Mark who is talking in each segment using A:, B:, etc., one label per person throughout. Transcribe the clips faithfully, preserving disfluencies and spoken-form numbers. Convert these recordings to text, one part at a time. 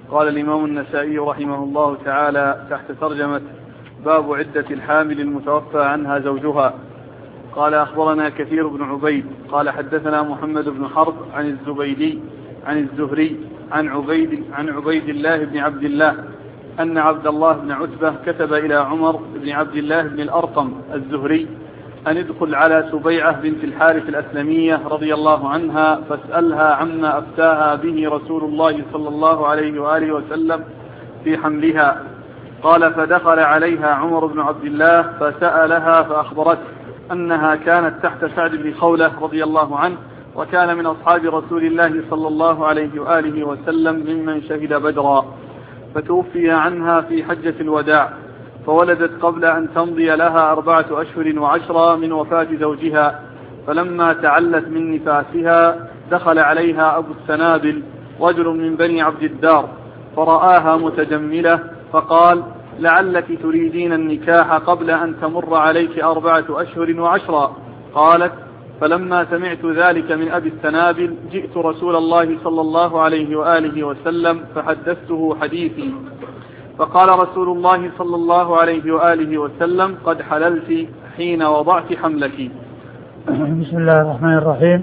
A: قال الإمام النسائي رحمه الله تعالى تحت ترجمة باب عدة الحامل المتوفى عنها زوجها. قال أخبرنا كثير بن عبيد قال حدثنا محمد بن حرب عن الزبيدي عن الزهري عن عبيد, عن عبيد الله بن عبد الله أن عبد الله بن عتبة كتب إلى عمر بن عبد الله بن الأرقم الزهري أن ادخل على سبيعة بنت الحارث الأسلمية رضي الله عنها فاسألها عما أفتاها به رسول الله صلى الله عليه وآله وسلم في حملها. قال فدخل عليها عمر بن عبد الله فسألها فأخبرته أنها كانت تحت سعد بن خولة رضي الله عنه وكان من أصحاب رسول الله صلى الله عليه وآله وسلم ممن شهد بدرا، فتوفي عنها في حجة الوداع، فولدت قبل أن تمضي لها أربعة أشهر وعشرة من وفاة زوجها. فلما تعلت من نفاسها دخل عليها أبو السنابل رجل من بني عبد الدار فرآها متجملة فقال لعلك تريدين النكاح قبل أن تمر عليك أربعة أشهر وعشرة. قالت فلما سمعت ذلك من أبي السنابل جئت رسول الله صلى الله عليه وآله وسلم فحدثته حديثي، فقال رسول الله صلى الله عليه وآله وسلم قد حللت حين وضعت حملك.
B: بسم الله الرحمن الرحيم.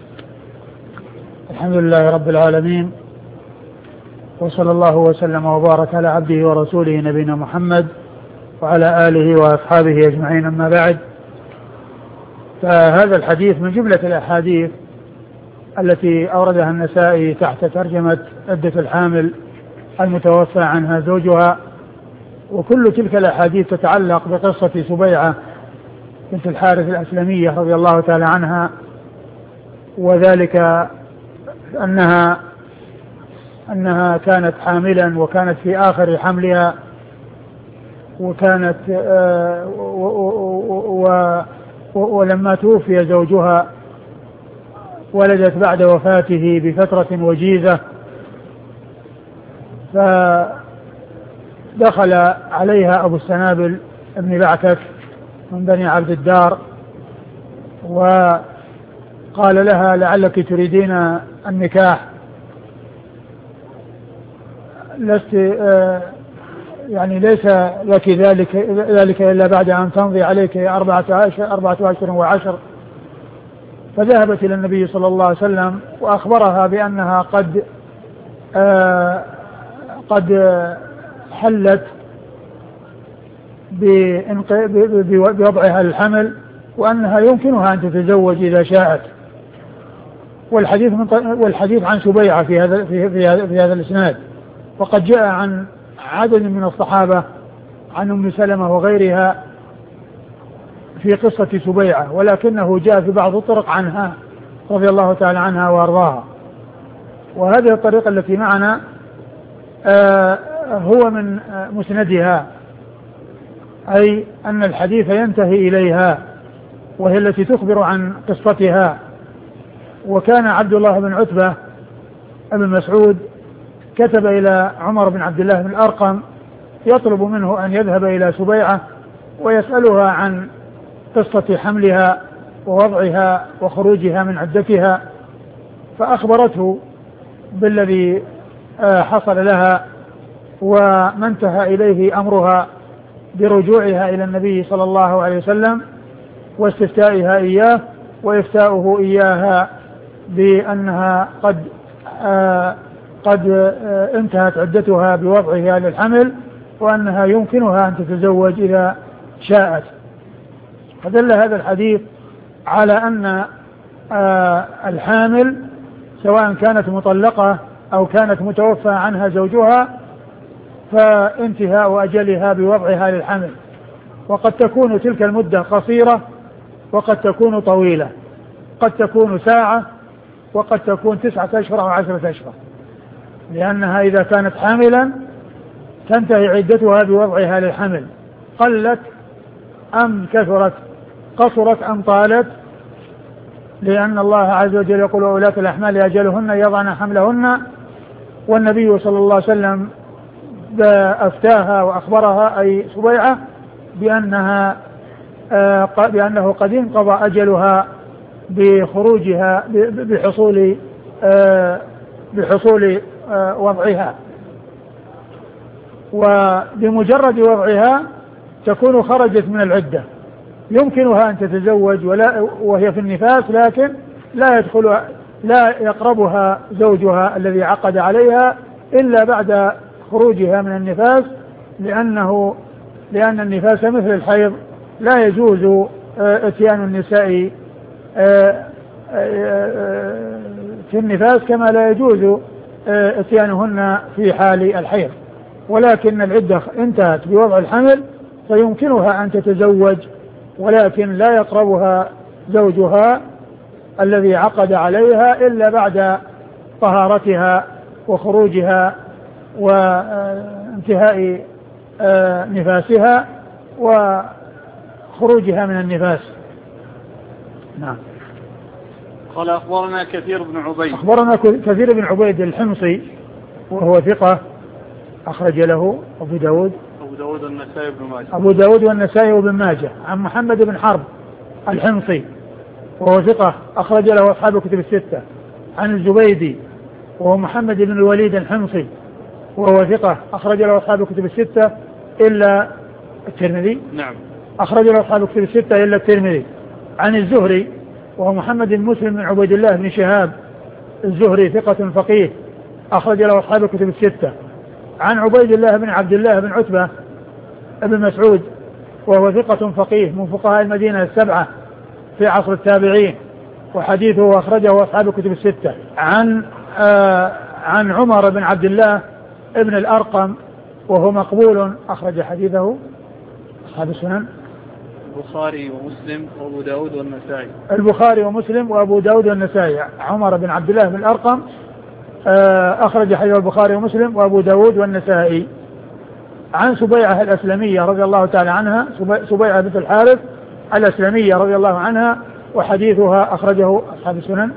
B: الحمد لله رب العالمين، وصلى الله وسلم وبارك على عبده ورسوله نبينا محمد وعلى آله وأصحابه أجمعين، أما بعد. فهذا الحديث من جملة الأحاديث التي أوردها النسائي تحت ترجمة عدة الحامل المتوفى عنها زوجها، وكل تلك الأحاديث تتعلق بقصة سبيعة بنت الحارث الأسلمية رضي الله تعالى عنها، وذلك أنها أنها كانت حاملا وكانت في آخر حملها، وكانت آه و و و ولما توفي زوجها ولدت بعد وفاته بفترة وجيزة، فدخل عليها أبو السنابل ابن بعكك من بني عبد الدار وقال لها لعلك تريدين النكاح، لست يعني ليس لك ذلك ذلك إلا بعد أن تمضي عليك أربعة أربعة أشهر وعشر. فذهبت إلى النبي صلى الله عليه وسلم وأخبرها بأنها قد آه قد حلت بوضعها الحمل، وأنها يمكنها أن تتزوج إذا شاءت. والحديث من والحديث عن سبيعة في هذا في في هذا, في هذا الإسناد، وقد جاء عن عدد من الصحابة عن أم سلمة وغيرها في قصة سبيعة، ولكنه جاء في بعض الطرق عنها رضي الله تعالى عنها وأرضاها. وهذه الطريقة التي معنا آه هو من آه مسندها، أي أن الحديث ينتهي إليها، وهي التي تخبر عن قصتها. وكان عبد الله بن عتبة ابن مسعود كتب إلى عمر بن عبد الله بن الأرقم يطلب منه أن يذهب إلى سبيعة ويسألها عن قصة حملها ووضعها وخروجها من عدتها، فأخبرته بالذي حصل لها وما انتهى إليه أمرها برجوعها إلى النبي صلى الله عليه وسلم واستفتائها إياه وإفتاؤه إياها بأنها قد آه قد آه انتهت عدتها بوضعها للحمل، وأنها يمكنها أن تتزوج إذا شاءت. فدل هذا الحديث على أن آه الحامل سواء كانت مطلقة أو كانت متوفى عنها زوجها فانتهاء أجلها بوضعها للحمل، وقد تكون تلك المدة قصيرة وقد تكون طويلة، قد تكون ساعة وقد تكون تسعة أشهر أو عشرة أشهر، لأنها إذا كانت حاملا تنتهي عدتها بوضعها للحمل، قلت أم كثرت، قصرت أم طالت، لأن الله عز وجل يقول وأولاة الأحمال أجلهن يضعن حملهن. والنبي صلى الله عليه وسلم أفتاها وأخبرها أي سبيعة بأنها آه بأنه قد انقضى أجلها بخروجها بحصول آه بحصول آه وضعها. وبمجرد وضعها تكون خرجت من العدة. يمكنها أن تتزوج ولا وهي في النفاس، لكن لا يدخل لا يقربها زوجها الذي عقد عليها إلا بعد خروجها من النفاس، لأنه لأن النفاس مثل الحيض لا يجوز اتيان النساء في النفاس كما لا يجوز اتيانهن في حال الحيض، ولكن العدة انتهت بوضع الحمل فيمكنها أن تتزوج، ولكن لا يقربها زوجها الذي عقد عليها إلا بعد طهارتها وخروجها وانتهاء نفاسها وخروجها من النفاس. نعم.
A: قال أخبرنا كثير بن عبيد
B: أخبرنا كثير بن عبيد الحمصي وهو ثقة أخرج له أبو داود
A: أبو داود والنسائي بن ماجه
B: أبو داود والنسائي وابن ماجه عن محمد بن حرب الحمصي وهو ثقة أخرج له أصحاب الكتب الستة. عن الزبيدي وهو محمد بن الوليد الحمصي وهو ثقة أخرج له أصحاب الكتب الستة إلا الترمذي.
A: نعم.
B: أخرج له أصحاب الكتب الستة إلا الترمذي. عن الزهري وهو محمد بن مسلم بن عبيد الله بن شهاب الزهري ثقة فقيه أخرج له أصحاب الكتب الستة. عن عبيد الله بن عبد الله بن عتبة ابن مسعود وهو ثقة فقيه من فقهاء المدينة السبعة في عصر التابعين وحديثه أخرجه أصحاب الكتب الستة. عن آه عن عمر بن عبد الله ابن الأرقم وهو مقبول أخرج حديثه أصحاب السنن
A: البخاري ومسلم وأبو داود والنسائي.
B: البخاري ومسلم وأبو داود والنسائي. عمر بن عبد الله بن الأرقم آه أخرج حديث البخاري ومسلم وأبو داود والنسائي. عن سبيعة الأسلمية رضي الله تعالى عنها سبيعة بنت الحارث الأسلمية رضي الله عنها وحديثها أخرجه أصحاب السنن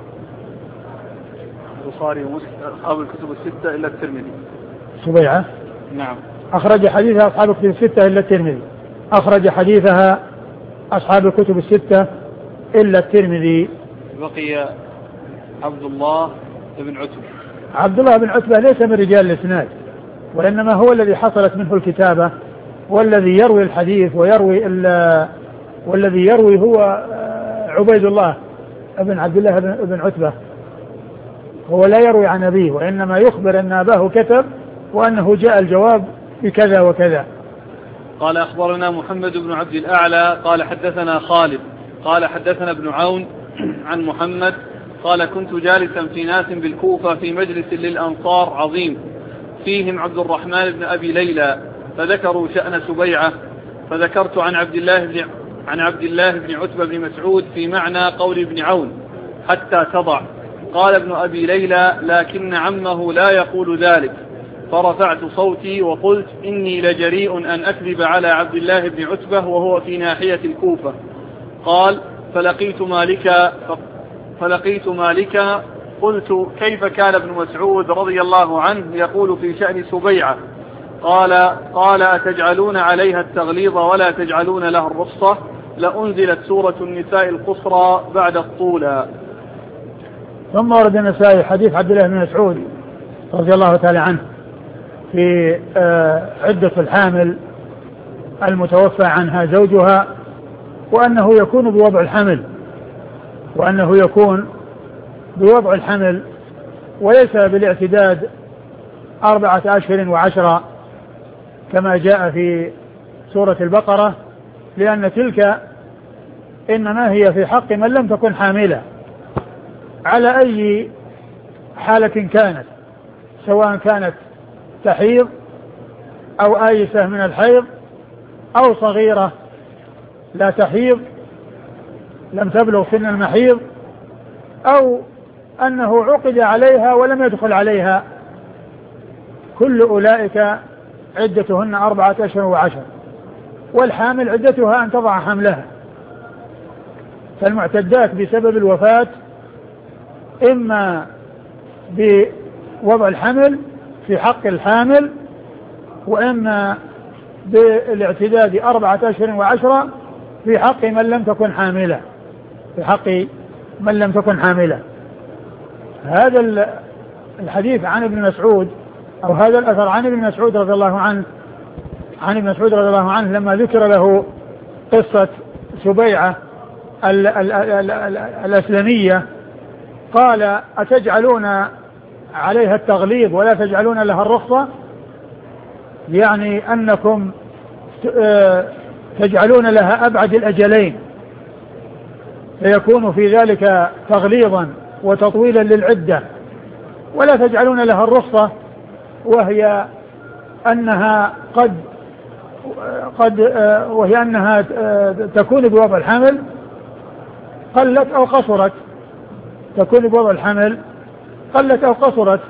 A: البخاري ومسلم أصحاب الكتب الستة إلا الترمذي.
B: سبيعة
A: نعم
B: أخرج حديثها أصحاب الكتب الستة إلا الترمذي. أخرج حديثها أصحاب الكتب الستة إلا الترمذي.
A: بقي عبد الله بن عتبة.
B: عبد الله بن عتبة ليس من رجال الإسناد، وإنما هو الذي حصلت منه الكتابة والذي يروي الحديث ويروي والذي يروي هو عبيد الله بن عبد الله بن عتبة. هو لا يروي عن أبيه، وإنما يخبر أن أباه كتب وأنه جاء الجواب بكذا وكذا.
A: قال أخبرنا محمد بن عبد الأعلى قال حدثنا خالد قال حدثنا ابن عون عن محمد قال كنت جالسا في ناس بالكوفة في مجلس للأنصار عظيم فيهم عبد الرحمن بن أبي ليلى فذكروا شأن سبيعة فذكرت عن عبد الله بن عن عبد الله بن عتبة بن مسعود في معنى قول ابن عون حتى تضع. قال ابن أبي ليلى لكن عمه لا يقول ذلك، فرفعت صوتي وقلت إني لجريء أن أكذب على عبد الله بن عتبة وهو في ناحية الكوفة. قال فلقيت مالك فلقيت مالك قلت كيف كان ابن مسعود رضي الله عنه يقول في شأن سبيعة؟ قال قال أتجعلون عليها التغليظ ولا تجعلون لها الرخصة؟ لأنزلت سورة النساء القصرى بعد الطولى.
B: ثم ورد النسائي حديث عبد الله بن مسعود رضي الله تعالى عنه في عدة الحامل المتوفى عنها زوجها، وأنه يكون بوضع الحمل وأنه يكون بوضع الحمل وليس بالاعتداد أربعة أشهر وعشرة كما جاء في سورة البقرة، لأن تلك إنما هي في حق من لم تكن حاملة على أي حالة كانت، سواء كانت تحيض أو آيسة من الحيض أو صغيرة لا تحيض لم تبلغ سن المحيض، أو أنه عقد عليها ولم يدخل عليها. كل أولئك عدتهن أربعة أشهر وعشر، والحامل عدتها أن تضع حملها. فالمعتدات بسبب الوفاة إما بوضع الحمل في حق الحامل، وإما بالاعتداد أربعة أشهر وعشرة في حق من لم تكن حاملة في حق من لم تكن حاملة. هذا الحديث عن ابن مسعود أو هذا الأثر عن ابن مسعود رضي الله عنه عن ابن مسعود رضي الله عنه لما ذكر له قصة سبيعة ال ال ال ال الأسلمية قال أتجعلون عليها التغليظ ولا تجعلون لها الرخصة؟ يعني أنكم تجعلون لها أبعد الأجلين فيكون في ذلك تغليظا وتطويلا للعدة، ولا تجعلون لها الرخصة وهي أنها قد قد وهي أنها تكون بوضع الحمل قلت أو قصرت، تكون بوضع الحمل قلت أو قصرت،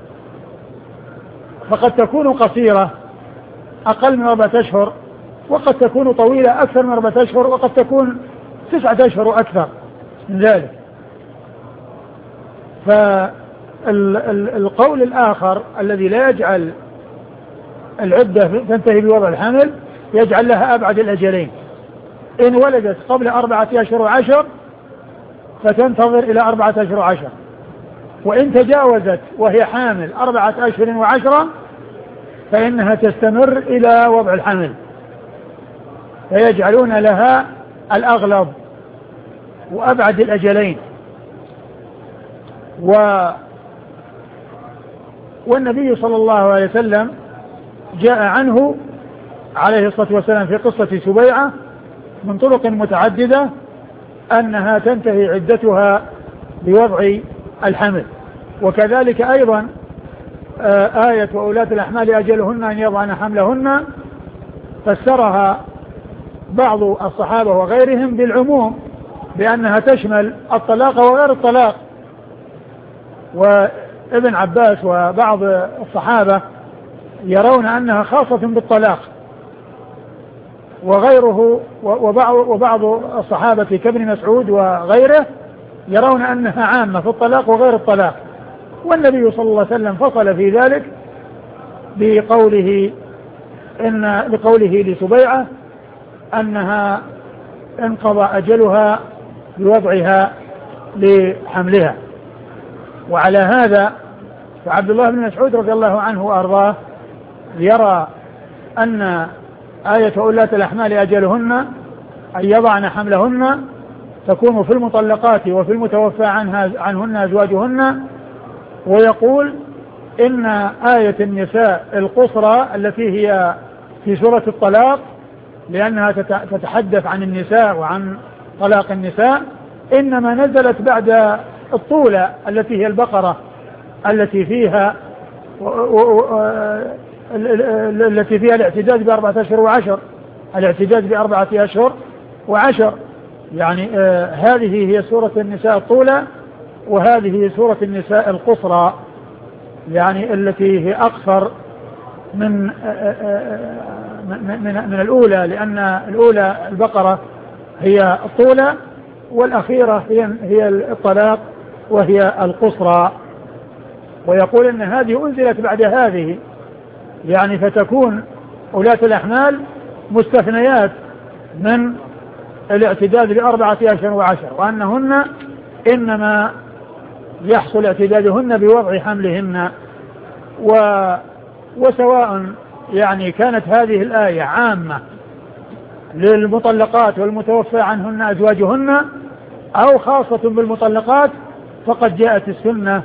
B: فقد تكون قصيرة أقل من أربعة أشهر، وقد تكون طويلة أكثر من أربعة أشهر، وقد تكون تسعة أشهر وأكثر من ذلك. فالقول الآخر الذي لا يجعل العدة تنتهي بوضع الحمل يجعل لها أبعد الأجلين، إن ولدت قبل أربعة أشهر وعشر فتنتظر إلى أربعة أشهر وعشر، وإن تجاوزت وهي حامل أربعة أشهر وعشرة فإنها تستمر إلى وضع الحمل، فيجعلون لها الأغلب وأبعد الأجلين. و والنبي صلى الله عليه وسلم جاء عنه عليه الصلاة والسلام في قصة سبيعة من طرق متعددة أنها تنتهي عدتها بوضع الحمل. وكذلك أيضا آية وأولاة الأحمال أجلهن أن يضعن حملهن فسرها بعض الصحابة وغيرهم بالعموم بأنها تشمل الطلاق وغير الطلاق، وابن عباس وبعض الصحابة يرون أنها خاصة بالطلاق، وغيره وبعض, وبعض الصحابة كابن مسعود وغيره يرون أنها عامة في الطلاق وغير الطلاق. والنبي صلى الله عليه وسلم فصل في ذلك بقوله إن بقوله لسبيعة أنها انقضى أجلها بوضعها لحملها. وعلى هذا فعبد الله بن مسعود رضي الله عنه وأرضاه يرى أن آية أولاة الأحمال أجلهن أن يضعن حملهن تكون في المطلقات وفي المتوفى عنها عنهن أزواجهن، ويقول إن آية النساء القصرى التي هي في سورة الطلاق لأنها تتحدث عن النساء وعن طلاق النساء إنما نزلت بعد الطولة التي هي البقرة التي فيها و و و التي فيها الاعتداد بأربعة أشهر وعشر الاعتداد بأربعة أشهر وعشر يعني آه هذه هي سورة النساء الطولة، وهذه سورة النساء القصرى يعني التي هي أقصر من آه آه من, من, من الأولى، لأن الأولى البقرة هي الطولة والأخيرة هي, هي الطلاق وهي القصرى. ويقول أن هذه أنزلت بعد هذه يعني فتكون أولاة الأحمال مستثنيات من الاعتداد بأربعة أشهر وعشر، وأنهن إنما يحصل اعتدادهن بوضع حملهن. و وسواء يعني كانت هذه الآية عامة للمطلقات والمتوفى عنهن أزواجهن أو خاصة بالمطلقات، فقد جاءت السنة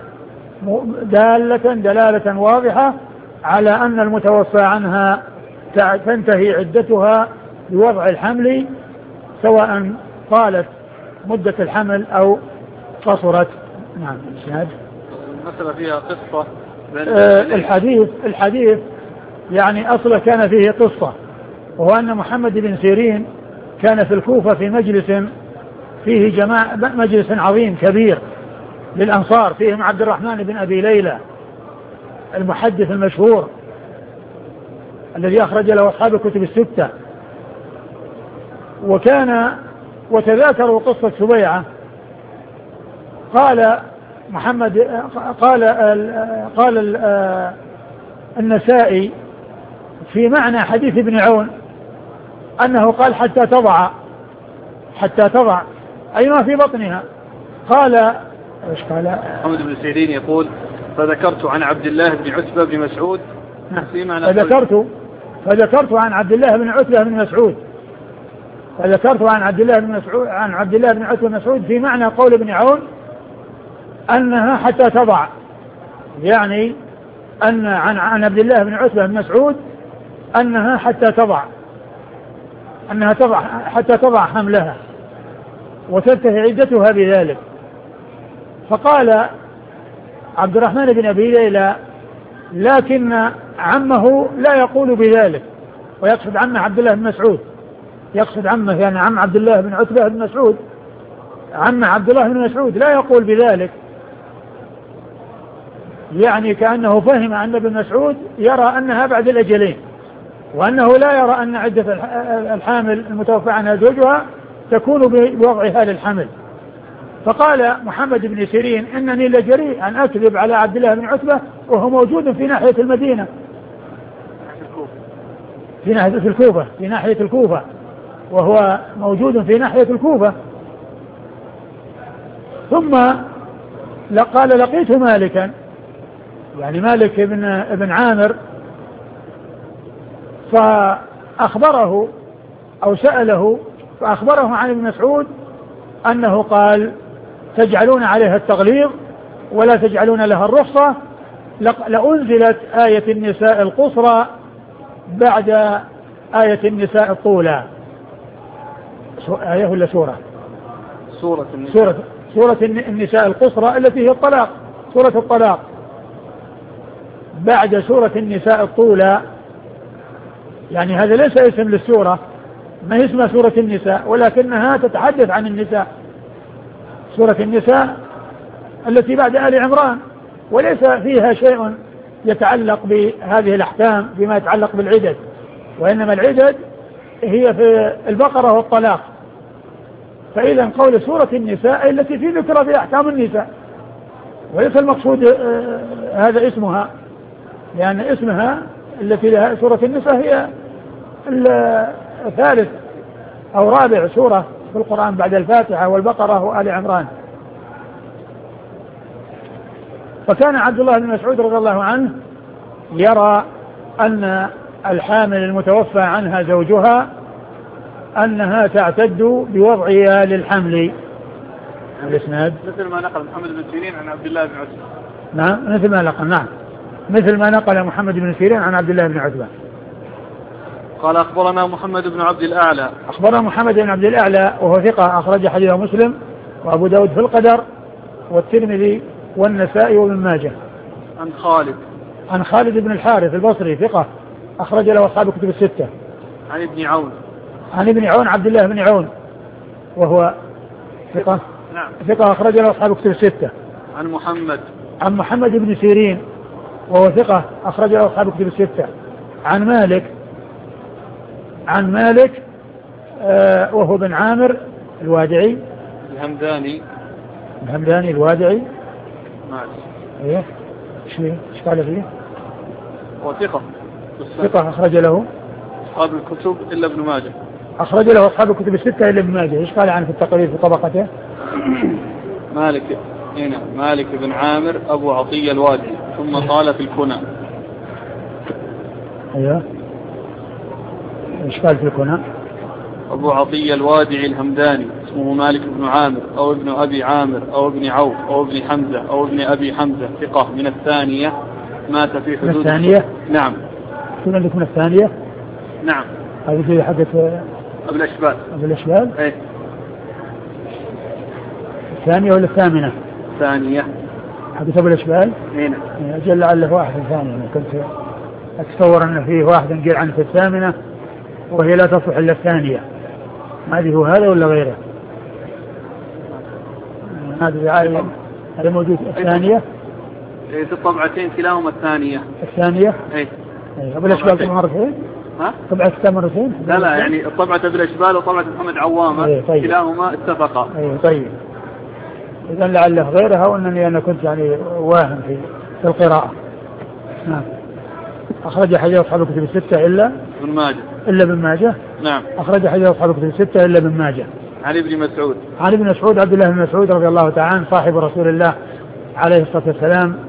B: دالة دلالة واضحة على أن المتوفى عنها تنتهي عدتها بوضع الحمل سواء طالت مدة الحمل أو قصرت. نعم.
A: المسألة فيها قصة
B: آه الحديث الحديث يعني أصلا كان فيه قصة، وهو أن محمد بن سيرين كان في الكوفة في مجلس فيه جماعة مجلس عظيم كبير للأنصار فيهم عبد الرحمن بن أبي ليلى المحدث المشهور الذي أخرج له أصحاب الكتب الستة. وكان وتذاكروا قصة سبيعة. قال محمد قال قال النسائي في معنى حديث ابن عون أنه قال حتى تضع حتى تضع أي ما في بطنها. قال
A: إيش قال؟ محمد بن سيرين يقول فذكرت عن عبد الله بن عتبة بن مسعود في معنى
B: فذكرت فذكرت عن عبد الله بن عتبة بن مسعود فذكرت عن عبد الله بن مسعود عن عبد الله بن عتبة بن مسعود في معنى قول ابن عون أنها حتى تضع، يعني أن عن عن عبد الله بن عتبة بن مسعود أنها حتى تضع أنها تضع حتى تضع حملها وتنتهي عدتها بذلك. فقال عبد الرحمن بن أبي ليلى لكن عمه لا يقول بذلك، ويقصد عمه عبد الله بن مسعود، يقصد عمه يعني عم عبد الله بن عتبة بن مسعود، عم عبد الله بن مسعود لا يقول بذلك، يعني كأنه فهم أن ابن مسعود يرى أنها بعد الأجلين، وأنه لا يرى أن عدة الحامل المتوفى عنها زوجها تكون بوضعها للحمل. فقال محمد بن سيرين إنني لجريء أن أكذب على عبد الله بن عتبة وهو موجود في ناحية المدينة، في ناحية الكوفة في ناحية الكوفة وهو موجود في ناحية الكوفة. ثم قال لقيت مالكا، يعني مالك ابن ابن عامر، فأخبره أو سأله فأخبره عن ابن مسعود أنه قال تجعلون عليها التغليظ ولا تجعلون لها الرخصة، لأنزلت آية النساء القصرى بعد آية النساء الطولى. آية ولا سورة؟
A: سورة النساء.
B: سورة, سورة النساء القصرى التي هي الطلاق، سورة الطلاق، بعد سورة النساء الطولى. يعني هذا ليس اسم للسورة، ما هي اسمها سورة النساء، ولكنها تتحدث عن النساء، سورة النساء التي بعد آل عمران، وليس فيها شيء يتعلق بهذه الأحكام بما يتعلق بالعدد، وإنما العدد هي في البقرة والطلاق. فإذا قول سورة النساء التي في ذكر في أحكام النساء، وليس المقصود هذا اسمها، لأن اسمها التي لها سورة النساء هي الثالث أو رابع سورة في القرآن بعد الفاتحة والبقرة وآل عمران. فكان عبد الله بن مسعود رضي الله عنه يرى أن الحامل المتوفى عنها زوجها أنها تعتد بوضعها للحمل. الإسناد
A: مثل ما نقل محمد بن سيرين عن عبد الله بن عتبة.
B: نعم مثل ما نقل نعم مثل ما نقل محمد بن سيرين عن عبد الله بن عتبة.
A: قال أخبرنا محمد بن عبد الأعلى.
B: أخبرنا محمد بن عبد الأعلى وهو ثقة أخرج حديثه مسلم وأبو داود في القدر والترمذي والنسائي وابن ماجه.
A: عن خالد
B: عن خالد بن الحارث البصري ثقة أخرج له أصحاب الكتب الستة.
A: عن ابن عون
B: عن ابن عون عبد الله بن عون وهو ثقة
A: نعم
B: ثقة أخرج له أصحاب الكتب الستة.
A: عن محمد
B: عن محمد بن سيرين وهو ثقة أخرج له أصحاب الكتب الستة. عن مالك عن مالك آه وهو بن عامر الوادعي
A: الهمداني
B: الهمداني الوادعي.
A: ماشي.
B: ايه ايش فيه؟ ايش قال فيه؟
A: وثقة
B: ثقة أخرج له
A: أصحاب الكتب إلا ابن ماجه.
B: أخرج له أصحاب الكتب الستة إلا ابن ماجه. ايش قال عنه في التقرير في طبقته؟
A: مالك هنا مالك بن عامر أبو عطية الوادعي، ثم قال في الكنى.
B: ايوه ايش قال في الكنى؟
A: أبو عطية الوادعي الهمداني، اسمه مالك بن عامر أو ابن أبي عامر أو ابن عوف أو ابن حمزة أو ابن أبي حمزة، ثقة من الثانية، مات في حدود.
B: من الثانية؟
A: نعم.
B: شو عندك من الثانية؟
A: نعم.
B: هذه في حقت
A: أبو الأشبال.
B: أبو الأشبال؟
A: إيه.
B: الثانية ولا الثامنة؟
A: الثانية.
B: حقت أبو الأشبال؟
A: هنا.
B: أجل لعله واحد ثاني، كنت أتصور أن فيه واحد نقل عنه في الثامنة وهي لا تصح إلا الثانية. ما أدري هو هذا ولا غيره. هذا هذا موجود الثانية.
A: إيه في الطبعتين كلاهما الثانية.
B: الثانية.
A: إيه.
B: أبو الأشبال طبعا مرتين.
A: ها؟
B: طبعة كم مرتين؟
A: لا لا يعني طبعة أبو الأشبال وطبعة محمد عوامة.
B: أيه طيب.
A: كلاهما اتفقا.
B: أيه طيب. إذا لعله غيرها وأنني أنا كنت يعني واهم في في القراءة. نعم. أخرج حديث أصحاب الكتب الستة إلا
A: ابن ماجه.
B: إلا ابن ماجه.
A: نعم.
B: أخرج حديث أصحاب الكتب الستة إلا ابن ماجه.
A: عن ابن مسعود.
B: عن ابن مسعود عبد الله بن مسعود رضي الله تعالى عنه صاحب رسول الله عليه الصلاة والسلام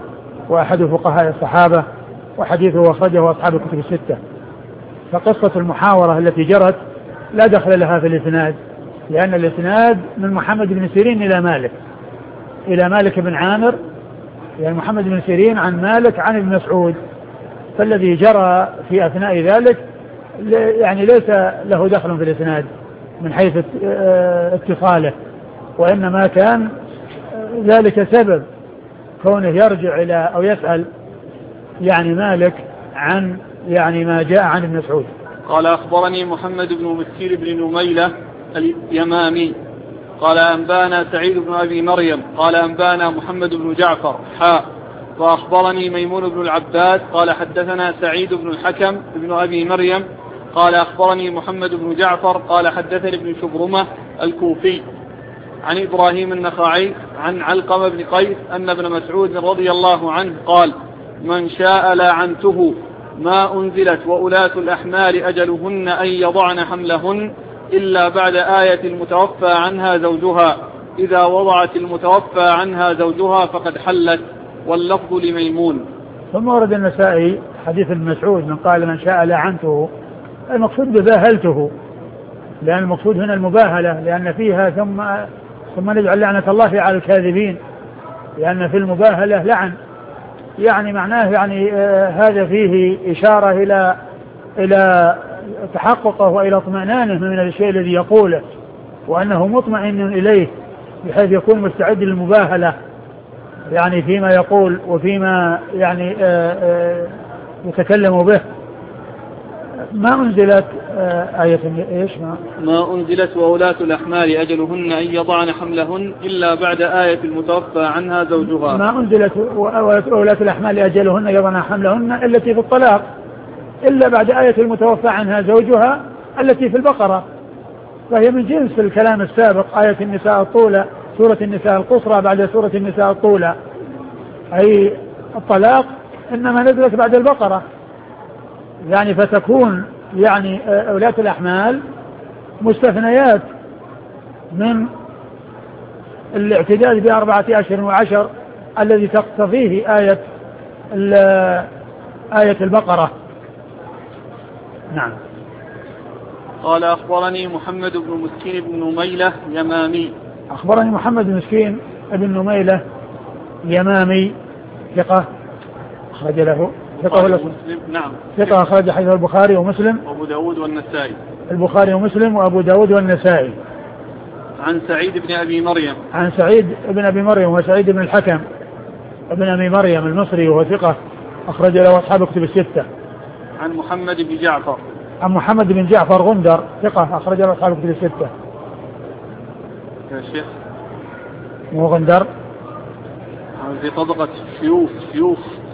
B: وأحد فقهاء الصحابة، وحديثه أخرجه أصحاب الكتب الستة. فقصة المحاورة التي جرت لا دخل لها في الإسناد، لأن الإسناد من محمد بن سيرين إلى مالك إلى مالك بن عامر، يعني محمد بن سيرين عن مالك عن ابن مسعود، فالذي جرى في أثناء ذلك يعني ليس له دخل في الإسناد من حيث اتصاله، وإنما كان ذلك سبب كونه يرجع إلى أو يسأل يعني مالك عن يعني ما جاء عن ابن مسعود.
A: قال أخبرني محمد بن مسكين بن نميلة اليمامي قال أنبانا سعيد بن أبي مريم قال أنبانا محمد بن جعفر حاء وأخبرني ميمون بن العباس قال حدثنا سعيد بن الحكم بن أبي مريم قال أخبرني محمد بن جعفر قال حدثني ابن شبرمة الكوفي عن إبراهيم النخعي عن علقمة بن قيس أن ابن مسعود رضي الله عنه قال من شاء لاعنته ما أنزلت وأولاة الأحمال أجلهن أن يضعن حملهن إلا بعد آية المتوفى عنها زوجها إذا وضعت المتوفى عنها زوجها فقد حلت واللفظ لميمون.
B: ثم ورد النسائي حديث ابن مسعود من قال من شاء لاعنته، المقصود بباهلته، لأن المقصود هنا المباهلة، لأن فيها ثم ثم نجعل لعنة الله على الكاذبين، لأن في المباهلة لعن، يعني معناه يعني آه هذا فيه إشارة إلى إلى تحققه وإلى اطمئنانه من الشيء الذي يقوله، وأنه مطمئن إليه بحيث يكون مستعد للمباهلة يعني فيما يقول وفيما يعني آآ آآ يتكلم به. ما أنزلت آية إيش ما,
A: ما أنزلت وأولاة الأحمال أجلهن أن يضعن حملهن إلا بعد آية المتوفى عنها زوجها.
B: ما أنزلت وأولاة الأحمال أجلهن يضعن حملهن التي في الطلاق إلا بعد آية المتوفى عنها زوجها التي في البقرة، فهي من جنس الكلام السابق آية النساء الطولى، سورة النساء القصرى بعد سورة النساء الطولى، أي الطلاق إنما نزلت بعد البقرة، يعني فتكون يعني أولاة الأحمال مستثنيات من الاعتداد بأربعة أشهر وعشر الذي تقتضيه آية آية البقرة. نعم.
A: قال أخبرني محمد بن مسكين بن نميلة يمامي.
B: أخبرني محمد بن مسكين بن نميلة يمامي ثقة أخرج له ثقة
A: مسلم. نعم.
B: ثقة أخرج حديث البخاري ومسلم
A: وأبو داود والنسائي.
B: البخاري ومسلم وأبو داود والنسائي.
A: عن سعيد بن أبي مريم.
B: عن سعيد بن أبي مريم وسعيد بن الحكم ابن أبي مريم المصري وهو ثقة أخرج له أصحاب الكتب الستة.
A: عن محمد بن جعفر.
B: عن محمد بن جعفر غندر ثقة أخرج له أصحاب الكتب الستة.
A: يا شيخ
B: مو غندر
A: في طبقة شيوخ شيوخ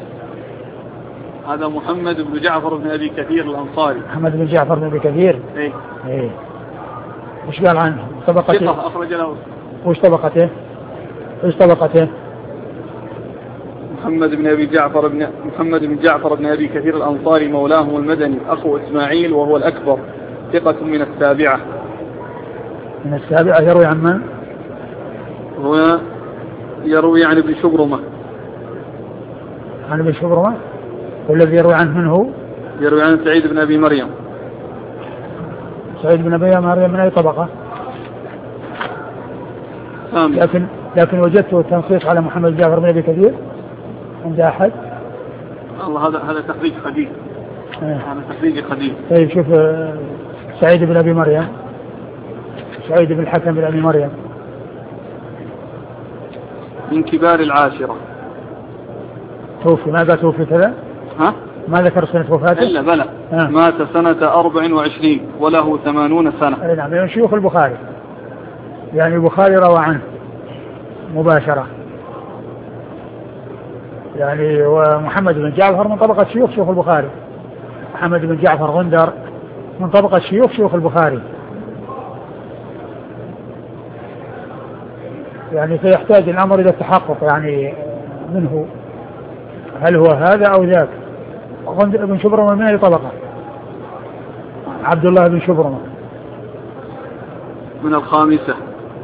A: هذا محمد بن جعفر بن أبي كثير الأنصاري.
B: محمد بن جعفر بن أبي كثير
A: إيه
B: إيه وش قال عنه طبقته؟
A: ثقة أخرج له.
B: وش طبقته؟ وش طبقته؟
A: محمد بن أبي جعفر بن محمد بن جعفر بن أبي كثير الأنصاري مولاهم المدني أخو إسماعيل وهو الأكبر ثقة من السابعة.
B: من السابعة يروي عن من؟
A: هو يروي عن ابن شبرمة.
B: عن ابن شبرمة؟ والذي يروي عنه من هو؟
A: يروي عن سعيد بن أبي مريم.
B: سعيد بن أبي مريم من أي طبقة؟
A: آمين.
B: لكن لكن وجدت التنصيص على محمد جعفر بن أبي كثير عند أحد؟
A: الله هذا هذا تخريج قديم.
B: آه.
A: هذا تخريج قديم.
B: طيب شوف سعيد بن أبي مريم سعيد بن الحكم بن أبي مريم
A: من كبار العاشرة.
B: توفي ماذا توفي كذا؟
A: ها؟
B: ما ذكر سنة وفاته؟
A: إلا بلى. آه. مات سنة أربع وعشرين وله ثمانون سنة.
B: نعم من شيوخ البخاري، يعني البخاري روى عنه مباشرة، يعني ومحمد بن جعفر من طبقة شيوخ شيوخ البخاري. محمد بن جعفر غندر من طبقة شيوخ شيوخ البخاري، يعني سيحتاج الأمر إلى التحقق يعني منه هل هو هذا أو ذاك. ابن شبرمة من أي طبقة؟ عبد الله بن شبرمة
A: من الخامسة.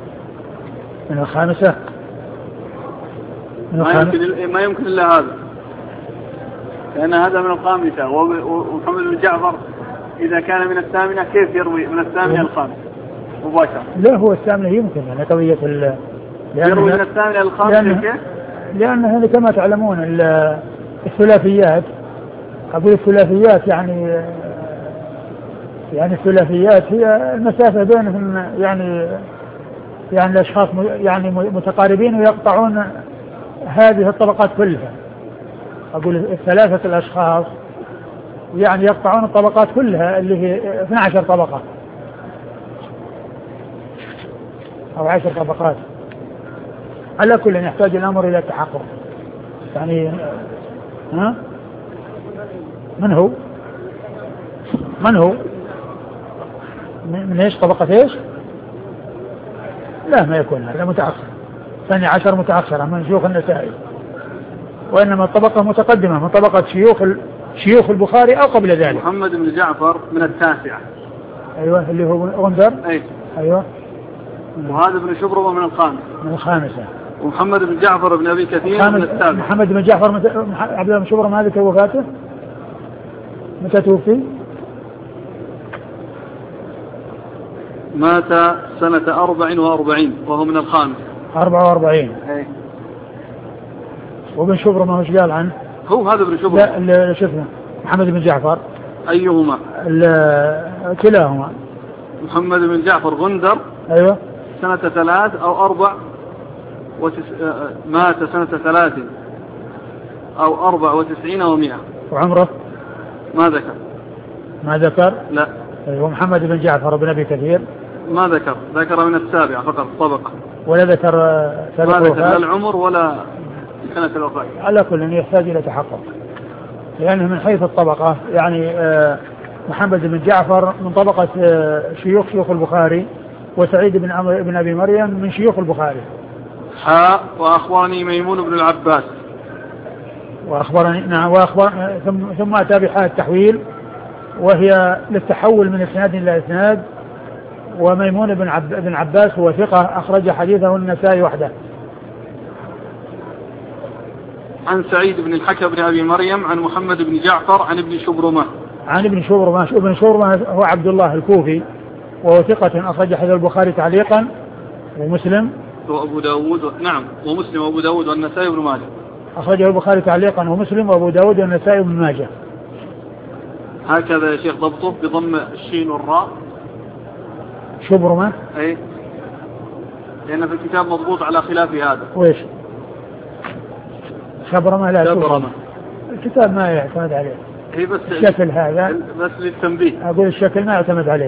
B: من الخامسة؟ من
A: ما, يمكن ما يمكن إلا هذا. لأن هذا من الخامسة، ومحمد بن جعفر إذا كان من الثامنة كيف يروي من الثامنة الخامسة مباشرة؟
B: لا هو الثامنة يمكن يعني قضية ال
A: يروي من الثامنة الخامسة كيف؟
B: لأن كما تعلمون الثلاثيات، أقول الثلاثيات يعني يعني الثلاثيات هي المسافة بينهم يعني يعني الأشخاص يعني متقاربين ويقطعون هذه الطبقات كلها. أقول الثلاثة الأشخاص يعني يقطعون الطبقات كلها اللي هي اثنتي عشرة طبقة أو عشر طبقات. على كل يحتاج الأمر إلى التحقق. يعني ها من هو من هو من ايش طبقة ايش؟ لا ما يكون هذا متأخر، ثاني عشر متأخرة من شيوخ النسائي، وإنما الطبقة متقدمة من طبقة شيوخ شيوخ البخاري أو قبل ذلك.
A: محمد بن جعفر من التاسعة.
B: أيوة اللي هو غندر.
A: أي.
B: أيوة.
A: وهذا ابن شبرمة من الخامسة.
B: من الخامسة.
A: ومحمد بن جعفر بن أبي كثير من السابع.
B: محمد بن جعفر مت... عبد الله بن شبرمة هذه وفاته متى توفي؟
A: مات سنة أربع وأربعين وهو من الخامس.
B: أربع وأربعين.
A: أي.
B: وابن شبرمة وش قال عنه؟
A: هو هذا ابن شبرمة.
B: لا شفنا محمد بن جعفر.
A: أيهما؟
B: كلاهما.
A: محمد بن جعفر غندر.
B: أيوة.
A: سنة ثلاث أو أربع وتس... مات سنة ثلاث أو أربع وتسعين ومئة.
B: وعمره؟
A: ما ذكر.
B: ما ذكر؟
A: لا.
B: أيوة. محمد بن جعفر بن أبي كثير
A: ما ذكر، ذكر من السابعة فقط طبقة،
B: ولا ذكر
A: ما ذكر لا العمر ولا سنة الوفاة.
B: على كل يحتاج إلى تحقق، لأنه من حيث الطبقة يعني محمد بن جعفر من طبقة شيوخ شيوخ البخاري، وسعيد بن بن أبي مريم من شيوخ البخاري.
A: حاء وأخبرني ميمون بن العباس.
B: وأخبرني نعم وأخبر ثم ثم أتى بحاء التحويل وهي للتحول من إسناد إلى إسناد. وميمون بن عب بن عباس هو ثقة أخرج حديثه النسائي وحده.
A: عن سعيد بن الحكم بن أبي مريم عن محمد بن جعفر عن ابن شبرمة.
B: عن ابن شبرمة. ابن شبرمة هو عبد الله الكوفي وهو ثقة أخرج حديث البخاري تعليقا ومسلم
A: وأبو داود و... نعم ومسلم وأبو داود والنسائي وابن ماجه.
B: أخرجه البخاري تعليقا ومسلم وأبو داود والنسائي وابن ماجه.
A: هكذا يا شيخ ضبطه بضم الشين والراء.
B: شبرمة.
A: أي لأن في الكتاب مضبوط على خلاف هذا.
B: وإيش؟ شبرمة لا
A: شبرمة.
B: الكتاب ما يعتمد عليه.
A: هي بس
B: الشكل هذا
A: بس للتنبيه.
B: أقول الشكل ما يعتمد عليه.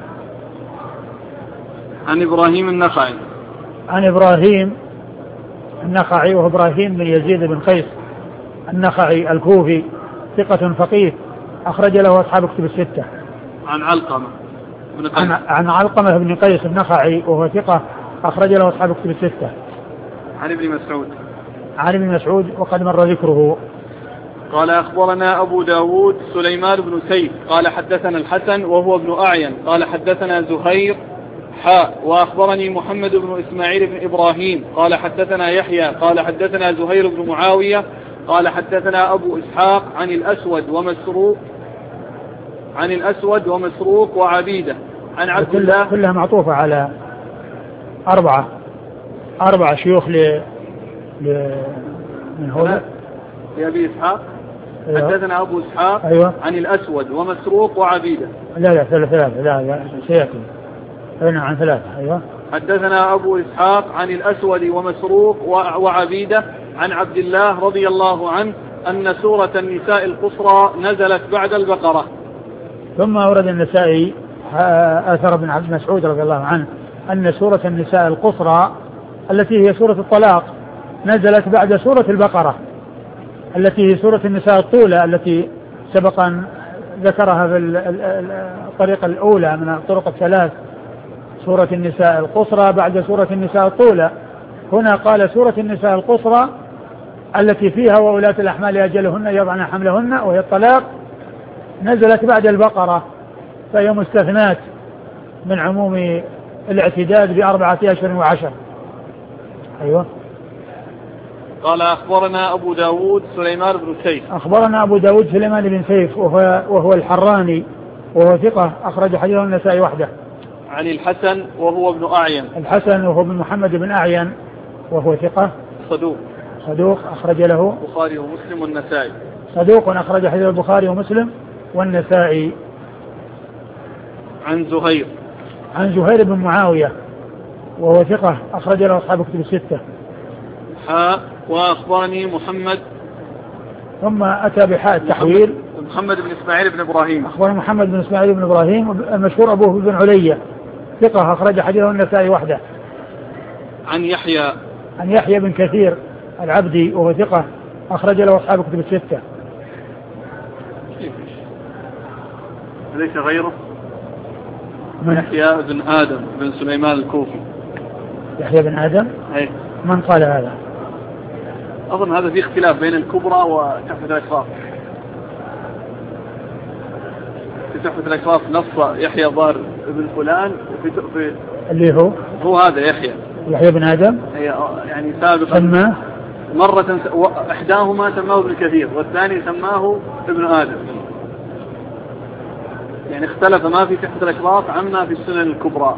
A: عن إبراهيم النخعي.
B: عن إبراهيم النخعي وهو إبراهيم بن يزيد بن قيس النخعي الكوفي ثقة فقيه أخرج له أصحاب كتب الستة.
A: عن علقمة بن قيس.
B: عن, عن علقمة بن قيس النخعي وهو ثقة أخرج له أصحاب كتب الستة.
A: عن ابن مسعود.
B: عن ابن مسعود وقد مر ذكره.
A: قال أخبرنا أبو داود سليمان بن سيف قال حدثنا الحسن وهو ابن أعين قال حدثنا زهير حاء وأخبرني محمد بن إسماعيل بن إبراهيم قال حدثنا يحيى قال حدثنا زهير بن معاوية قال حدثنا أبو إسحاق عن الأسود ومسروق عن الأسود ومسروق وعبيدة عن عبد الله.
B: كلها معطوفة على أربعة أربعة شيوخ ل ل من هنا
A: لأبي إسحاق. أيوة. حدثنا أبو إسحاق.
B: أيوة.
A: عن الأسود ومسروق وعبيدة.
B: لا لا ثلاثة ثلاثة لا لا سيأتي هنا عن ثلاثة. أيوة.
A: حدثنا أبو إسحاق عن الأسود ومسروق وعبيدة عن عبد الله رضي الله عنه أن سورة النساء القصرى نزلت بعد البقرة.
B: ثم أورد النسائي آثر بن عبد مسعود رضي الله عنه أن سورة النساء القصرى التي هي سورة الطلاق نزلت بعد سورة البقرة التي هي سورة النساء الطولة التي سبقا ذكرها في الطريقة الأولى من الطرق الثلاث. سورة النساء القصرى بعد سورة النساء الطولة. هنا قال سورة النساء القصرى التي فيها وأولاة الأحمال أجلهن يضعن حملهن وهي الطلاق نزلت بعد البقرة، فهي مستثنات من عموم الاعتداد بأربعة أشهر وعشر. أيوة.
A: قال أخبرنا أبو داود سليمان بن سيف.
B: أخبرنا أبو داود سليمان بن سيف وهو, وهو الحراني وهو ثقة أخرج حديثه النسائي وحده.
A: عن الحسن وهو ابن أعين.
B: الحسن وهو ابن محمد بن أعين وهو ثقة
A: صدوق.
B: صدوق أخرج له
A: البخاري ومسلم والنسائي.
B: صدوق أخرج حديث البخاري ومسلم والنسائي.
A: عن زهير.
B: عن زهير بن معاوية وهو ثقة أخرج له أصحاب كتب الستة.
A: حاء وأخبرني محمد.
B: ثم أتى بحاء التحويل.
A: محمد بن إسماعيل بن إبراهيم.
B: أخبرنا محمد بن إسماعيل بن إبراهيم المشهور أبوه بن علية ثقة أخرج حديثه النسائي وحده.
A: عن يحيى.
B: عن يحيى بن كثير العبدي وهو ثقة أخرج له أصحاب كتب الستة.
A: ليس غيره من يحيى بن آدم بن سليمان الكوفي.
B: يحيى بن آدم
A: أي.
B: من قال هذا؟
A: أظن هذا في اختلاف بين الكبرى وتحفة الأشراف. في تحفة الأشراف نص يحيى ظاهر ابن فلان وفي في
B: اللي هو
A: هو هذا يحيى
B: يحيى بن آدم
A: يعني سابقا
B: سماه
A: مرة إحداهما سماه ابن كثير والثاني سماه ابن آدم، يعني اختلف ما في تحفة الأشراف عما في السنن الكبرى.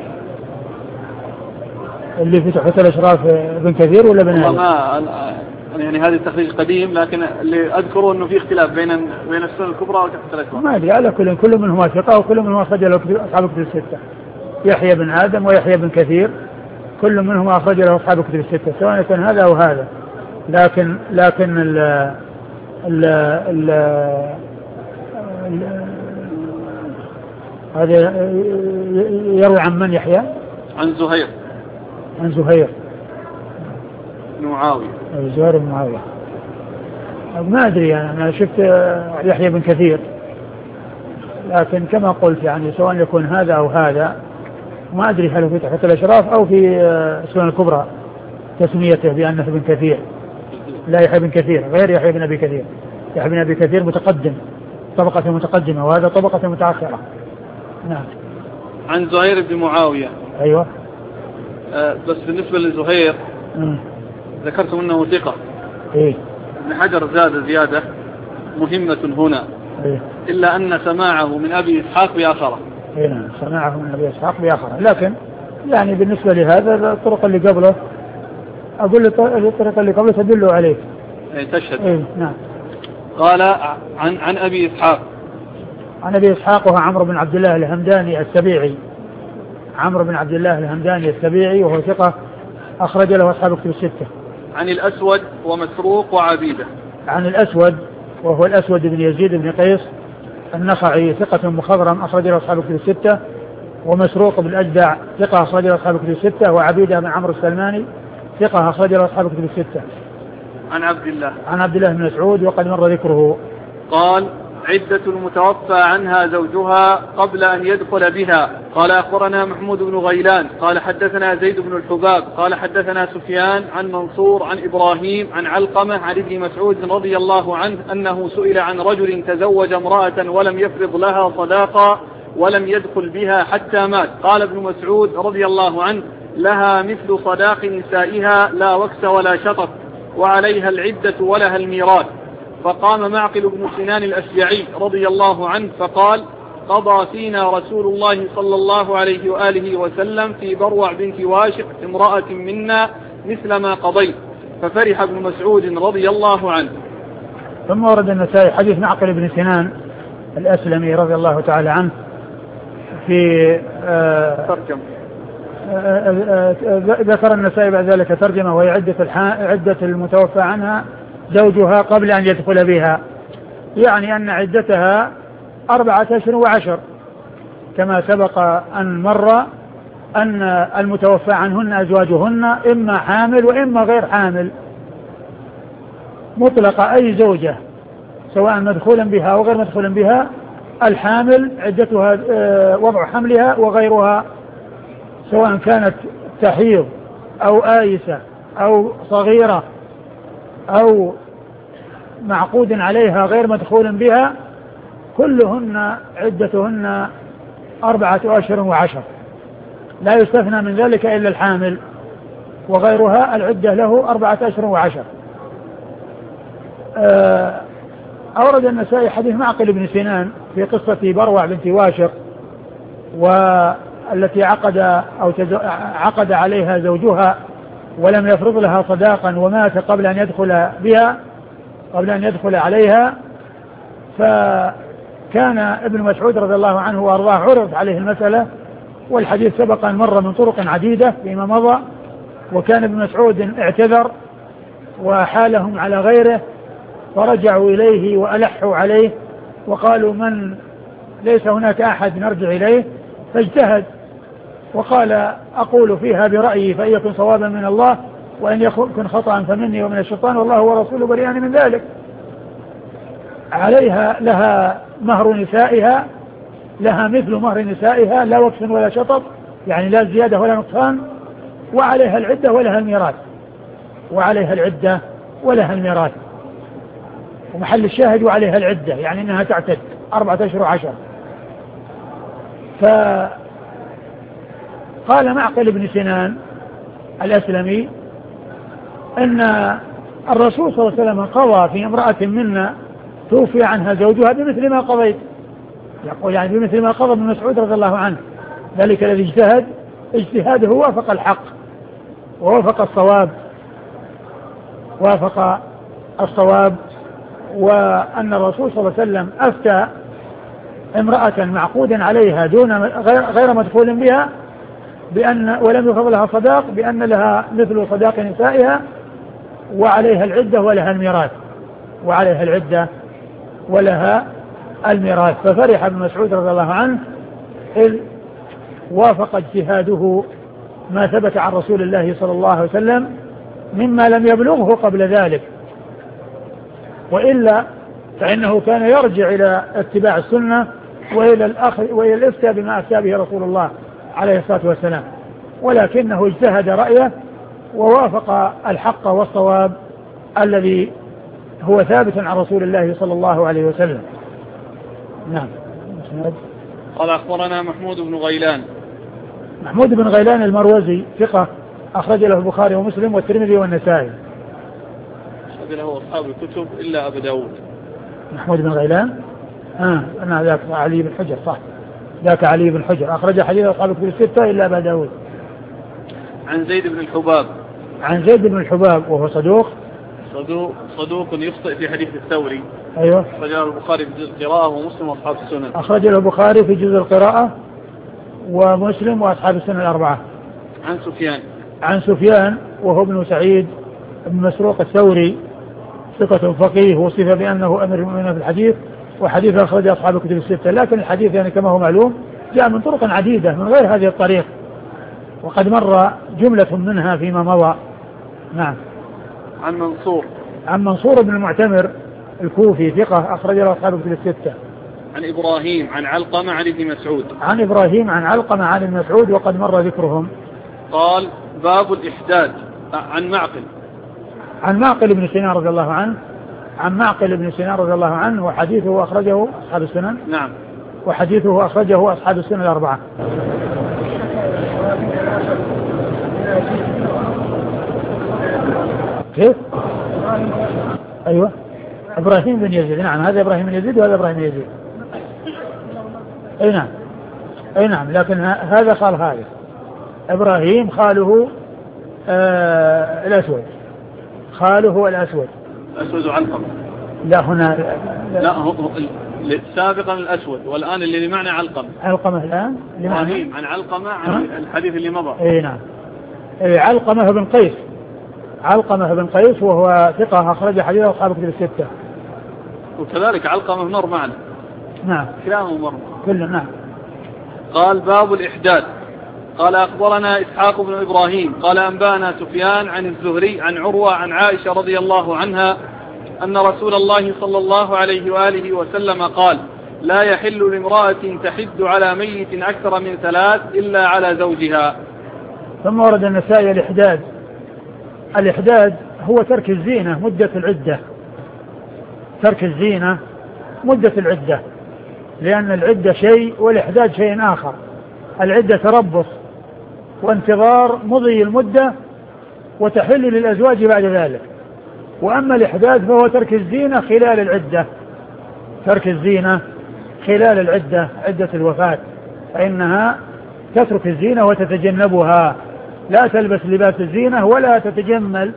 B: اللي في تحفة الأشراف ابن كثير ولا ابن آدم؟
A: ما يعني هذا التخريج قديم، لكن اللي أذكره أنه في اختلاف بين بين السنن الكبرى وتحفة الأشراف.
B: ما أدري على كل كل منهما ثقة وكل منهما أخرج له أصحاب كتب الستة. يحيى بن آدم ويحيى بن كثير كل منهما أخرج له أصحاب كتب الستة سواء كان هذا أو هذا، لكن لكن ال ال ال هذا يروي عن من يحيى؟
A: عن زهير.
B: عن زهير
A: بن معاوية.
B: زهير بن معاوية. ما أدري أنا شفت يحيى بن كثير، لكن كما قلت يعني سواء يكون هذا أو هذا ما أدري هل في تحفة الأشراف أو في السنن الكبرى تسميته بأنه ابن كثير. لا يحيى بن كثير غير يحيى بن أبي كثير. يحيى بن أبي كثير متقدم طبقة متقدمة وهذا طبقة متأخرة. نعم.
A: عن زهير بن معاوية.
B: أيوة.
A: أه بس بالنسبة لزهير م. ذكرتم أنه ثقة.
B: إيه.
A: ابن حجر زاد زيادة مهمة هنا.
B: إيه.
A: إلا أن سماعه من أبي إسحاق بآخره.
B: إيه نعم سماعه من أبي إسحاق بآخره، لكن يعني بالنسبة لهذا الطرق اللي قبله أقول الطريقة اللي قبله تدل عليه.
A: إيه تشهد.
B: إيه نعم.
A: قال عن عن أبي إسحاق.
B: عن أبي إسحاق وهو عمرو بن عبد الله الهمداني السبيعي. عمرو بن عبد الله الهمداني السبيعي وهو ثقة أخرج له أصحاب كتب الستة.
A: عن الأسود ومسروق وعبيدة.
B: عن الأسود وهو الأسود بن يزيد بن قيس النخعي ثقة مخضرم أخرج له أصحاب كتب الستة. ومسروق بن الأجدع ثقة أخرج له أصحاب كتب الستة. وعبيدة بن عمرو السلماني ثقة أخرج له أصحاب كتب الستة.
A: عن عبد الله.
B: عن عبد الله بن مسعود وقد مر ذكره.
A: قال عدة المتوفى عنها زوجها قبل أن يدخل بها. قال أخبرنا محمود بن غيلان قال حدثنا زيد بن الحباب قال حدثنا سفيان عن منصور عن إبراهيم عن علقمة عن ابن مسعود رضي الله عنه أنه سئل عن رجل تزوج امرأة ولم يفرض لها صداقا ولم يدخل بها حتى مات. قال ابن مسعود رضي الله عنه لها مثل صداق نسائها لا وكس ولا شطط وعليها العدة ولها الميراث. فقام معقل بن سنان الأشجعي رضي الله عنه فقال قضى فينا رسول الله صلى الله عليه وآله وسلم في بروع بنت واشق امرأة منا مثل ما قضيت. ففرح ابن مسعود رضي الله عنه.
B: ثم ورد النسائي حديث معقل بن سنان الأسلمي رضي الله تعالى عنه في آه
A: ترجم.
B: ذكر النسائي بعد ذلك ترجمة وهي عدة, عدة المتوفى عنها زوجها قبل أن يدخل بها، يعني أن عدتها أربعة أشهر وعشر كما سبق أن مر أن المتوفى عنهن أزواجهن إما حامل وإما غير حامل مطلقة. أي زوجة سواء مدخولا بها أو غير مدخولا بها الحامل عدتها وضع حملها وغيرها سواء كانت تحيض أو آيسة أو صغيرة أو معقود عليها غير مدخول بها كلهن عدتهن أربعة أشهر وعشر، لا يستثنى من ذلك إلا الحامل. وغيرها العدة له أربعة أشهر وعشر. أورد النسائي حديث معقل بن سنان في قصة بروع بنت واشق والتي عقد أو عقد عليها زوجها ولم يفرض لها صداقا ومات قبل أن يدخل بها قبل أن يدخل عليها. فكان ابن مسعود رضي الله عنه وأرضاه عرض عليه المسألة، والحديث سبق أن مر من طرق عديدة فيما مضى، وكان ابن مسعود اعتذر وحالهم على غيره، فرجعوا إليه وألحوا عليه وقالوا من ليس هناك أحد نرجع إليه، فاجتهد وقال أقول فيها برأيي فإن يكن صوابا من الله وإن يكن خطأ فمني ومن الشيطان والله ورسوله بريئان من ذلك. عليها لها مهر نسائها، لها مثل مهر نسائها لا وقف ولا شطط، يعني لا زيادة ولا نقصان، وعليها العدة ولها الميراث وعليها العدة ولها الميراث ومحل الشاهد وعليها العدة، يعني أنها تعتد أربعة أشهر وعشر. فقال معقل بن سنان الأسلمي أن الرسول صلى الله عليه وسلم قضى في امرأة منا توفي عنها زوجها بمثل ما قضيت، يقول يعني بمثل ما قضى ابن مسعود رضي الله عنه، ذلك الذي اجتهد اجتهاده وافق الحق ووافق الصواب وافق الصواب وأن الرسول صلى الله عليه وسلم أفتى امرأة معقودا عليها دون غير, غير مدخول بها بأن ولم يفرض لها صداق بأن لها مثل صداق نسائها وعليها العدة ولها الميراث وعليها العدة ولها الميراث. ففرح ابن مسعود رضي الله عنه إذ وافق اجتهاده ما ثبت عن رسول الله صلى الله عليه وسلم مما لم يبلغه قبل ذلك، وإلا فإنه كان يرجع إلى اتباع السنة وإلى الأخذ وإلى الإفتاء بما أفتى به رسول الله عليه الصلاة والسلام، ولكنه اجتهد رأيه ووافق الحق والصواب الذي هو ثابت عن رسول الله صلى الله عليه وسلم. نعم.
A: قال أخبرنا محمود بن غيلان.
B: محمود بن غيلان المروزي ثقة أخرج له البخاري ومسلم والترمذي والنسائي.
A: أخرج له أصحاب الكتب إلا أبو داود.
B: محمود بن غيلان آه أنا ذاك علي بن حجر صح، ذاك علي بن حجر أخرج حديث أصحاب الكتب الستة إلا أبو داود.
A: عن زيد بن الحباب.
B: عن زيد بن الحباب وهو صدوق
A: صدوق صدوق يخطئ في حديث الثوري.
B: أيوه.
A: أخرج له البخاري في جزء القراءة ومسلم وأصحاب السنن.
B: أخرج له البخاري في جزء القراءة ومسلم وأصحاب السنن الأربعة.
A: عن سفيان.
B: عن سفيان وهو ابن سعيد بن مسروق الثوري ثقة فقيه وصف بأنه أمير المؤمنين في الحديث، وحديث أخرج أصحاب الكتب الستة، لكن الحديث يعني كما هو معلوم جاء من طرق عديدة من غير هذه الطريق وقد مر جملة منها فيما مضى. نعم.
A: عن منصور.
B: عن منصور بن المعتمر الكوفي ثقة أخرج له أصحاب الكتب الستة.
A: عن إبراهيم عن علقمة عن ابن مسعود.
B: عن إبراهيم عن علقمة عن ابن مسعود وقد مر ذكرهم.
A: قال باب الإحداد. عن معقل.
B: عن معقل بن سنان رضي الله عنه. عن معقل بن سنان رضي الله عنه وحديثه أخرجه أصحاب السنن.
A: نعم.
B: وحديثه أخرجه أصحاب السنن الأربعة. كيف؟ أيوة إبراهيم بن يزيد. نعم هذا إبراهيم بن يزيد وهذا إبراهيم بن يزيد. أي نعم أي نعم لكن هذا خال هذا إبراهيم خاله آه الأسود خاله الأسود.
A: الأسود علقمة.
B: لا هنا
A: لا, لا هو سابقا الأسود والآن اللي معنى علقمة.
B: علقمة الآن
A: إبراهيم عن علقمة عن الحديث اللي مضى.
B: أي نعم. أي علقمة بن قيس. علقمة بن قيس وهو ثقة أخرج حديث أصحاب الكتب الستة.
A: وكذلك علقمة مر معنا.
B: نعم.
A: كلامه مر.
B: كله نعم.
A: قال باب الإحداد. قال أخبرنا إسحاق بن إبراهيم قال أنبانا سفيان عن الزهري عن عروة عن عائشة رضي الله عنها أن رسول الله صلى الله عليه وآله وسلم قال لا يحل لامرأة تحد على ميت أكثر من ثلاث إلا على زوجها.
B: ثم ورد النسائي الإحداد. الإحداد هو ترك الزينة مدة العدة، ترك الزينة مدة العدة، لأن العدة شيء والإحداد شيء آخر. العدة تربص وانتظار مضي المدة وتحل للأزواج بعد ذلك. وأما الإحداث فهو ترك الزينة خلال العدة، ترك الزينة خلال العدة، عدة الوفاة، فإنها تترك الزينة وتتجنبها، لا تلبس لباس الزينة ولا تتجمل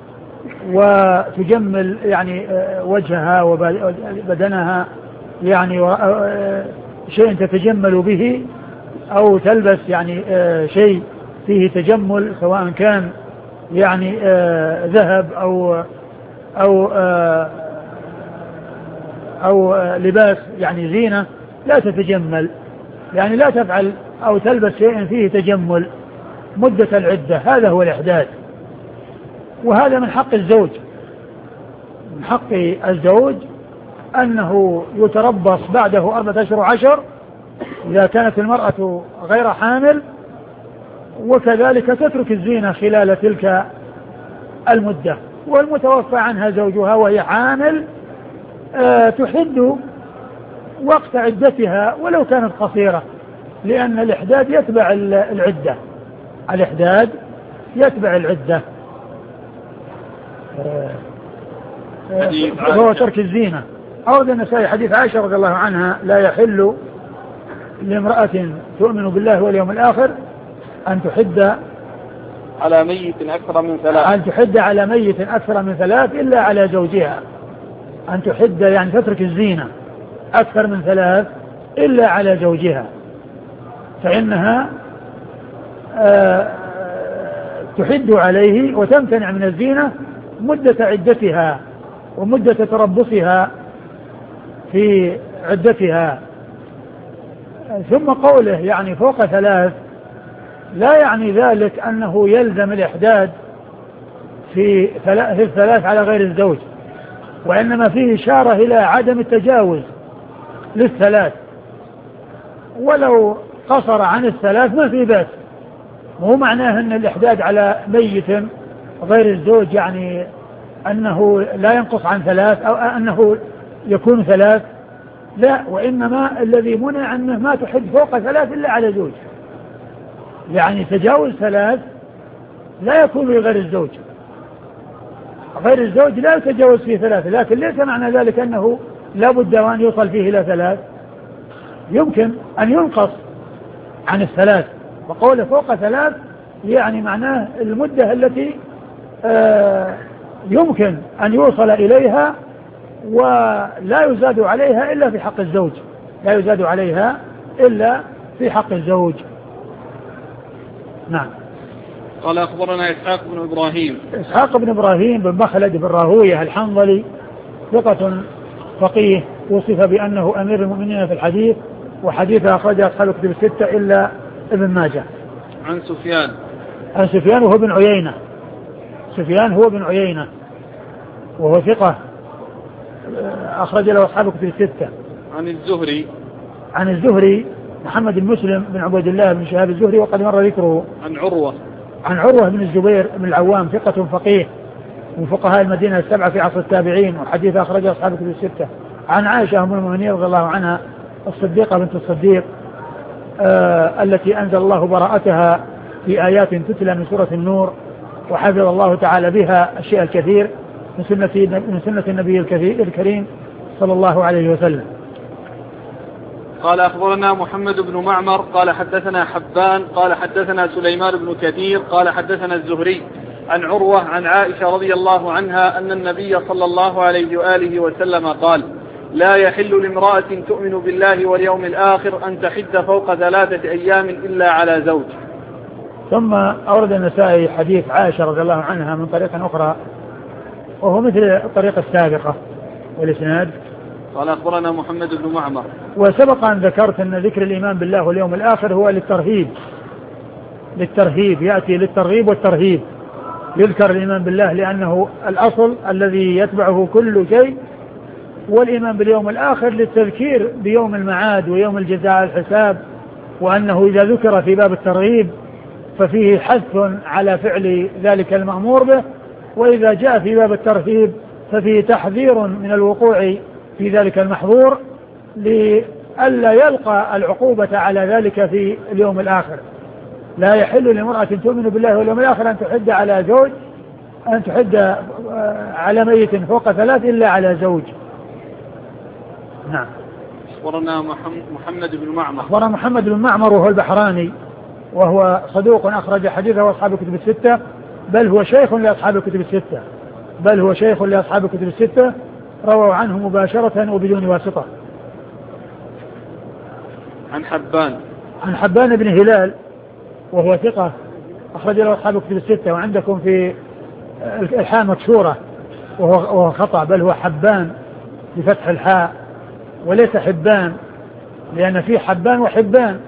B: وتجمل يعني وجهها وبدنها، يعني شيء تتجمل به أو تلبس يعني شيء فيه تجمل، سواء كان يعني ذهب أو أو أو لباس يعني زينة، لا تتجمل، يعني لا تفعل أو تلبس شيء فيه تجمل مدة العدة. هذا هو الإحداث. وهذا من حق الزوج، من حق الزوج أنه يتربص بعده أربعة أشهر وعشر إذا كانت المرأة غير حامل، وكذلك تترك الزينة خلال تلك المدة. والمتوفى عنها زوجها وهي حامل أه تحد وقت عدتها ولو كانت قصيرة، لأن الإحداد يتبع العدة، الإحداد يتبع العدة. وهو ترك الزينة. أورد النسائي حديث عائشة رضي الله عنها: لا يحل لامرأة تؤمن بالله واليوم الآخر أن تحد
A: على ميت أكثر من ثلاث،
B: أن تحد على ميت أكثر من ثلاث إلا على زوجها. أن تحد يعني تترك الزينة أكثر من ثلاث إلا على زوجها، فإنها آه تحد عليه وتمتنع من الزينة مدة عدتها ومدة تربصها في عدتها. ثم قوله يعني فوق ثلاث لا يعني ذلك أنه يلزم الإحداد في الثلاث على غير الزوج، وإنما فيه إشارة إلى عدم التجاوز للثلاث، ولو قصر عن الثلاث ما في بأس. مو معناه أن الإحداد على ميت غير الزوج يعني أنه لا ينقص عن ثلاث أو أنه يكون ثلاث، لا، وإنما الذي منع أنه ما تحد فوق ثلاث إلا على زوج، يعني تجاوز ثلاث لا يكون لغير الزوج، غير الزوج لا يتجاوز فيه ثلاث، لكن ليس معنى ذلك أنه لا بد أن يوصل فيه إلى ثلاث، يمكن أن ينقص عن الثلاث. وقوله فوق ثلاث يعني معناه المدة التي آه يمكن أن يوصل إليها ولا يزاد عليها إلا في حق الزوج، لا يزاد عليها إلا في حق الزوج. نعم.
A: قال أخبرنا إسحاق بن إبراهيم
B: إسحاق بن إبراهيم بن مخلد بن راهويه الحنظلي ثقة فقيه، وصف بأنه أمير المؤمنين في الحديث، وحديثه أخرج أصحاب الكتب الستة إلا ابن ماجه.
A: عن سفيان
B: عن سفيان وهو بن عيينة، سفيان هو بن عيينة وهو ثقة أخرج له أصحاب الكتب الستة.
A: عن الزهري
B: عن الزهري محمد بن مسلم بن عبد الله بن شهاب الزهري وقد مر ذكره.
A: عن عروة
B: عن عروة بن الزبير بن العوام ثقة فقيه من فقهاء المدينة السبعة في عصر التابعين، وحديث أخرجه أصحاب الكتب الستة. عن عائشة أم المؤمنين رضي الله عنها الصديقة بنت الصديق آه التي أنزل الله براءتها في آيات تتلى من سورة النور، وحفظ الله تعالى بها الشيء الكثير من سنة, من سنة النبي الكريم صلى الله عليه وسلم.
A: قال أخبرنا محمد بن معمر قال حدثنا حبان قال حدثنا سليمان بن كثير قال حدثنا الزهري عن عروة عن عائشة رضي الله عنها أن النبي صلى الله عليه وآله وسلم قال: لا يحل لامرأة تؤمن بالله واليوم الآخر أن تحد فوق ثلاثة أيام إلا على زوج.
B: ثم أورد النسائي حديث عائشة رضي الله عنها من طريقة أخرى وهو مثل الطريقة السابقة والإسناد.
A: قال أخبرنا محمد بن معمر.
B: وسبق أن ذكرت أن ذكر الإيمان بالله واليوم الآخر هو للترهيب، للترهيب يأتي للترغيب والترهيب. يذكر الإيمان بالله لأنه الأصل الذي يتبعه كل شيء، والإيمان باليوم الآخر للتذكير بيوم المعاد ويوم الجزاء الحساب، وأنه إذا ذكر في باب الترغيب ففيه حث على فعل ذلك المأمور به، وإذا جاء في باب الترهيب ففيه تحذير من الوقوع في ذلك المحظور لئلا يلقى العقوبة على ذلك في اليوم الآخر. لا يحل لامرأة تؤمن بالله واليوم الآخر أن تحد على زوج أن تحد على ميت فوق ثلاث إلا على زوج. نعم.
A: أخبرنا محمد بن معمر.
B: أخبرنا محمد بن معمر وهو البحراني وهو صدوق أخرج حديثه أصحاب الكتب الستة، بل هو شيخ لأصحاب الكتب الستة بل هو شيخ لأصحاب الكتب الستة رووا عنه مباشرة وبدون واسطة.
A: عن حبان
B: عن حبان بن هلال وهو ثقة أخرج له أصحاب الكتب الستة، وعندكم في الحاء مكسورة وهو خطأ، بل هو حبان بفتح الحاء وليس حبان، لأن فيه حبان وحبان،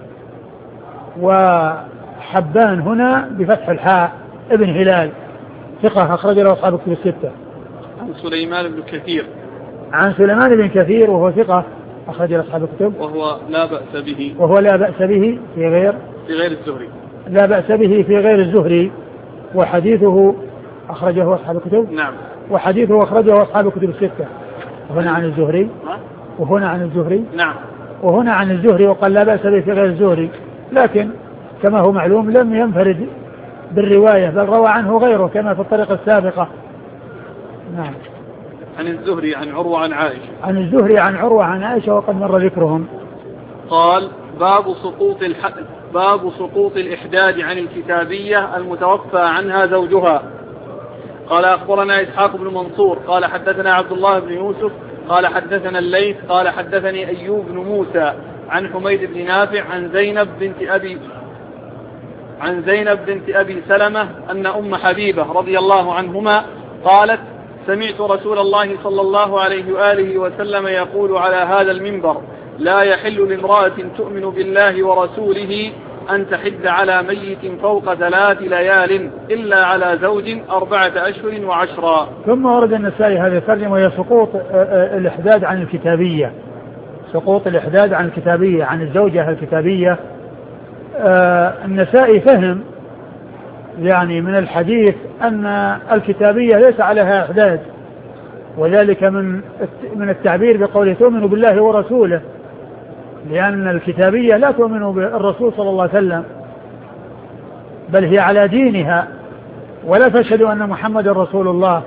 B: وحبان هنا بفتح الحاء ابن هلال ثقة أخرج له أصحاب الكتب الستة.
A: عن سليمان بن كثير.
B: عن سليمان بن كثير وهو ثقة أخرج له أصحاب الكتب،
A: وهو لا بأس به
B: وهو لا بأس به في غير
A: في غير الزهري
B: لا بأس به في غير الزهري، وحديثه أخرجه أصحاب الكتب.
A: نعم.
B: وحديثه أخرجه أصحاب الكتب الستة. وهنا عن الزهري وهنا عن الزهري
A: نعم.
B: وهنا عن الزهري، وقال لا بأس به في غير الزهري، لكن كما هو معلوم لم ينفرد بالرواية، بل روى عنه غيره كما في الطريقة السابقة. نعم.
A: عن الزهري عن عروة عن عائشة.
B: عن الزهري عن عروة عن عائشة وقد مر ذكرهم.
A: قال باب سقوط الح... باب سقوط الإحداد عن الكتابية المتوفى عنها زوجها. قال أخبرنا إسحاق بن منصور قال حدثنا عبد الله بن يوسف قال حدثنا الليث قال حدثني أيوب بن موسى عن حميد بن نافع عن زينب بنت أبي عن زينب بنت أبي سلمة أن أم حبيبة رضي الله عنهما قالت سمعت رسول الله صلى الله عليه وآله وسلم يقول على هذا المنبر لا يحل لامرأة تؤمن بالله ورسوله أن تحد على ميت فوق ثلاث ليال إلا على زوج أربعة أشهر وعشرا.
B: ثم ورد النسائي هذا الترجمة وهي سقوط الإحداد عن الكتابية سقوط الإحداد عن الكتابية عن الزوجة الكتابية. النسائي فهم يعني من الحديث أن الكتابية ليس عليها إحداد، وذلك من من التعبير بقوله تؤمن بالله ورسوله، لأن الكتابية لا تؤمن بالرسول صلى الله عليه وسلم، بل هي على دينها ولا تشهد أن محمد رسول الله.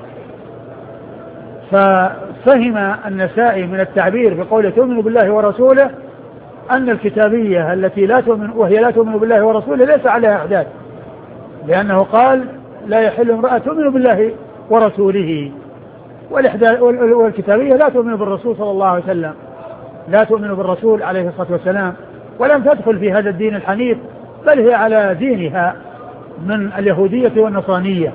B: ففهم النسائي من التعبير بقوله تؤمن بالله ورسوله أن الكتابية التي لا تؤمن وهي لا تؤمن بالله ورسوله ليس عليها إحداد، لأنه قال لا يحل امرأة تؤمن بالله ورسوله، والكتابية لا تؤمن بالرسول صلى الله عليه وسلم، لا تؤمن بالرسول عليه الصلاة والسلام، ولم تدخل في هذا الدين الحنيف، بل هي على دينها من اليهودية والنصرانية.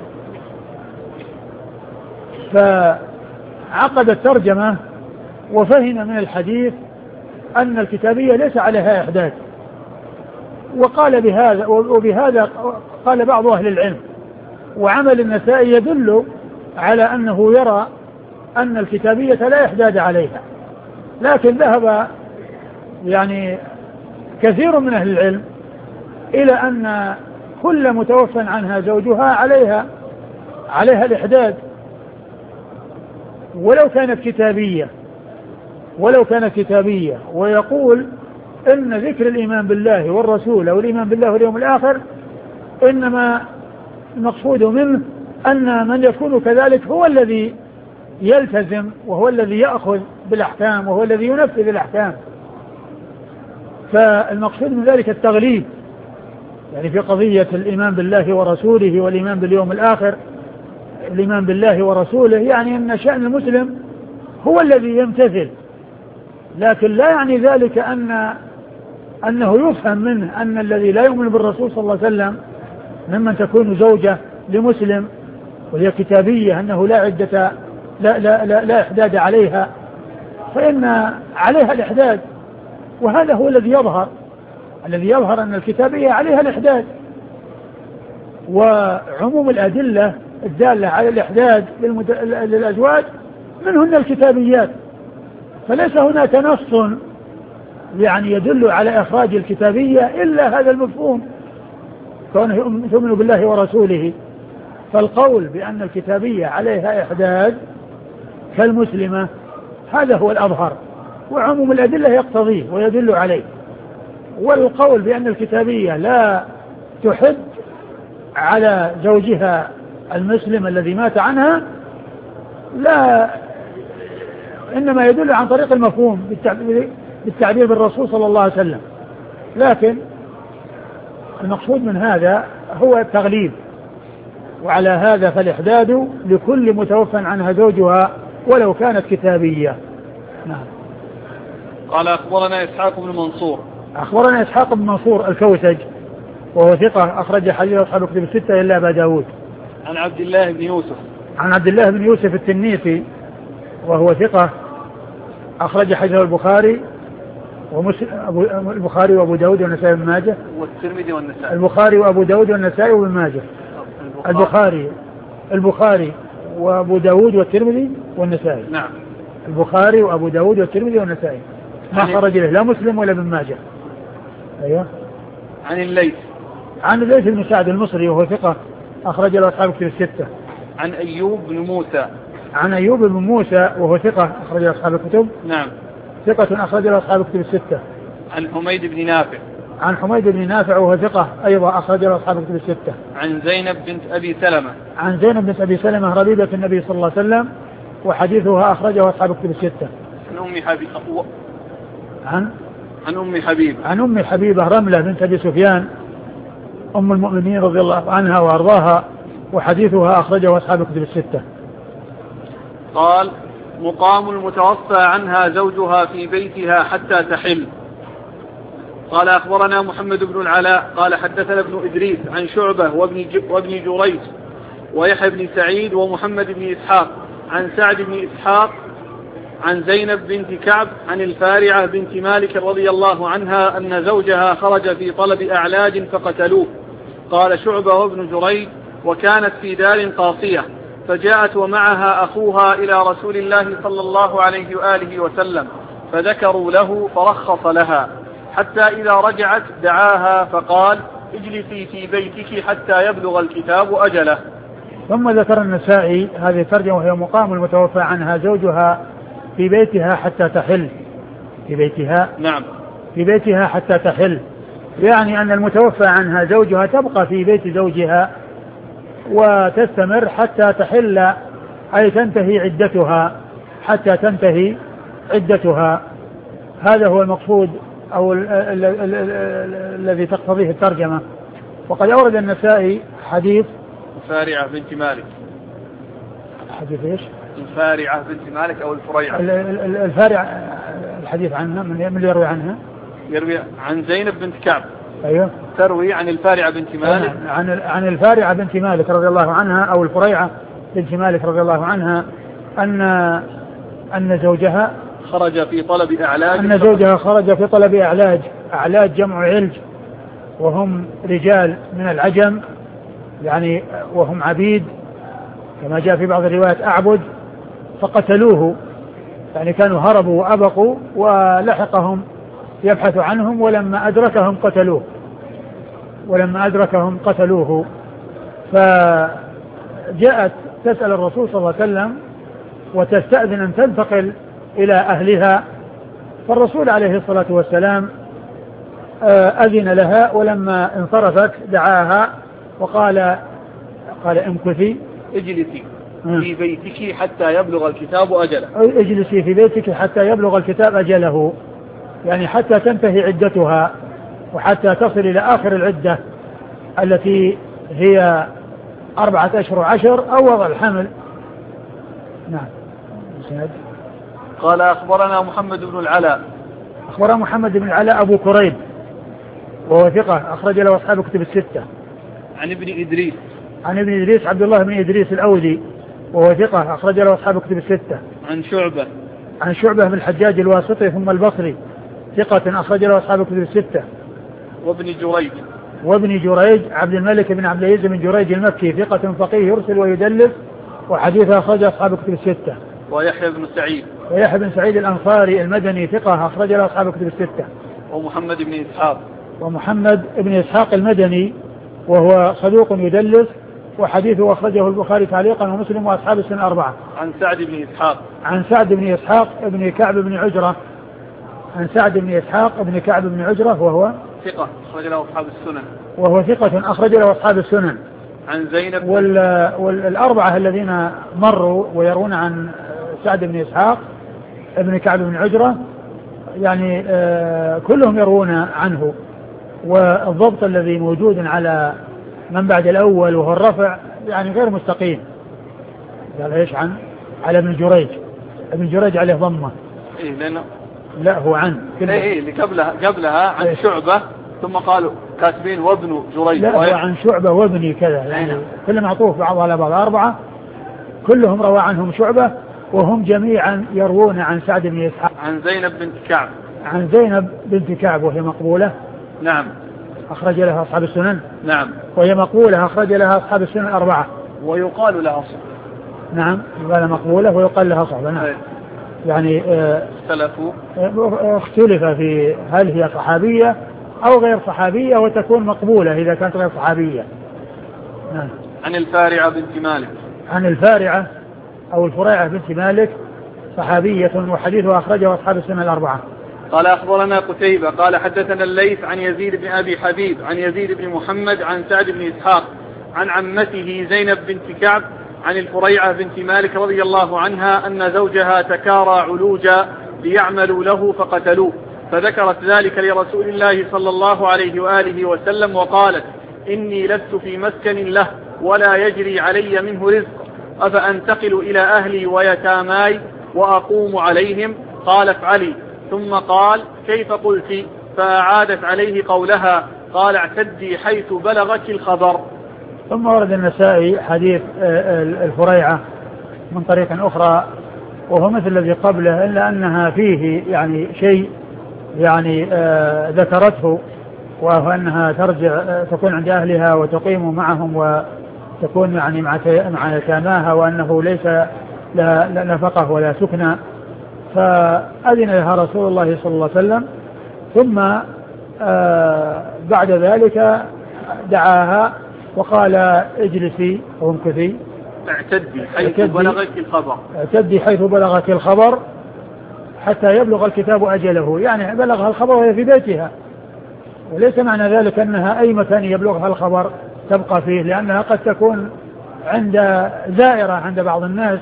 B: فعقد الترجمة وفهم من الحديث أن الكتابية ليس عليها إحداث، وقال بهذا وبهذا قال بعض أهل العلم، وعمل النسائي يدل على أنه يرى أن الكتابية لا إحداد عليها، لكن ذهب يعني كثير من أهل العلم إلى أن كل متوفى عنها زوجها عليها عليها الإحداد ولو كانت كتابية ولو كانت كتابية ويقول إن ذكر الإيمان بالله والرسول أو الإيمان بالله واليوم الآخر إنما المقصود منه أن من يكون كذلك هو الذي يلتزم وهو الذي يأخذ بالأحكام وهو الذي ينفذ الأحكام. فالمقصود من ذلك التغليب، يعني في قضية الإيمان بالله ورسوله والإيمان باليوم الآخر، الإيمان بالله ورسوله يعني أن شأن المسلم هو الذي يمتثل، لكن لا يعني ذلك أن أنه يفهم منه أن الذي لا يؤمن بالرسول صلى الله عليه وسلم ممن تكون زوجة لمسلم وهي كتابية أنه لا عدة لا, لا, لا, لا إحداد عليها، فإن عليها الإحداد، وهذا هو الذي يظهر الذي يظهر أن الكتابية عليها الإحداد. وعموم الأدلة الدالة على الإحداد للأزواج منهن الكتابيات، فليس هناك نص يعني يدل على إخراج الكتابية إلا هذا المفهوم كونه تؤمن بالله ورسوله. فالقول بأن الكتابية عليها إحداد كالمسلمة هذا هو الأظهر، وعموم الأدلة يقتضيه ويدل عليه. والقول بأن الكتابية لا تحد على زوجها المسلم الذي مات عنها لا إنما يدل عن طريق المفهوم بالتعبير بالرسول صلى الله عليه وسلم، لكن المقصود من هذا هو التغليب، وعلى هذا فالإحداد لكل متوفى عنها زوجها ولو كانت كتابية. نعم.
A: قال أخبرنا إسحاق بن منصور
B: أخبرنا إسحاق بن منصور الكوسج وهو ثقة أخرج حديث أصحاب الكتب الستة إلا أبا داود.
A: عن عبد الله بن يوسف
B: عن عبد الله بن يوسف التنيسي وهو ثقة أخرج حديث البخاري ومسلم البخاري وأبو داود والنسائي وابن ماجه
A: والترمذي والنسائي.
B: البخاري وأبو داود والنسائي وابن ماجه. البخاري البخاري وأبو داود والترمذي والنسائي.
A: نعم.
B: البخاري وأبو داود والترمذي والنسائي ما خرج له لا مسلم ولا ابن ماجه. أيوه.
A: عن الليث
B: عن الليث بن سعد المصري وهو ثقة أخرج له أصحاب الكتب الستة.
A: عن أيوب بن موسى
B: عن أيوب بن موسى وهو ثقة أخرج له أصحاب الكتب.
A: نعم.
B: ثقة أخرج له أصحاب الكتب الستة.
A: عن حميد بن نافع
B: عن حميد بن نافع وهو ثقة أيضا أخرج له أصحاب الكتب الستة.
A: عن زينب بنت أبي سلمة
B: عن زينب بنت أبي سلمة ربيبة النبي صلى الله عليه وسلم وحديثها أخرجه أصحاب الكتب الستة.
A: عن أم حبيب
B: عن
A: عن أم حبيب
B: عن أم حبيبة رملة بنت أبي سفيان أم المؤمنين رضي الله عنها وأرضاها وحديثها أخرجه أصحاب الكتب الستة.
A: قال مقام المتوفى عنها زوجها في بيتها حتى تحل. قال أخبرنا محمد بن العلاء قال حدثنا ابن إدريس عن شعبة وابن, وابن جريج ويحيى بن سعيد ومحمد بن إسحاق عن سعد بن إسحاق عن زينب بنت كعب عن الفارعة بنت مالك رضي الله عنها أن زوجها خرج في طلب أعلاج فقتلوه. قال شعبة وابن جريج وكانت في دار قاصية فجاءت ومعها أخوها إلى رسول الله صلى الله عليه وآله وسلم فذكروا له فرخص لها حتى إذا رجعت دعاها فقال اجلسي في بيتك حتى يبلغ الكتاب أجله.
B: ثم ذكر النسائي هذه الترجمة وهي مقام المتوفى عنها زوجها في بيتها حتى تحل. في بيتها
A: نعم
B: في بيتها حتى تحل يعني أن المتوفى عنها زوجها تبقى في بيت زوجها وتستمر حتى تحل أي تنتهي عدتها حتى تنتهي عدتها. هذا هو المقصود أو الذي تقتضيه الترجمة. وقد أورد النسائي حديث
A: الفارعة بنت مالك.
B: حديث إيش؟
A: الفارعة بنت مالك أو الفريعة.
B: الفارعة الحديث عنها من من يروي عنها؟
A: يروي عن زينب بنت كعب.
B: أيوه.
A: تروي عن الفارعة بنت مالك.
B: عن عن الفارعة بنت مالك رضي الله عنها أو الفريعة بنت مالك رضي الله عنها أن أن زوجها
A: خرج في طلب أعلاج.
B: أن زوجها خرج في طلب أعلاج. أعلاج جمع علج وهم رجال من العجم يعني وهم عبيد كما جاء في بعض الروايات أعبد فقتلوه يعني كانوا هربوا وأبقوا ولحقهم يبحث عنهم ولما أدركهم قتلوه ولما أدركهم قتلوه فجاءت تسأل الرسول صلى الله عليه وسلم وتستأذن أن تنتقل إلى أهلها فالرسول عليه الصلاة والسلام أذن لها ولما انصرفت دعاها وقال قال امكثي
A: اجلسي في بيتك حتى يبلغ الكتاب أجله.
B: اجلسي في بيتك حتى يبلغ الكتاب أجله يعني حتى تنتهي عدتها وحتى تصل إلى آخر العدة التي هي أربعة أشهر وعشر أو وضع الحمل. نعم.
A: قال أخبرنا محمد بن العلاء
B: أخبرنا محمد بن العلاء أبو كريب وهو ثقة أخرج له أصحاب الكتب الستة.
A: عن ابن إدريس
B: عن ابن إدريس عبد الله بن إدريس الأودي وهو ثقة أخرج له أصحاب الكتب الستة.
A: عن شعبة
B: عن شعبة بن الحجاج الواسطي ثم البصري ثقة أخرج له أصحاب الكتب الستة.
A: وابن جريج
B: وابن جريج عبد الملك بن عبد العزيز بن جريج المكي ثقة فقيه يرسل ويدلس وحديثه أخرج أصحاب الكتب الستة.
A: ويحيى بن سعيد
B: ويحيى بن سعيد الأنصاري المدني ثقة أخرج له أصحاب الكتب الستة.
A: ومحمد بن إسحاق
B: ومحمد بن إسحاق المدني وهو صدوق يدلس وحديثه أخرجه البخاري تعليقا ومسلم وأصحاب السنة أربعة.
A: عن سعد بن إسحاق
B: عن سعد بن إسحاق بن كعب بن عجرة عن سعد بن إسحاق بن كعب بن عجرة وهو
A: ثقة أخرج له أصحاب السنن
B: وهو ثقة أخرج له أصحاب السنن.
A: عن زينب.
B: وال... والأربعة الذين مروا ويرون عن سعد بن إسحاق ابن كعب بن عجرة يعني آه كلهم يرون عنه، والضبط الذي موجود على من بعد الأول وهو الرفع يعني غير مستقيم. قال ايش عن على ابن جريج، ابن جريج عليه ضمة.
A: إيه لأنه
B: لا هو عن
A: إيه إيه اللي قبلها قبلها عن إيه؟ شعبة ثم قالوا كاتبين وابن جريج.
B: لا هو عن شعبة وابني كذا يعني أيه؟ كل معطوف بعض على بعض. أربعة كلهم روى عنهم شعبة وهم جميعا يروون عن سعد بن إسحاق.
A: عن زينب بنت كعب.
B: عن زينب بنت كعب وهي مقبولة.
A: نعم.
B: أخرج لها أصحاب السنن.
A: نعم.
B: وهي مقبولة أخرج لها أصحاب السنن الأربعة.
A: ويقال لها صحبة.
B: نعم يقال مقبولة ويقال لها صحبة. نعم. يعني
A: اختلفوا
B: اختلف في هل هي صحابية أو غير صحابية وتكون مقبولة إذا كانت غير صحابية. نعم.
A: عن الفارعة بنت مالك.
B: عن الفارعة أو الفريعة بنت مالك صحابية وحديثها أخرجه أصحاب السنة الأربعة.
A: قال أخبرنا قتيبة قال حدثنا الليث عن يزيد بن أبي حبيب عن يزيد بن محمد عن سعد بن إسحاق عن عمته زينب بنت كعب عن الفريعة بنت مالك رضي الله عنها أن زوجها تكارى علوجا ليعملوا له فقتلوه، فذكرت ذلك لرسول الله صلى الله عليه وآله وسلم وقالت إني لست في مسكن له ولا يجري علي منه رزق، أفأنتقل إلى أهلي ويتاماي وأقوم عليهم؟ قال افعلي. ثم قال كيف قلت؟ فأعادت عليه قولها قال اعتدي حيث بلغك الخبر.
B: ثم ورد النسائي حديث الفريعة من طريق أخرى وهو مثل الذي قبله إلا أنها فيه يعني شيء يعني آه ذكرته، وهو أنها ترجع آه تكون عند أهلها وتقيم معهم وتكون يعني مع مع يتاماها، وأنه ليس لا نفقه ولا سكنى، فأذن لها رسول الله صلى الله عليه وسلم. ثم آه بعد ذلك دعاها وقال اجلسي أو امكثي
A: اعتدي حيث بلغك الخبر
B: اعتدي حيث بلغك الخبر حتى يبلغ الكتاب أجله، يعني بلغها الخبر وهي في بيتها، وليس معنى ذلك أنها أي مكان يبلغها الخبر تبقى فيه، لأنها قد تكون عند زائرة عند بعض الناس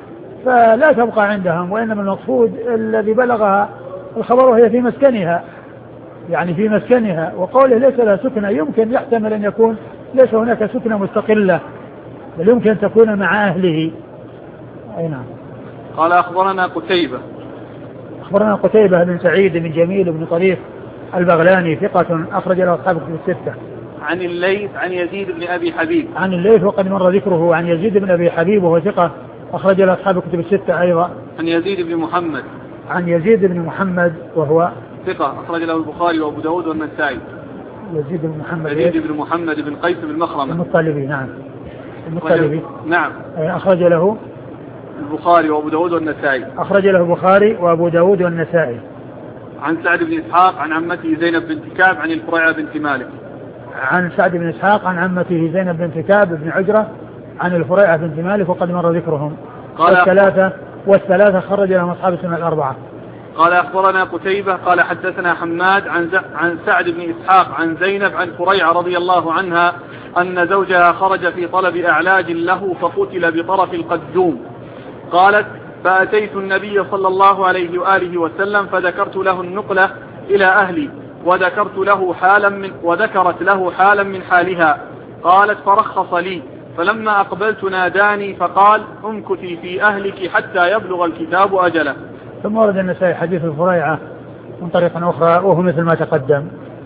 B: فلا تبقى عندهم، وإنما المقصود الذي بلغها الخبر وهي في مسكنها، يعني في مسكنها. وقوله ليس لها سكنة يمكن يحتمل أن يكون ليس هناك سكنة مستقلة، بل يمكن أن تكون مع أهله. أي نعم.
A: قال أخبرنا قتيبة
B: أخبرنا قتيبة بن سعيد بن جميل بن طريف البغلاني ثقة أخرج له أصحاب الكتب الستة.
A: عن الليث عن يزيد بن أبي حبيب.
B: عن الليث وقد مر ذكره. عن يزيد بن أبي حبيب وهو ثقة أخرج له أصحاب الكتب الستة أيضا.
A: عن يزيد بن محمد.
B: عن يزيد بن محمد وهو
A: ثقة أخرج له البخاري وأبو داود والنسائي.
B: يزيد بن محمد
A: يزيد بن محمد بن قيس بن مخرمة
B: المطلبي. نعم المطلبي.
A: نعم.
B: أخرج له
A: البخاري وأبو داود والنسائي.
B: أخرج له البخاري وأبو داود والنسائي.
A: عن سعد بن إسحاق عن عمته زينب بنت كعب عن الفريعة بنت مالك.
B: عن سعد بن إسحاق عن عمته زينب بنت كعب بن عجرة عن الفريعة بنت مالك وقد مر ذكرهم. والثلاثة والثلاثة خرج لهم أصحاب السنة الأربعة.
A: قال أخبرنا قتيبة قال حدثنا حماد عن عن سعد بن إسحاق عن زينب عن فريعة رضي الله عنها أن زوجها خرج في طلب أعلاج له فقتل بطرف القدوم. قالت فأتيت النبي صلى الله عليه وآله وسلم فذكرت له النقلة إلى أهلي وذكرت له حالا من وذكرت له حالا من حالها. قالت فرخص لي، فلما أقبلت ناداني فقال امكثي في أهلك حتى يبلغ الكتاب أجله.
B: ثم ورد النسائي حديث الفريعة من طريق أخرى وهو مثل ما تقدم.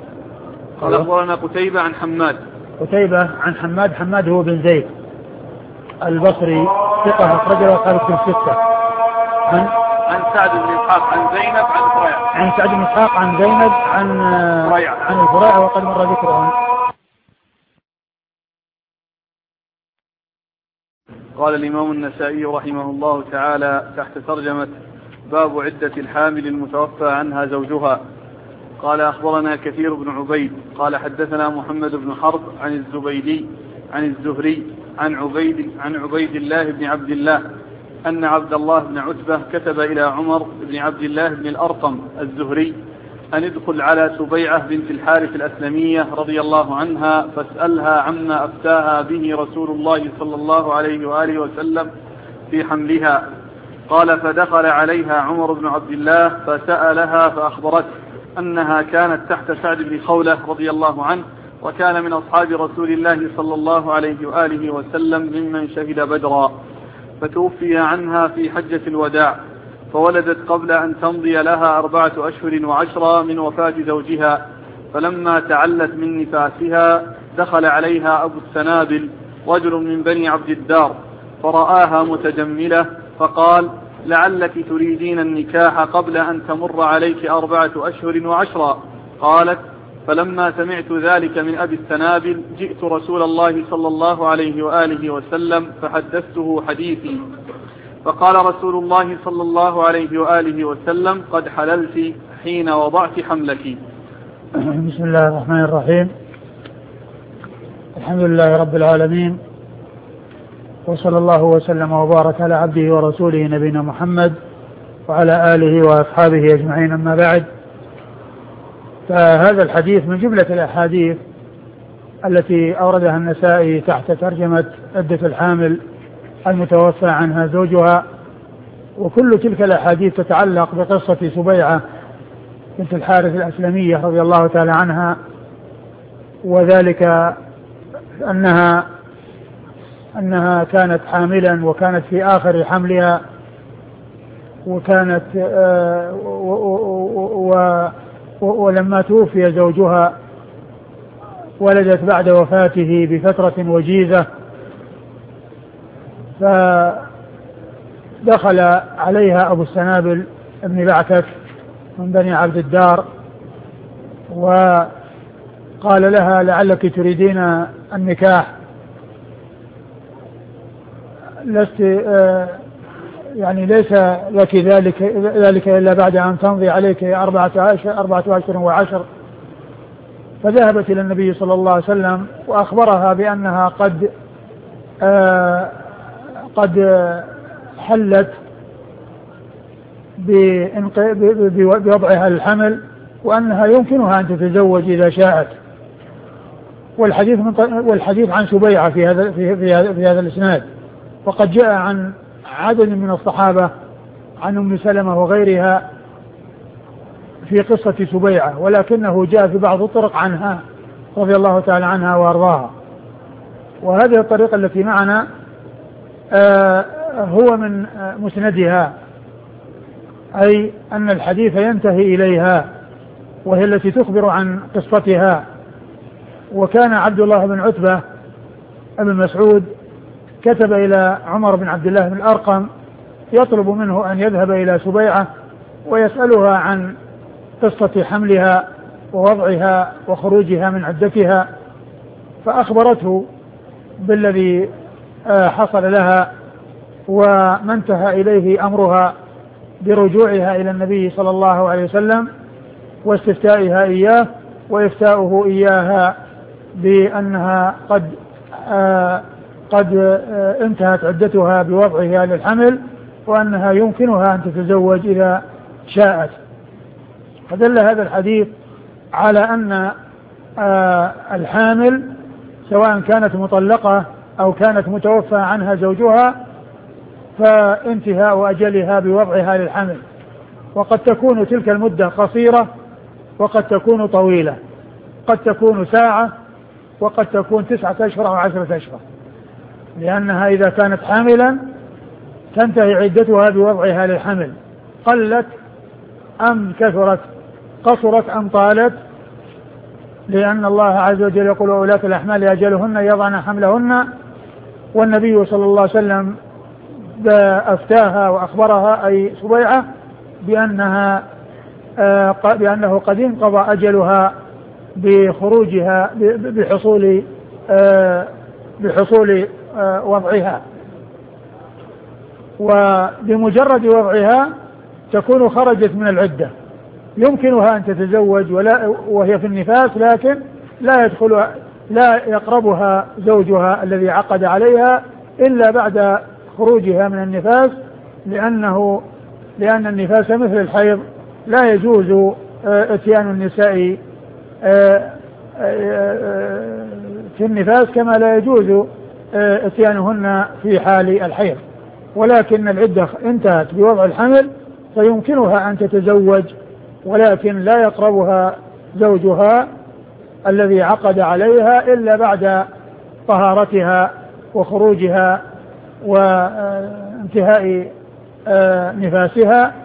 A: قال أخبرنا قتيبة عن حماد.
B: قتيبة عن حماد حماد هو بن زيد البصري ثقة أخرج له أصحاب الكتب الستة.
A: عن عن سعد بن إسحاق عن زينب عن فريعة.
B: عن سعد بن إسحاق عن زينب عن فريعة. عن الفريعة وقد مر ذكرهم.
A: قال الإمام النسائي رحمه الله تعالى تحت ترجمة باب عدة الحامل المتوفى عنها زوجها. قال أخبرنا كثير بن عبيد قال حدثنا محمد بن حرب عن الزبيدي عن الزهري عن عبيد عن عبيد الله بن عبد الله أن عبد الله بن عتبة كتب إلى عمر بن عبد الله بن الأرقم الزهري أن ادخل على سبيعة بنت الحارث الأسلمية رضي الله عنها فاسألها عما أفتاها به رسول الله صلى الله عليه وآله وسلم في حملها. قال فدخل عليها عمر بن عبد الله فسألها فأخبرته أنها كانت تحت سعد بن خولة رضي الله عنه، وكان من أصحاب رسول الله صلى الله عليه وآله وسلم ممن شهد بدرا، فتوفي عنها في حجة الوداع، فولدت قبل أن تمضي لها أربعة أشهر وعشرة من وفاة زوجها. فلما تعلت من نفاسها دخل عليها أبو السنابل رجل من بني عبد الدار فرآها متجملة فقال لعلك تريدين النكاح قبل أن تمر عليك أربعة أشهر وعشرة. قالت فلما سمعت ذلك من أبي السنابل جئت رسول الله صلى الله عليه وآله وسلم فحدثته حديثي، فقال رسول الله صلى الله عليه وآله وسلم قد حللت حين وضعت حملك.
B: بسم الله الرحمن الرحيم. الحمد لله رب العالمين، وصلى الله وسلم وبارك على عبده ورسوله نبينا محمد وعلى آله وأصحابه أجمعين، أما بعد. فهذا الحديث من جملة الأحاديث التي أوردها النسائي تحت ترجمة عدة الحامل المتوفى عنها زوجها، وكل تلك الأحاديث تتعلق بقصة سبيعة بنت الحارث الأسلمية رضي الله تعالى عنها، وذلك أنها أنها كانت حاملا وكانت في آخر حملها، وكانت آه و ولما توفي زوجها ولدت بعد وفاته بفترة وجيزة، فدخل عليها أبو السنابل ابن بعكك من بني عبد الدار وقال لها لعلك تريدين النكاح، لست آه يعني ليس لك ذلك ذلك إلا بعد أن تمضي عليك أربعة أشهر وعشر. فذهبت إلى النبي صلى الله عليه وسلم وأخبرها بأنها قد آه قد حلت بوضعها الحمل، وأنها يمكنها أن تتزوج إذا شاءت. والحديث من والحديث عن سبيعة في هذا في في هذا, في هذا الإسناد، وقد جاء عن عدد من الصحابة عن أم سلمة وغيرها في قصة سبيعة، ولكنه جاء في بعض الطرق عنها رضي الله تعالى عنها وأرضاها. وهذه الطريقة التي معنا آه هو من آه مسندها، أي أن الحديث ينتهي إليها، وهي التي تخبر عن قصتها. وكان عبد الله بن عتبة ابن مسعود كتب إلى عمر بن عبد الله بن الأرقم يطلب منه أن يذهب إلى سبيعة ويسألها عن قصة حملها ووضعها وخروجها من عدتها، فأخبرته بالذي حصل لها وما انتهى إليه أمرها برجوعها إلى النبي صلى الله عليه وسلم واستفتائها إياه وإفتاؤه إياها بأنها قد آه قد آه انتهت عدتها بوضعها للحمل، وأنها يمكنها أن تتزوج إذا شاءت. فدل هذا الحديث على أن آه الحامل سواء كانت مطلقة أو كانت متوفى عنها زوجها فانتهاء أجلها بوضعها للحمل، وقد تكون تلك المدة قصيرة وقد تكون طويلة، قد تكون ساعة وقد تكون تسعة أشهر أو عشرة أشهر، لأنها إذا كانت حاملا تنتهي عدتها بوضعها للحمل، قلت أم كثرت، قصرت أم طالت، لأن الله عز وجل يقول وأولاة الأحمال أجلهن يضعن حملهن، والنبي صلى الله عليه وسلم أفتاها وأخبرها أي سبيعة بأنها آه بأنه قد انقضى أجلها بخروجها بحصول آه بحصول آه وضعها، وبمجرد وضعها تكون خرجت من العدة، يمكنها أن تتزوج ولا وهي في النفاس، لكن لا يدخل لا يقربها زوجها الذي عقد عليها إلا بعد خروجها من النفاس، لأنه لأن النفاس مثل الحيض لا يجوز اتيان النساء في النفاس كما لا يجوز اتيانهن في حال الحيض، ولكن العدة انتهت بوضع الحمل فيمكنها أن تتزوج، ولكن لا يقربها زوجها الذي عقد عليها إلا بعد طهارتها وخروجها وانتهاء نفاسها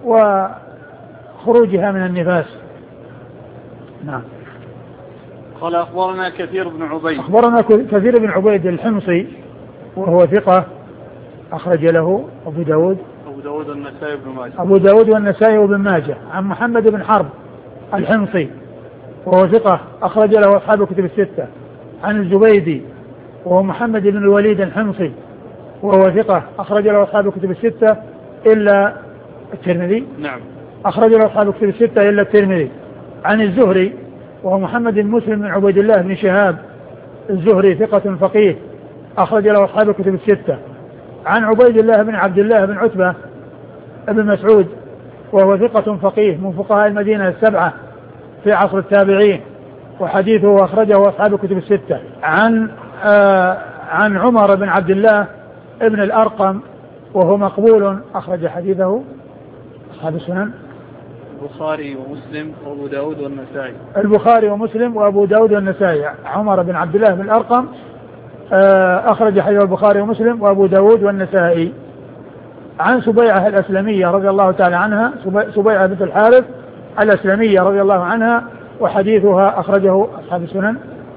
B: وخروجها من النفاس. نعم.
A: قال أخبرنا كثير بن عبيد
B: أخبرنا كثير بن عبيد الحمصي وهو ثقة أخرج له أبو داود
A: أبو داود والنسائي بن ماجه
B: أبو داود والنسائي وابن ماجه عن محمد بن حرب الحمصي وهو ثقة أخرج له أصحاب الكتب الستة عن الزبيدي وهو محمد بن الوليد الحمصي وهو ثقة أخرج له أصحاب الكتب الستة إلا الترمذي.
A: نعم.
B: أخرج له أصحاب الكتب الستة إلا الترمذي. عن الزهري وهو محمد بن مسلم بن عبيد الله بن شهاب الزهري ثقة فقيه أخرج له أصحاب الكتب الستة. عن عبيد الله بن عبد الله بن عتبة ابن مسعود وهو ثقة فقيه من فقهاء المدينة السبعة في عصر التابعين وحديثه أخرجه أصحاب الكتب الستة. عن آه عن عمر بن عبد الله ابن الأرقم وهو مقبول أخرج حديثه أصحاب السنن
A: البخاري ومسلم وأبو داود والنسائي.
B: البخاري ومسلم وأبو داود والنسائي. عمر بن عبد الله بن الأرقم أخرج حديث البخاري ومسلم وأبو داود والنسائي. عن سبيعة الأسلمية رضي الله تعالى عنها سبيعة بنت الحارث الأسلمية رضي الله عنها وحديثها أخرجه أصحاب السنن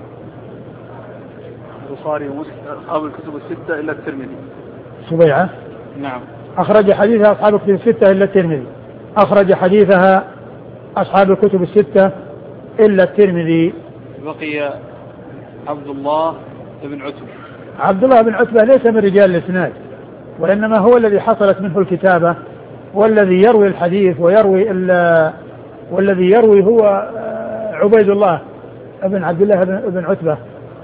A: البخاري ومسلم أصحاب الكتب الستة إلا الترمذي.
B: سبيعة
A: نعم
B: أخرج حديثها أصحاب الكتب الستة إلا الترمذي. أخرج حديثها أصحاب الكتب الستة إلا الترمذي.
A: بقي عبد الله بن عتبة.
B: عبد الله بن عتبة ليس من رجال الإسناد وإنما هو الذي حصلت منه الكتابة والذي يروي الحديث ويروي والذي يروي هو عبيد الله بن عبد الله بن عتبة.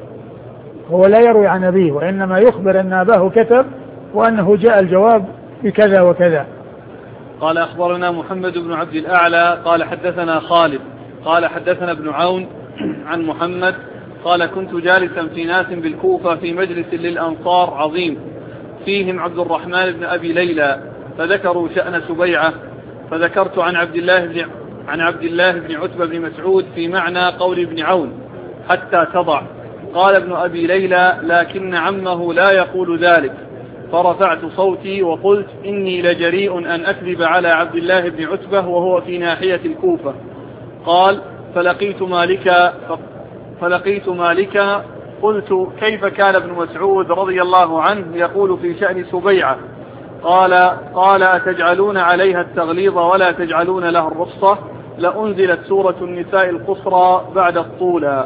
B: هو لا يروي عن أبيه وإنما يخبر أن أباه كتب وأنه جاء الجواب بكذا وكذا.
A: قال أخبرنا محمد بن عبد الأعلى قال حدثنا خالد قال حدثنا ابن عون عن محمد قال كنت جالسا في ناس بالكوفة في مجلس للأنصار عظيم فيهم عبد الرحمن بن أبي ليلى فذكروا شأن سبيعة فذكرت عن عبد الله بن عن عبد الله بن عتبة بن مسعود في معنى قول ابن عون حتى تضع. قال ابن أبي ليلى لكن عمه لا يقول ذلك فرفعت صوتي وقلت إني لجريء أن أكذب على عبد الله بن عتبة وهو في ناحية الكوفة. قال فلقيت مالك فلقيت مالك قلت كيف كان ابن مسعود رضي الله عنه يقول في شأن سبيعة؟ قال قال أتجعلون عليها التغليظ ولا تجعلون لها الرخصة؟ لأنزلت سورة النساء القصرى بعد الطولى.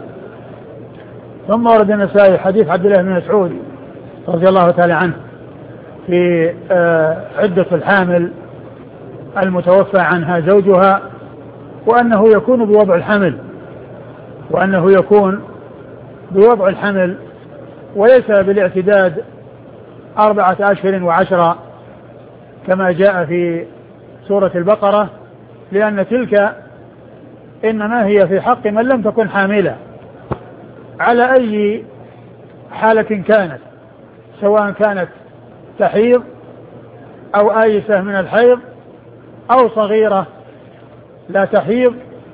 B: ثم ورد النسائي حديث عبد الله بن مسعود رضي الله تعالى عنه في عدة الحامل المتوفى عنها زوجها وأنه يكون بوضع الحمل وأنه يكون بوضع الحمل وليس بالاعتداد أربعة أشهر وعشرة كما جاء في سورة البقرة، لأن تلك إنما هي في حق من لم تكن حاملة على أي حالة كانت، سواء كانت تحيض أو آيسة من الحيض أو صغيرة لا تحيض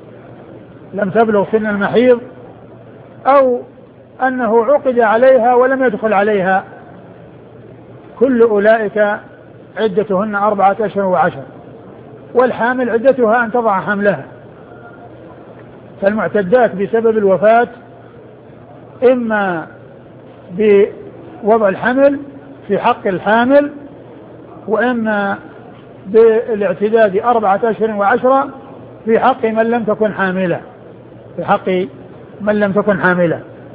B: لم تبلغ سن المحيض أو أنه عقد عليها ولم يدخل عليها، كل أولئك عدتهن أربعة أشهر وعشر. والحامل عدتها أن تضع حملها. فالمعتدات بسبب الوفاة إما بوضع الحمل في حق الحامل وإما بالاعتداد أربعة أشهر وعشرة في حق من لم تكن حاملة في حق من لم تكن حاملة.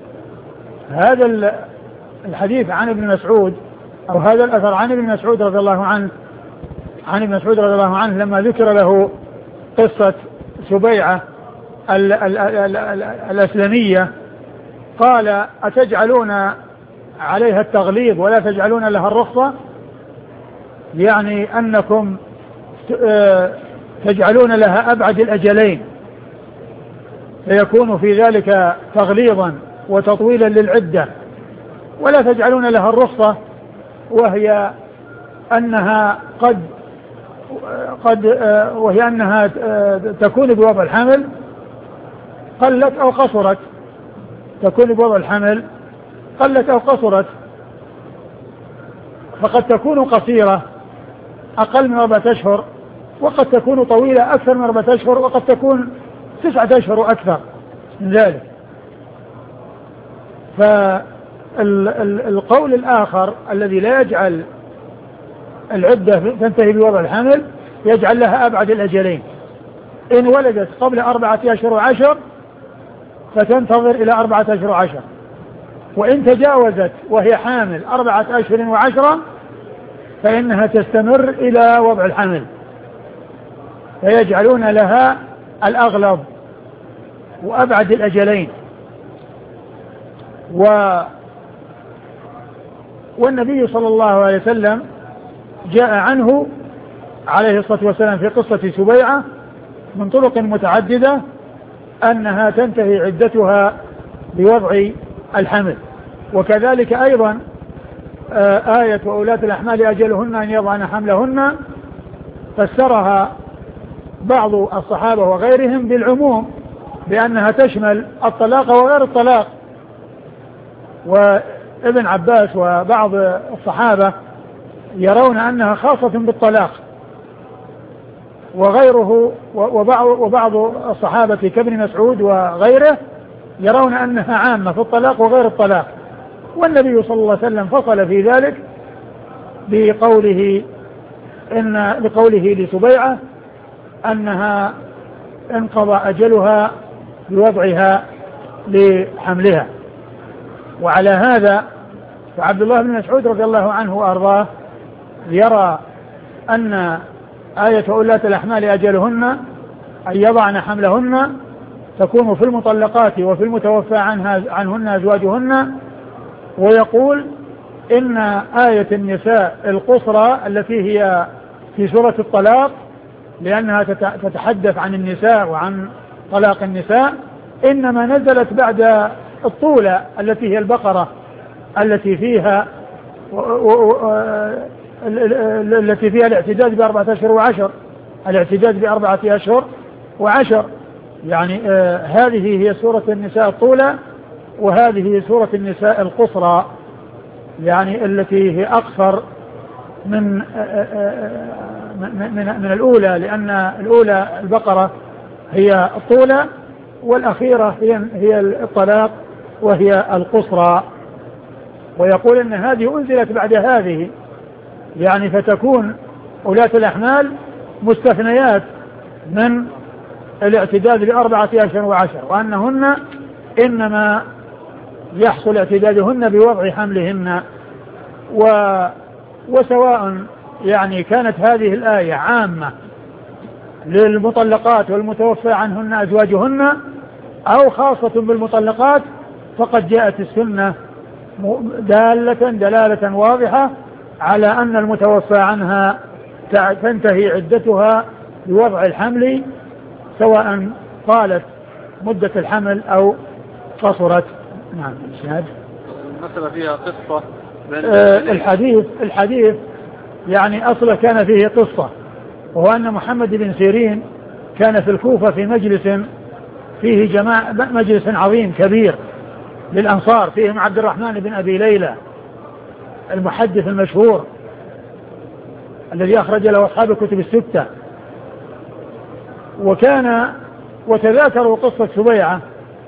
B: هذا الحديث عن ابن مسعود أو هذا الأثر عن ابن مسعود رضي الله عنه عن ابن مسعود رضي الله عنه لما ذكر له قصة سبيعة ال ال ال ال الأسلمية قال أتجعلون عليها التغليظ ولا تجعلون لها الرخصة؟ يعني أنكم تجعلون لها أبعد الأجلين فيكون في ذلك تغليظا وتطويلا للعدة، ولا تجعلون لها الرخصة، وهي أنها قد قد وهي أنها تكون بوضع الحمل قلت أو قصرت، تكون بوضع الحمل قلت أو قصرت، فقد تكون قصيرة أقل من أربعة أشهر، وقد تكون طويلة أكثر من أربعة أشهر، وقد تكون تسعة أشهر وأكثر من ذلك. فالقول الآخر الذي لا يجعل العدة تنتهي بوضع الحمل يجعل لها أبعد الأجلين، إن ولدت قبل أربعة أشهر وعشر فتنتظر إلى أربعة أشهر وعشر، وإن تجاوزت وهي حامل أربعة أشهر وعشرة فإنها تستمر إلى وضع الحمل، فيجعلون لها الأغلب وأبعد الأجلين. و والنبي صلى الله عليه وسلم جاء عنه عليه الصلاة والسلام في قصة سبيعة من طرق متعددة أنها تنتهي عدتها بوضع الحمل. وكذلك أيضا آية وأولاة الأحمال أجلهن أن يضعن حملهن فسرها بعض الصحابة وغيرهم بالعموم بأنها تشمل الطلاق وغير الطلاق، وابن عباس وبعض الصحابة يرون أنها خاصة بالطلاق، وغيره وبعض, وبعض الصحابة كابن مسعود وغيره يرون أنها عامة في الطلاق وغير الطلاق. والنبي صلى الله عليه وسلم فصل في ذلك بقوله إن بقوله لسبيعة أنها انقضى أجلها بوضعها لحملها. وعلى هذا فعبد الله بن مسعود رضي الله عنه وأرضاه يرى أن آية أولاة الأحمال أجلهن أن يضعن حملهن تكون في المطلقات وفي المتوفى عنها عنهن أزواجهن، ويقول إن آية النساء القصرى التي هي في سورة الطلاق لأنها تتحدث عن النساء وعن طلاق النساء إنما نزلت بعد الطولة التي هي البقرة التي فيها و و التي فيها الاعتداد بأربعة أشهر وعشر، الاعتداد بأربعة أشهر وعشر، يعني آه هذه هي سورة النساء الطولة، وهذه سورة النساء القصرى يعني التي هي أقصر من آه آه من, من, من الأولى، لأن الأولى البقرة هي الطولة والأخيرة هي, هي الطلاق وهي القصرى. ويقول أن هذه أنزلت بعد هذه، يعني فتكون أولاة الأحمال مستثنيات من الاعتداد بأربعة أشهر وعشر، وأنهن إنما يحصل اعتدادهن بوضع حملهن. و وسواء يعني كانت هذه الآية عامة للمطلقات والمتوفى عنهن أزواجهن أو خاصة بالمطلقات، فقد جاءت السنة دالة دلالة واضحة على أن المتوفى عنها تنتهي عدتها بوضع الحمل سواء طالت مدة الحمل أو قصرت. نعم. الشهاد
A: المسألة فيها قصة
B: آه الحديث الحديث يعني أصلا كان فيه قصة، وهو أن محمد بن سيرين كان في الكوفة في مجلس فيه جماعة، مجلس عظيم كبير للأنصار فيهم عبد الرحمن بن أبي ليلى المحدث المشهور الذي أخرج له أصحاب الكتب الستة. وكان وتذاكروا قصة سبيعة.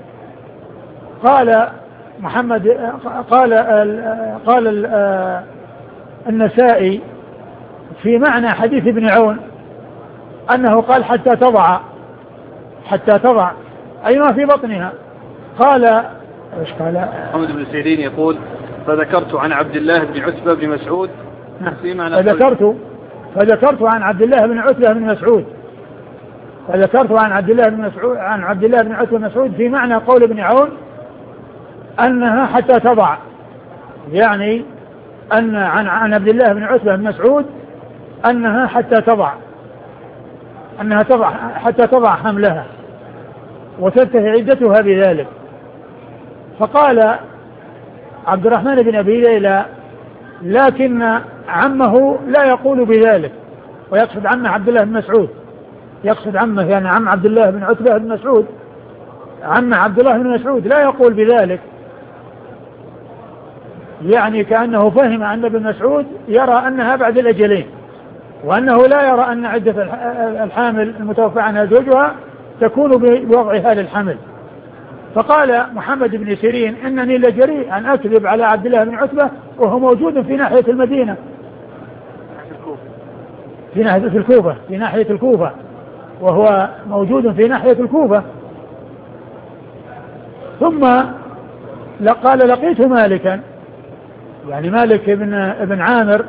B: قال محمد قال قال النسائي في معنى حديث ابن عون أنه قال حتى تضع حتى تضع أي ما في بطنها. قال ايش قال
A: محمد بن سيرين يقول فذكرت عن عبد الله بن عتبة بن مسعود في معنى
B: فذكرت فذكرت عن عبد الله بن عتبة بن مسعود فذكرت عن عبد الله بن مسعود عن عبد الله بن عتبة بن مسعود في معنى قول ابن عون أنها حتى تضع، يعني أن عن عن عبد الله بن عتبة بن مسعود أنها حتى تضع أنها تضع حتى تضع حملها. وتنتهي عدتها بذلك. فقال عبد الرحمن بن أبي ليلى لكن عمه لا يقول بذلك، ويقصد عمه عبد الله بن مسعود، يقصد عمه يعني عم عبد الله بن عتبة بن مسعود، عم عبد الله بن مسعود لا يقول بذلك، يعني كأنه فهم أن ابن مسعود يرى أنها بعد الأجلين، وأنه لا يرى أن عدة الحامل المتوفى عنها زوجها تكون بوضعها للحمل. فقال محمد بن سيرين إنني لجريء أن أكذب على عبد الله بن عتبة وهو موجود في ناحية المدينة، في ناحية في الكوفة، في ناحية الكوفة، وهو موجود في ناحية الكوفة. ثم قال لقيت مالكا، يعني مالك ابن ابن عامر،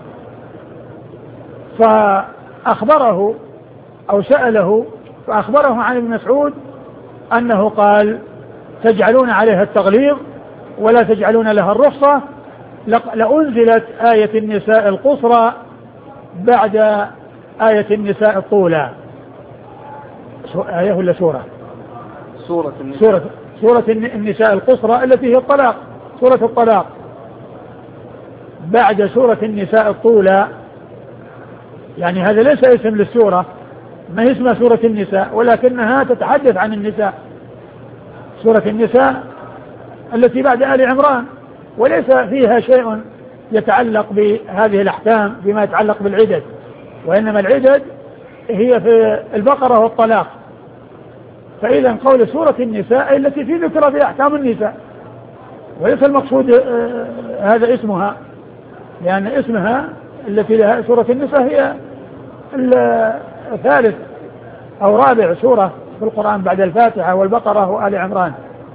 B: فأخبره أو سأله فأخبره عن ابن مسعود أنه قال تجعلون عليها التغليظ ولا تجعلون لها الرخصة، لأنزلت آية النساء القصرى بعد آية النساء الطولى. آية ولا سورة؟
A: سورة النساء.
B: سورة, سورة النساء القصرى التي هي الطلاق، سورة الطلاق، بعد سورة النساء الطولى. يعني هذا ليس اسم للسورة، ما هي اسمها سورة النساء، ولكنها تتحدث عن النساء، سورة النساء التي بعد آل عمران، وليس فيها شيء يتعلق بهذه الأحكام بما يتعلق بالعدد، وإنما العدد هي في البقرة والطلاق. فإذا قول سورة النساء التي في ذكر في أحكام النساء، وليس المقصود هذا اسمها، لأن اسمها التي لها سورة النساء هي الثالث أو رابع سورة في القرآن بعد الفاتحة والبقرة وآل عمران.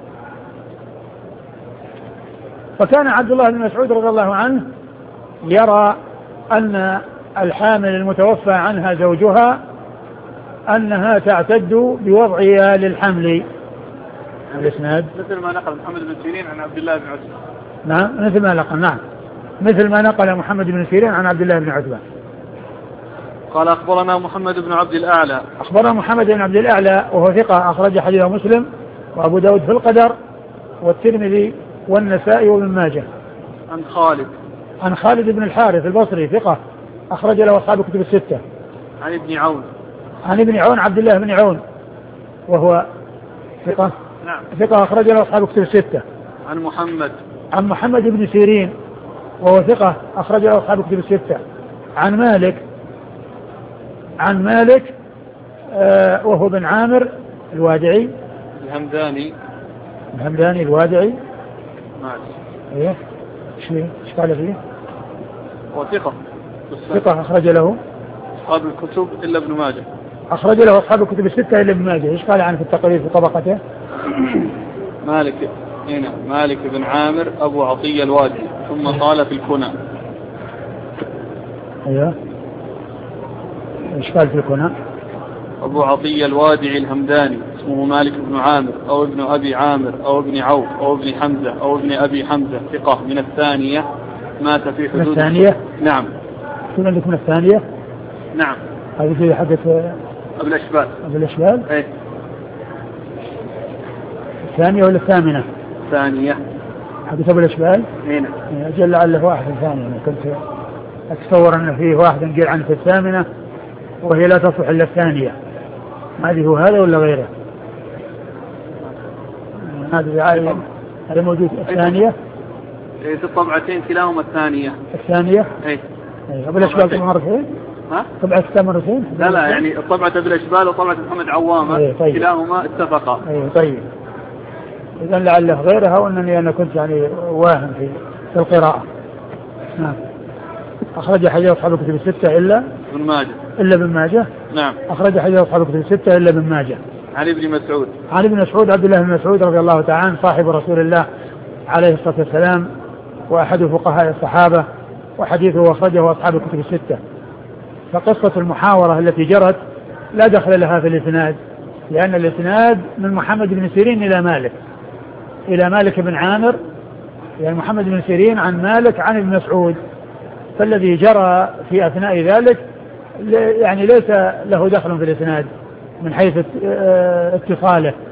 B: فكان عبد الله بن مسعود رضي الله عنه يرى أن الحامل المتوفى عنها زوجها أنها تعتد بوضعها للحمل. الإسناد
A: مثل ما نقل محمد بن سيرين عن عبد الله بن عتبة.
B: نعم مثل ما نقل نعم مثل ما نقل محمد بن سيرين عن عبد الله بن عتبة.
A: قال أخبرنا محمد بن عبد الأعلى.
B: أخبرنا محمد بن عبد الأعلى وهو ثقة أخرج حديثه مسلم وأبو داود في القدر والترمذي والنسائي وابن ماجه.
A: عن خالد
B: عن خالد بن الحارث البصري ثقة أخرج له أصحاب الكتب الستة.
A: عن ابن عون
B: عن ابن عون عبد الله بن عون وهو ثقة
A: نعم
B: ثقة أخرج له أصحاب الكتب الستة.
A: عن محمد
B: عن محمد بن سيرين وهو ثقة أخرج له أصحاب الكتب الستة. عن مالك عن مالك آه وهو بن عامر الوادعي
A: الهمداني
B: الهمداني الوادعي
A: ماشي.
B: ايه ايش ايش قال فيه؟
A: وثقة
B: ثقة أخرج له
A: أصحاب الكتب إلا ابن ماجه.
B: أخرج له أصحاب الكتب الستة إلا ابن ماجه. ايش قال عنه في التقرير في طبقته؟
A: مالك هنا مالك بن عامر أبو عطية الوادي، ثم قال في الكنى.
B: ايوه ايش قال في الكنى؟
A: أبو عطية الوادعي الهمداني، اسمه مالك بن عامر أو ابن أبي عامر أو ابن عوف أو ابن حمزة أو ابن أبي حمزة، ثقة من الثانية، مات في حدود
B: من الثانية.
A: نعم.
B: شو عندك من الثانية؟
A: نعم.
B: هذه في حقت
A: أبو الأشبال.
B: أبو الأشبال.
A: إيه.
B: الثانية ولا الثامنة؟
A: الثانية.
B: حقت أبو الأشبال.
A: هنا.
B: أجل لعله واحد ثاني، كنت أتصور أن فيه واحد نقل عنه في الثامنة وهي لا تصح إلا الثانية. هذه هو هذا ولا غيره؟ هذا هذا موجود الثانية.
A: إيه في الطبعتين كلاهما الثانية.
B: الثانية.
A: إيه.
B: أبو الأشبال طبعا مرتين.
A: ها؟
B: طبعة كم مرتين؟
A: لا لا يعني طبعة أبو الأشبال وطبعة محمد عوامة.
B: أيه طيب.
A: كلاهما اتفقا.
B: أيه طيب. إذا لعله غيرها وأنني أنا كنت يعني واهم في في القراءة. نعم. أخرج حديث أصحاب الكتب الستة إلا
A: ابن ماجه.
B: إلا ابن ماجه.
A: نعم.
B: أخرج حديث أصحاب الكتب الستة إلا ابن ماجه.
A: عن ابن مسعود.
B: عن ابن مسعود عبد الله بن مسعود رضي الله تعالى عنه صاحب رسول الله عليه الصلاة والسلام وأحد فقهاء الصحابة، وحديثه أخرجه أصحاب الكتب الستة. فقصة المحاورة التي جرت لا دخل لها في الإسناد، لأن الإسناد من محمد بن سيرين إلى مالك إلى مالك بن عامر، يعني محمد بن سيرين عن مالك عن ابن مسعود، فالذي جرى في أثناء ذلك يعني ليس له دخل في الإسناد من حيث اتصاله،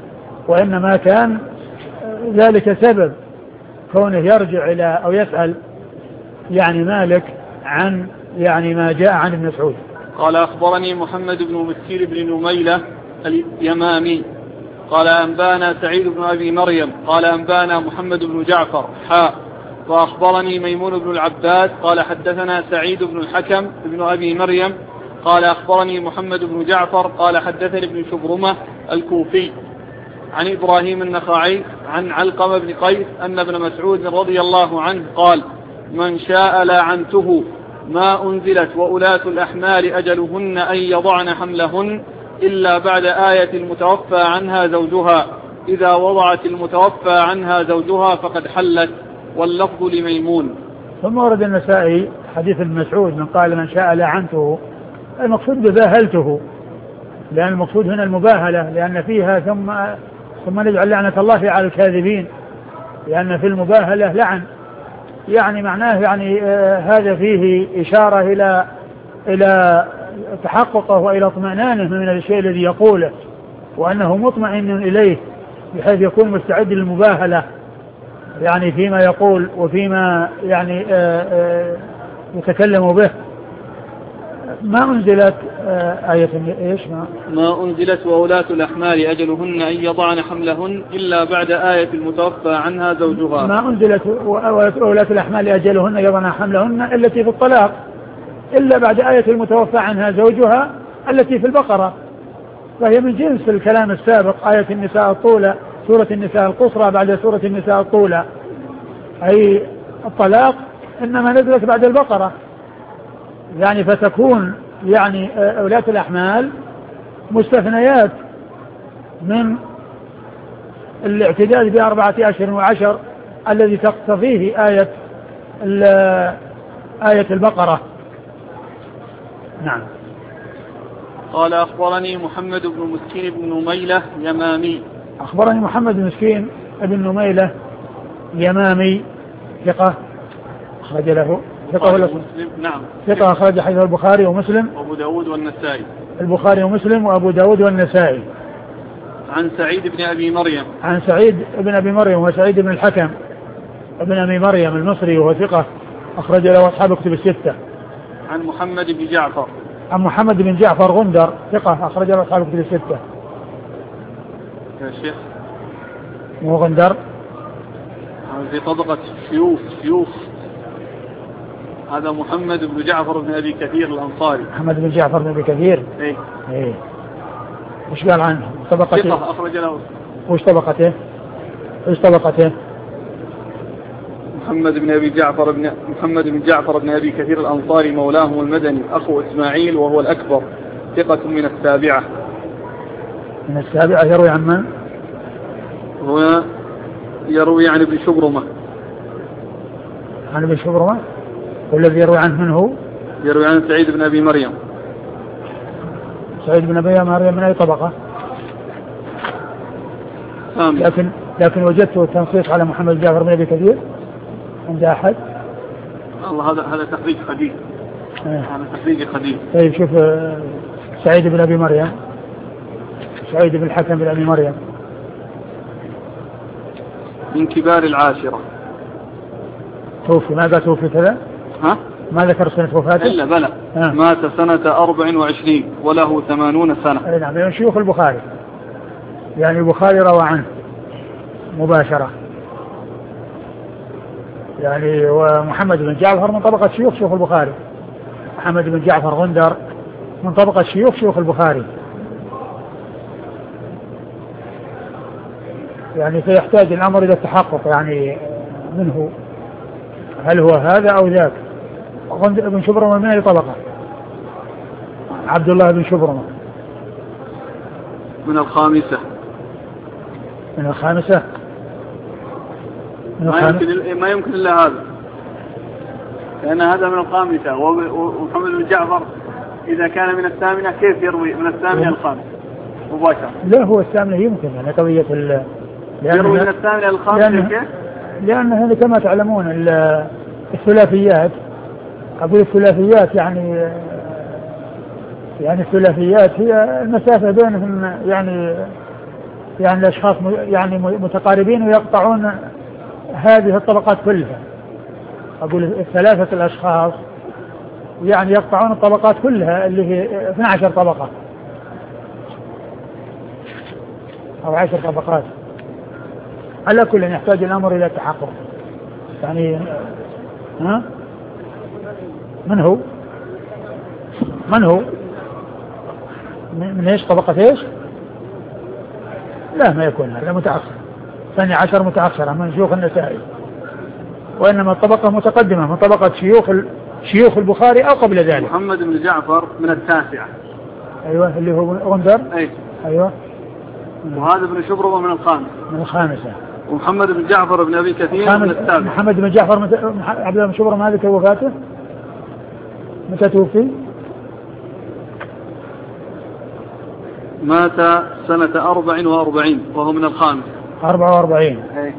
B: وإنما كان ذلك سبب كونه يرجع إلى أو يسأل يعني مالك عن يعني ما جاء عن ابن مسعود.
A: قال أخبرني محمد بن مسكين بن نميلة اليمامي قال أنبانا سعيد بن أبي مريم قال أنبانا محمد بن جعفر حاء وأخبرني ميمون بن العباس قال حدثنا سعيد بن الحكم بن أبي مريم قال أخبرني محمد بن جعفر قال حدثني ابن شبرمة الكوفي عن إبراهيم النخعي عن علقمة بن قيس أن ابن مسعود رضي الله عنه قال من شاء لاعنته ما أنزلت وأولاة الأحمال أجلهن أن يضعن حملهن إلا بعد آية المتوفى عنها زوجها إذا وضعت المتوفى عنها زوجها فقد حلت واللفظ لميمون.
B: ثم ورد النسائي حديث ابن مسعود من قال من شاء لاعنته المقصود بباهلته لأن المقصود هنا المباهلة لأن فيها ثم ثم نجعل لعنة الله على الكاذبين لأن في المباهلة لعن يعني معناه يعني آه هذا فيه إشارة إلى إلى تحققه وإلى اطمئنانه من الشيء الذي يقوله وأنه مطمئن إليه بحيث يكون مستعد للمباهلة يعني فيما يقول وفيما يعني آآ آآ يتكلم به. ما أنزلت آية إيش ما,
A: ما أنزلت وأولاة الأحمال أجلهن أن يضعن حملهن إلا بعد آية المتوفى عنها زوجها.
B: ما أنزلت وأولاة الأحمال أجلهن يضعن حملهن التي في الطلاق إلا بعد آية المتوفى عنها زوجها التي في البقرة فهي من جنس الكلام السابق آية النساء الطولى سورة النساء القصرى بعد سورة النساء الطولى أي الطلاق إنما نزلت بعد البقرة يعني فتكون يعني أولاة الأحمال مستثنيات من الاعتداد بأربعة أشهر وعشر الذي تقتضيه آية آية البقرة. نعم.
A: قال أخبرني محمد بن مسكين بن نميلة يمامي
B: أخبرني محمد بن مسكين بن نميلة يمامي ثقة أخرج له ثقة ولا
A: مسلم نعم
B: ثقة أخرج حديث البخاري ومسلم
A: وأبو داود والنسائي
B: البخاري ومسلم وأبو داود والنسائي.
A: عن سعيد بن أبي مريم
B: عن سعيد بن أبي مريم وسعيد بن الحكم ابن أبي مريم المصري وهو ثقة أخرج له أصحاب كتب الستة.
A: عن محمد بن جعفر
B: عن محمد بن جعفر غندر ثقة أخرج له أصحاب كتب الستة.
A: يا شيخ
B: مو غندر
A: في طبقة شيوخ شيوخ هذا محمد بن جعفر بن أبي كثير الأنصاري.
B: محمد بن جعفر بن أبي كثير
A: إيه
B: إيه وش قال عنه طبقته
A: ثقة أخرج له
B: وش طبقته وش طبقته
A: محمد بن أبي جعفر بن محمد بن جعفر بن أبي كثير الأنصاري مولاهم المدني أخو إسماعيل وهو الأكبر ثقة من السابعة.
B: من السابعة يروي عن من؟
A: هو يروي عن ابن شبرمة.
B: عن ابن شبرمة والذي يروي عنه من هو؟
A: يروي عن سعيد بن أبي مريم.
B: سعيد بن أبي مريم من أي طبقة؟
A: آمين.
B: لكن لكن وجدت التنصيص على محمد جعفر بن أبي كثير عند أحد.
A: الله هذا هذا تخريج قديم.
B: آه.
A: هذا تخريج قديم.
B: طيب شوف سعيد بن أبي مريم سعيد بن الحكم بن أبي مريم
A: من كبار العاشرة.
B: توفي ماذا توفي كذا؟
A: ها؟
B: ما ذكر سنة وفاته؟
A: إلا بلى آه. مات سنة أربع وعشرين وله ثمانون سنة.
B: نعم من شيوخ البخاري يعني البخاري روى عنه مباشرة يعني ومحمد بن جعفر من طبقة شيوخ شيوخ البخاري. محمد بن جعفر غندر من طبقة شيوخ شيوخ البخاري يعني سيحتاج الأمر إلى التحقق يعني منه هل هو هذا أو ذاك. ابن شبرمة من أي طبقة؟ عبد الله بن شبرمة
A: من الخامسة.
B: من الخامسة من
A: ما يمكن ما يمكن إلا هذا لأن هذا من الخامسة ومحمد بن جعفر إذا كان من الثامنة كيف يروي من الثامنة الخامسة مباشرة؟
B: لا هو الثامنة يمكن يعني قضية ال
A: يروي من الثامنة الخامسة كيف؟
B: لأن هذا كما تعلمون الثلاثيات أقول الثلاثيات يعني يعني الثلاثيات هي المسافة بينهم يعني يعني الأشخاص يعني متقاربين ويقطعون هذه الطبقات كلها. أقول الثلاثة الأشخاص يعني يقطعون الطبقات كلها اللي هي اثنتي عشرة طبقة أو عشر طبقات. على كل يحتاج الأمر إلى تحقق. يعني ها من هو من هو من ايش طبقة ايش؟ لا ما يكون هذا متأخر، ثاني عشر متأخرة من شيوخ النسائي، وإنما الطبقة متقدمة من طبقة شيوخ شيوخ البخاري أو قبل ذلك.
A: محمد بن جعفر من التاسعة.
B: أيوة اللي هو غندر.
A: أي.
B: أيوة.
A: وهذا ابن شبرمة من الخامس.
B: من الخامسة.
A: ومحمد بن جعفر بن أبي كثير من السابع.
B: محمد بن جعفر مت... عبد الله بن شبرمة هذه وفاته متى توفي؟
A: مات سنة أربع وأربعين وهو من الخامس.
B: أربعة وأربعين.
A: أي.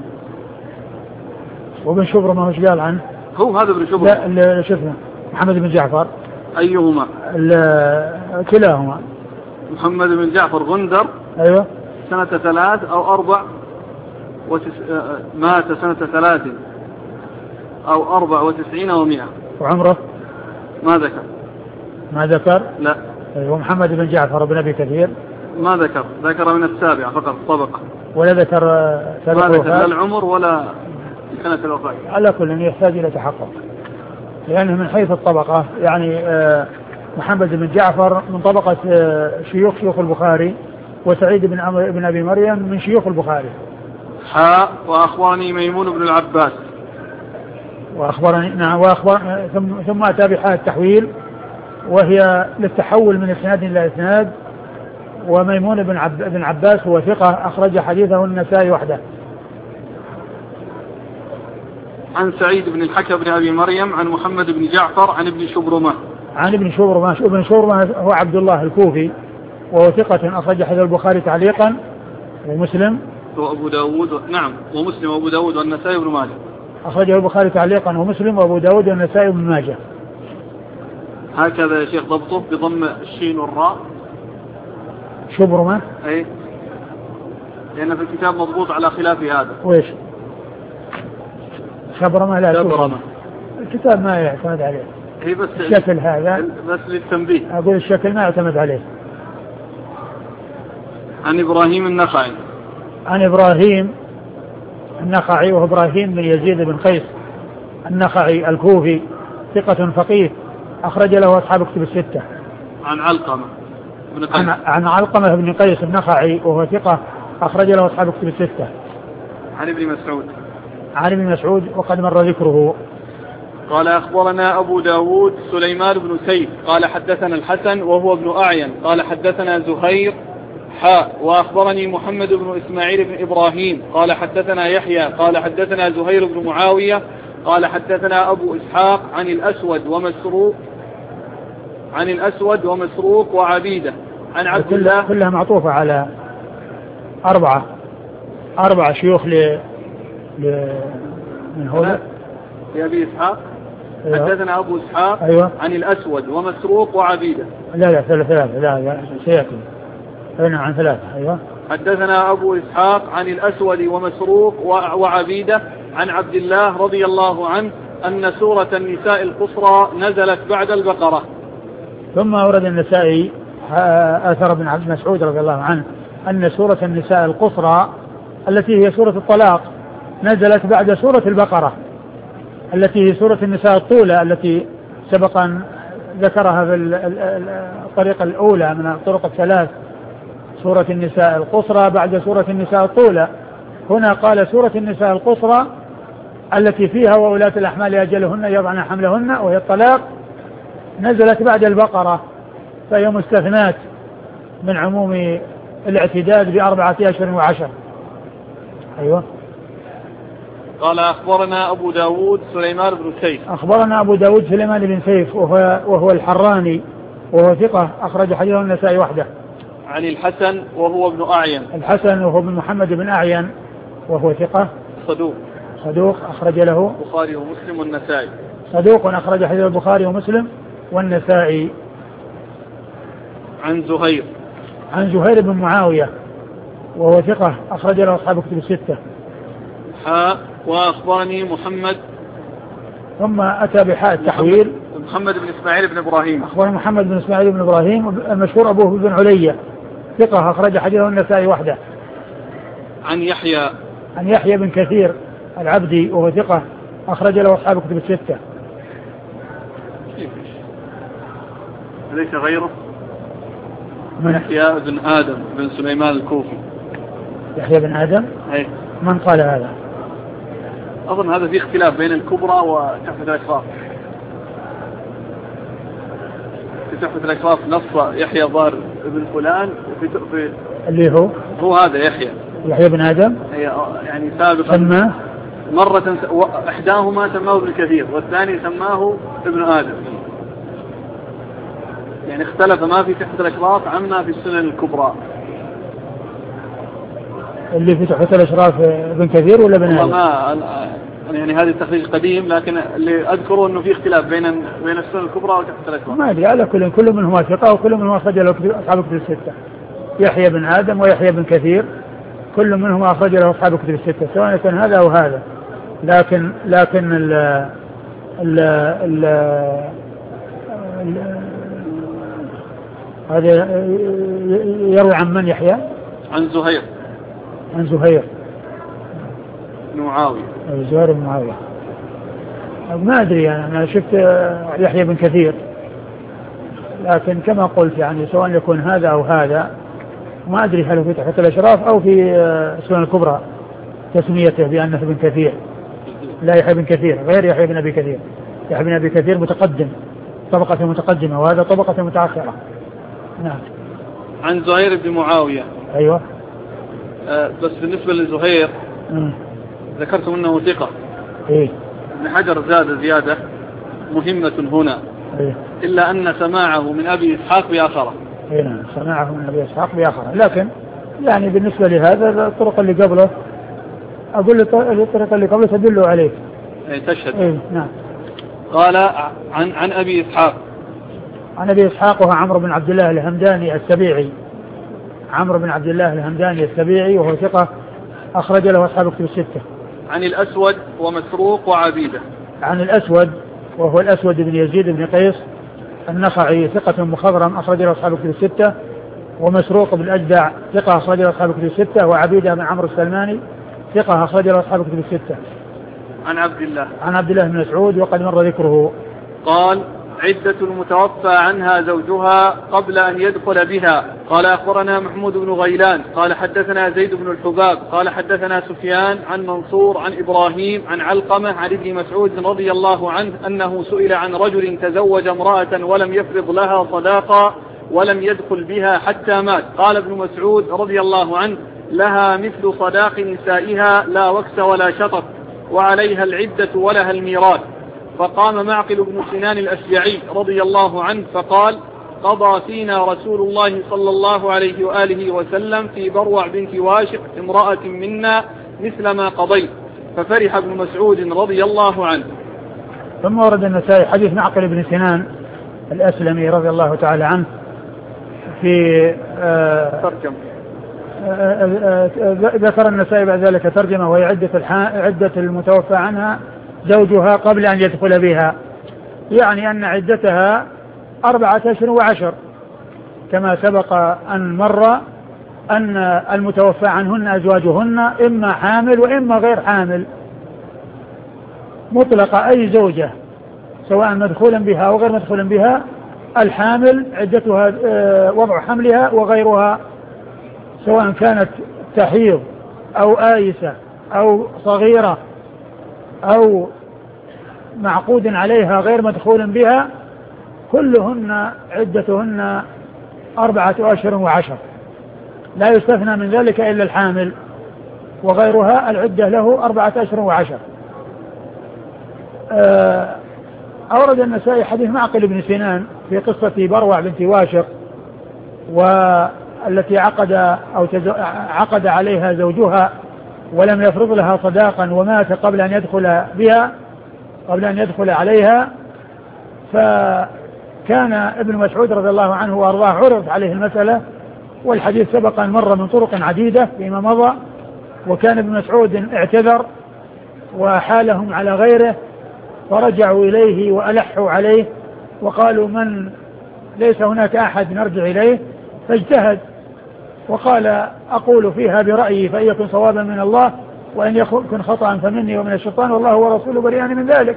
B: وابن شبرمة وش قال عنه؟
A: هو هذا ابن شبرمة.
B: لا اللي شفنا محمد بن جعفر.
A: أيهما؟
B: كلاهما.
A: محمد بن جعفر غندر.
B: أيوة.
A: سنة ثلاث أو أربع وتس... مات سنة ثلاث أو أربع وتسعين ومئة.
B: وعمره؟
A: ما ذكر.
B: ما ذكر؟
A: لا.
B: أيوة. محمد بن جعفر بن أبي كثير
A: ما ذكر، ذكر من السابعة فقط طبقة.
B: ولا ذكر
A: ما ذكر لا العمر ولا سنة الوفاة.
B: على كل يحتاج إلى تحقق، لأنه من حيث الطبقة يعني محمد بن جعفر من طبقة شيوخ شيوخ البخاري، وسعيد بن عمرو بن أبي مريم من شيوخ البخاري.
A: حاء وأخبرني ميمون بن العباس.
B: وأخبرني نعم وأخبر ثم ثم أتى بحاء التحويل وهي للتحول من إسناد إلى إسناد. وميمون بن عب بن عباس هو ثقة أخرج حديثه النسائي وحده.
A: عن سعيد بن الحكم بن أبي مريم عن محمد بن جعفر عن ابن شبرمة.
B: عن ابن شبرمة. ابن شبرمة هو عبد الله الكوفي وهو ثقة أخرج حديث البخاري تعليقا ومسلم
A: وأبو داود و... نعم ومسلم وأبو داود والنسائي وابن ماجه.
B: أخرجه البخاري تعليقا ومسلم وأبو داود والنسائي وابن ماجه.
A: هكذا يا شيخ ضبطه بضم الشين والراء.
B: شبرمة.
A: أي لأن في الكتاب مضبوط على خلاف هذا.
B: وإيش؟ شبرمة لا
A: شبرمة.
B: الكتاب ما يعتمد عليه.
A: هي بس
B: الشكل هذا
A: بس للتنبيه.
B: أقول الشكل ما يعتمد عليه.
A: عن إبراهيم النخعي.
B: عن إبراهيم النخعي وهو إبراهيم بن يزيد بن قيس النخعي الكوفي ثقة فقيه أخرج له أصحاب كتب الستة.
A: عن علقمة بن قيس.
B: عن, عن علقمة بن قيس النخعي وهو ثقة أخرج له أصحاب كتب الستة.
A: عن ابن مسعود.
B: عن ابن مسعود وقد مر ذكره.
A: قال أخبرنا أبو داود سليمان بن سيف قال حدثنا الحسن وهو ابن أعين قال حدثنا زهير حاء وأخبرني محمد بن إسماعيل بن إبراهيم قال حدثنا يحيى قال حدثنا زهير بن معاوية قال حدثنا أبو إسحاق عن الأسود ومسروق عن الأسود ومسروق وعبيدة عن عبد الله.
B: كلها معطوفة على أربعة أربعة شيوخ ل ل من هؤلاء
A: لأبي إسحاق. أيوة. حدثنا أبو إسحاق.
B: أيوة.
A: عن الأسود ومسروق وعبيدة.
B: لا لا ثلاثة ثلاثة لا لا سيأتي هنا عن ثلاثة. أيوة.
A: حدثنا أبو إسحاق عن الأسود ومسروق وعبيدة عن عبد الله رضي الله عنه أن سورة النساء القصرى نزلت بعد البقرة.
B: ثم أورد النسائي آثر بن عبد مسعود رضي الله عنه أن سورة النساء القصرى التي هي سورة الطلاق نزلت بعد سورة البقرة التي هي سورة النساء الطولة التي سبقا ذكرها في الطريقة الأولى من الطرق الثلاث. سورة النساء القصرى بعد سورة النساء الطولة. هنا قال سورة النساء القصرى التي فيها وولاة الأحمال أجلهن يضعن حملهن وهي الطلاق نزلت بعد البقرة، فهي مستثنات من عموم الاعتداد بأربعة أشهر وعشر. أيوة.
A: قال أخبرنا أبو داود سليمان بن سيف.
B: أخبرنا أبو داود سليمان بن سيف وهو, وهو الحراني وهو ثقة أخرج حديثه النسائي وحده.
A: عن الحسن وهو ابن أعين.
B: الحسن وهو ابن محمد بن أعين وهو ثقة
A: صدوق.
B: صدوق أخرج له
A: البخاري ومسلم والنسائي.
B: صدوق أخرج حديث البخاري ومسلم والنسائي.
A: عن زهير.
B: عن زهير بن معاوية وهو ثقة أخرج له أصحاب كتب الستة.
A: حاء وأخبرني محمد
B: ثم أتى بحاء التحويل
A: محمد بن إسماعيل بن إبراهيم.
B: أخبرنا محمد بن إسماعيل بن إبراهيم المشهور أبوه بن علية ثقة أخرج حديثه النسائي وحده.
A: عن يحيى
B: عن يحيى بن كثير العبدي وهو ثقة أخرج له أصحاب كتب الستة.
A: ليس غيره من يحيى بن آدم بن سليمان الكوفي.
B: يحيى بن آدم
A: أي.
B: من قال هذا؟
A: أظن هذا في اختلاف بين الكبرى وتحفة الأشراف. في تحفة الأشراف نص يحيى ظاهر ابن فلان وفي في
B: اللي هو
A: هو هذا يحيى
B: يحيى بن آدم
A: يعني سابقا
B: سماه
A: مرة إحداهما سماه ابن كثير والثاني سماه ابن آدم، يعني اختلف ما في تحفة الأشراف عما في السنن الكبرى.
B: اللي في تحفة الأشراف ابن كثير ولا ابن آدم؟
A: ما يعني هذا التخريج قديم، لكن اللي أذكره أنه في اختلاف بين بين السنن الكبرى وتحفة الأشراف.
B: ما أدري، على كل كل منهما ثقة وكل منهما أخرج له أصحاب الكتب الستة. يحيى بن آدم ويحيى بن كثير كل منهما أخرج له أصحاب الكتب الستة سواء كان هذا أو هذا. لكن لكن ال ال ال هذا يروي عن من يحيى؟
A: عن زهير.
B: عن زهير
A: بن معاوية.
B: زهير بن معاوية. ما أدري أنا شفت يحيى بن كثير، لكن كما قلت يعني سواء يكون هذا أو هذا ما أدري هل في تحفة الأشراف أو في السنن الكبرى تسميته بأنه ابن كثير. لا يحيى بن كثير غير يحيى بن أبي كثير. يحيى بن أبي كثير متقدم طبقة متقدمة وهذا طبقة متأخرة. نعم.
A: عن زهير بن معاوية.
B: أيوة.
A: أه بس بالنسبة لزهير م. ذكرتم أنه ثقة.
B: إيه.
A: ابن حجر زاد زيادة مهمة هنا.
B: إيه.
A: إلا أن سماعه من أبي إسحاق بآخره.
B: إيه نعم سماعه من أبي إسحاق بآخره، لكن يعني بالنسبة لهذا الطرق اللي قبله أقول الطريقة اللي قبله تدل عليه.
A: أي تشهد.
B: إيه نعم.
A: قال عن عن أبي إسحاق.
B: عن أبي إسحاق وهو عمرو بن عبد الله الهمداني السبيعي. عمرو بن عبد الله الهمداني السبيعي وهو ثقة أخرج له أصحاب الكتب الستة.
A: عن الأسود ومسروق وعبيدة.
B: عن الأسود وهو الأسود بن يزيد بن قيس النخعي ثقة مخضرم أخرج له أصحاب الكتب الستة. ومسروق بن أجدع ثقة أخرج له أصحاب الكتب الستة. وعبيدة بن عمرو السلماني ثقة أخرج له أصحاب الكتب الستة.
A: عن عبد الله.
B: عن عبد الله بن مسعود وقد مر ذكره.
A: قال عدة المتوفى عنها زوجها قبل أن يدخل بها. قال أخبرنا محمود بن غيلان قال حدثنا زيد بن الحباب قال حدثنا سفيان عن منصور عن إبراهيم عن علقمة عن ابن مسعود رضي الله عنه أنه سئل عن رجل تزوج امرأة ولم يفرض لها صداقا ولم يدخل بها حتى مات. قال ابن مسعود رضي الله عنه لها مثل صداق نسائها لا وكس ولا شطط وعليها العدة ولها الميراث. فقام معقل بن سنان الأشجعي رضي الله عنه فقال قضى فينا رسول الله صلى الله عليه وآله وسلم في بروع بنت واشق امرأة منا مثل ما قضيت. ففرح ابن مسعود رضي الله عنه.
B: ثم ورد النسائي حديث معقل بن سنان الأسلمي رضي الله تعالى عنه في آه
A: ترجم.
B: ذكر النسائي بعد ذلك ترجمة وهي عدة, عدة المتوفى عنها زوجها قبل أن يدخل بها، يعني أن عدتها أربعة أشهر وعشر كما سبق أن مر أن المتوفى عنهن أزواجهن إما حامل وإما غير حامل مطلقة. أي زوجة سواء مدخولا بها أو غير مدخولا بها الحامل عدتها وضع حملها وغيرها سواء كانت تحيض أو آيسة أو صغيرة أو معقود عليها غير مدخول بها كلهن عدتهن أربعة أشهر وعشر، لا يستثنى من ذلك إلا الحامل وغيرها العدة له أربعة أشهر وعشر. أورد النسائي حديث معقل بن سنان في قصة بروع بنت واشق والتي عقد أو عقد عليها زوجها ولم يفرض لها صداقا ومات قبل أن يدخل بها قبل أن يدخل عليها. فكان ابن مسعود رضي الله عنه وأرضاه عرض عليه المسألة والحديث سبق أن مر من طرق عديدة فيما مضى. وكان ابن مسعود اعتذر وحالهم على غيره فرجعوا إليه وألحوا عليه وقالوا من ليس هناك أحد نرجع إليه، فاجتهد وقال أقول فيها برأيي فإن يكن صوابا من الله وإن يكن خطأ فمني ومن الشيطان والله ورسوله بريئان من ذلك.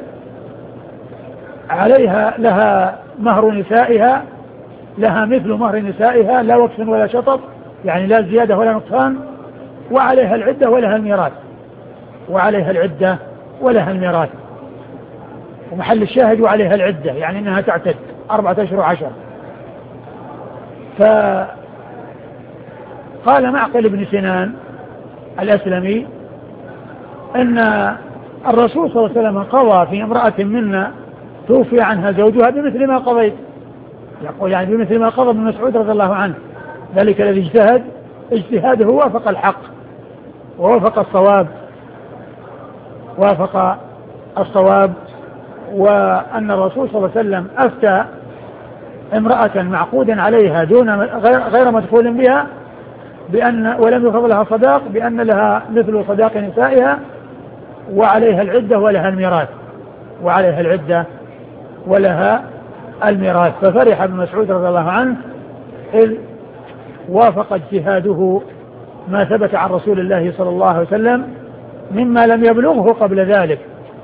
B: عليها لها مهر نسائها، لها مثل مهر نسائها لا وقف ولا شطط، يعني لا زيادة ولا نقصان، وعليها العدة ولها الميراث، وعليها العدة ولها الميراث. ومحل الشاهد وعليها العدة يعني أنها تعتد أربعة أشهر وعشر. فقال معقل بن سنان الأسلمي أن الرسول صلى الله عليه وسلم قضى في امرأة منا توفي عنها زوجها بمثل ما قضيت، يقول يعني بمثل ما قضى ابن مسعود رضي الله عنه، ذلك الذي اجتهد اجتهاده وافق الحق ووافق الصواب، وافق الصواب وأن الرسول صلى الله عليه وسلم أفتى امرأة معقودا عليها دون غير, غير مدخول بها بأن ولم يفرض لها صداق بأن لها مثل صداق نسائها وعليها العدة ولها الميراث، وعليها العدة ولها الميراث. ففرح ابن مسعود رضي الله عنه إذ وافق اجتهاده ما ثبت عن رسول الله صلى الله عليه وسلم مما لم يبلغه قبل ذلك،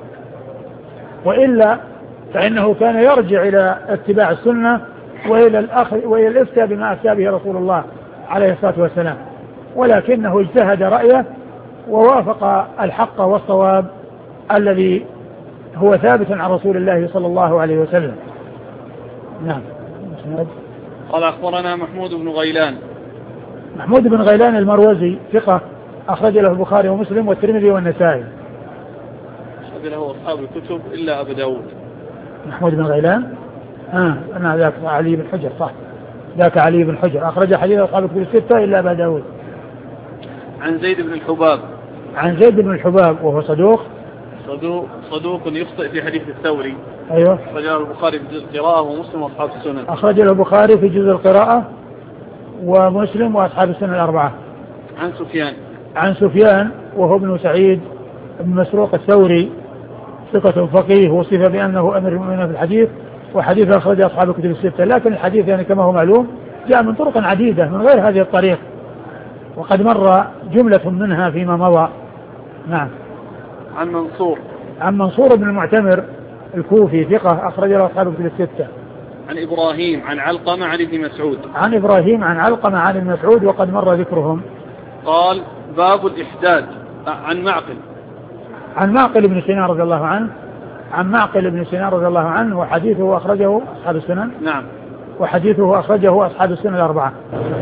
B: وإلا فإنه كان يرجع إلى اتباع السنة وإلى الأخذ وإلى الإفتاء بما أفتى به رسول الله عليه الصلاة والسلام، ولكنه اجتهد رأيه ووافق الحق والصواب الذي هو ثابت عن رسول الله صلى الله عليه وسلم. نعم.
A: قال أخبرنا محمود بن غيلان.
B: محمود بن غيلان المروزي ثقة أخرج له البخاري ومسلم والترمذي والنسائي.
A: أخرج له أصحاب الكتب إلا أبو داود.
B: محمود بن غيلان آه أنا ذاك علي بن حجر صح، ذاك علي بن حجر أخرج حديث أصحاب الكتب الستة إلا أبو داود.
A: عن زيد بن الحباب.
B: عن زيد بن الحباب وهو صدوق
A: صدوق صدوق يخطئ في حديث الثوري.
B: أيوه.
A: أخرج له البخاري في جزء القراءة ومسلم وأصحاب السنن.
B: أخرج له البخاري في جزء القراءة ومسلم وأصحاب السنن الأربعة.
A: عن سفيان.
B: عن سفيان وهو ابن سعيد بن مسروق الثوري ثقة فقيه وصف بأنه أمير المؤمنين في الحديث، وحديث أخرج أصحاب الكتب الستة، لكن الحديث يعني كما هو معلوم جاء من طرق عديدة من غير هذه الطريق وقد مر جملة منها فيما مضى. نعم.
A: عن منصور.
B: عن منصور بن المعتمر الكوفي ثقة أخرج له أصحاب الكتب الستة.
A: عن إبراهيم عن علقمة عن ابن مسعود.
B: عن إبراهيم عن علقمة عن ابن مسعود وقد مر ذكرهم.
A: قال باب الإحداد. عن معقل.
B: عن معقل بن سنان رضي الله عنه. عن معقل بن سنان رضي الله عنه وحديثه أخرجه أصحاب السنن.
A: نعم.
B: وحديثه أخرجه أصحاب السنن الأربعة.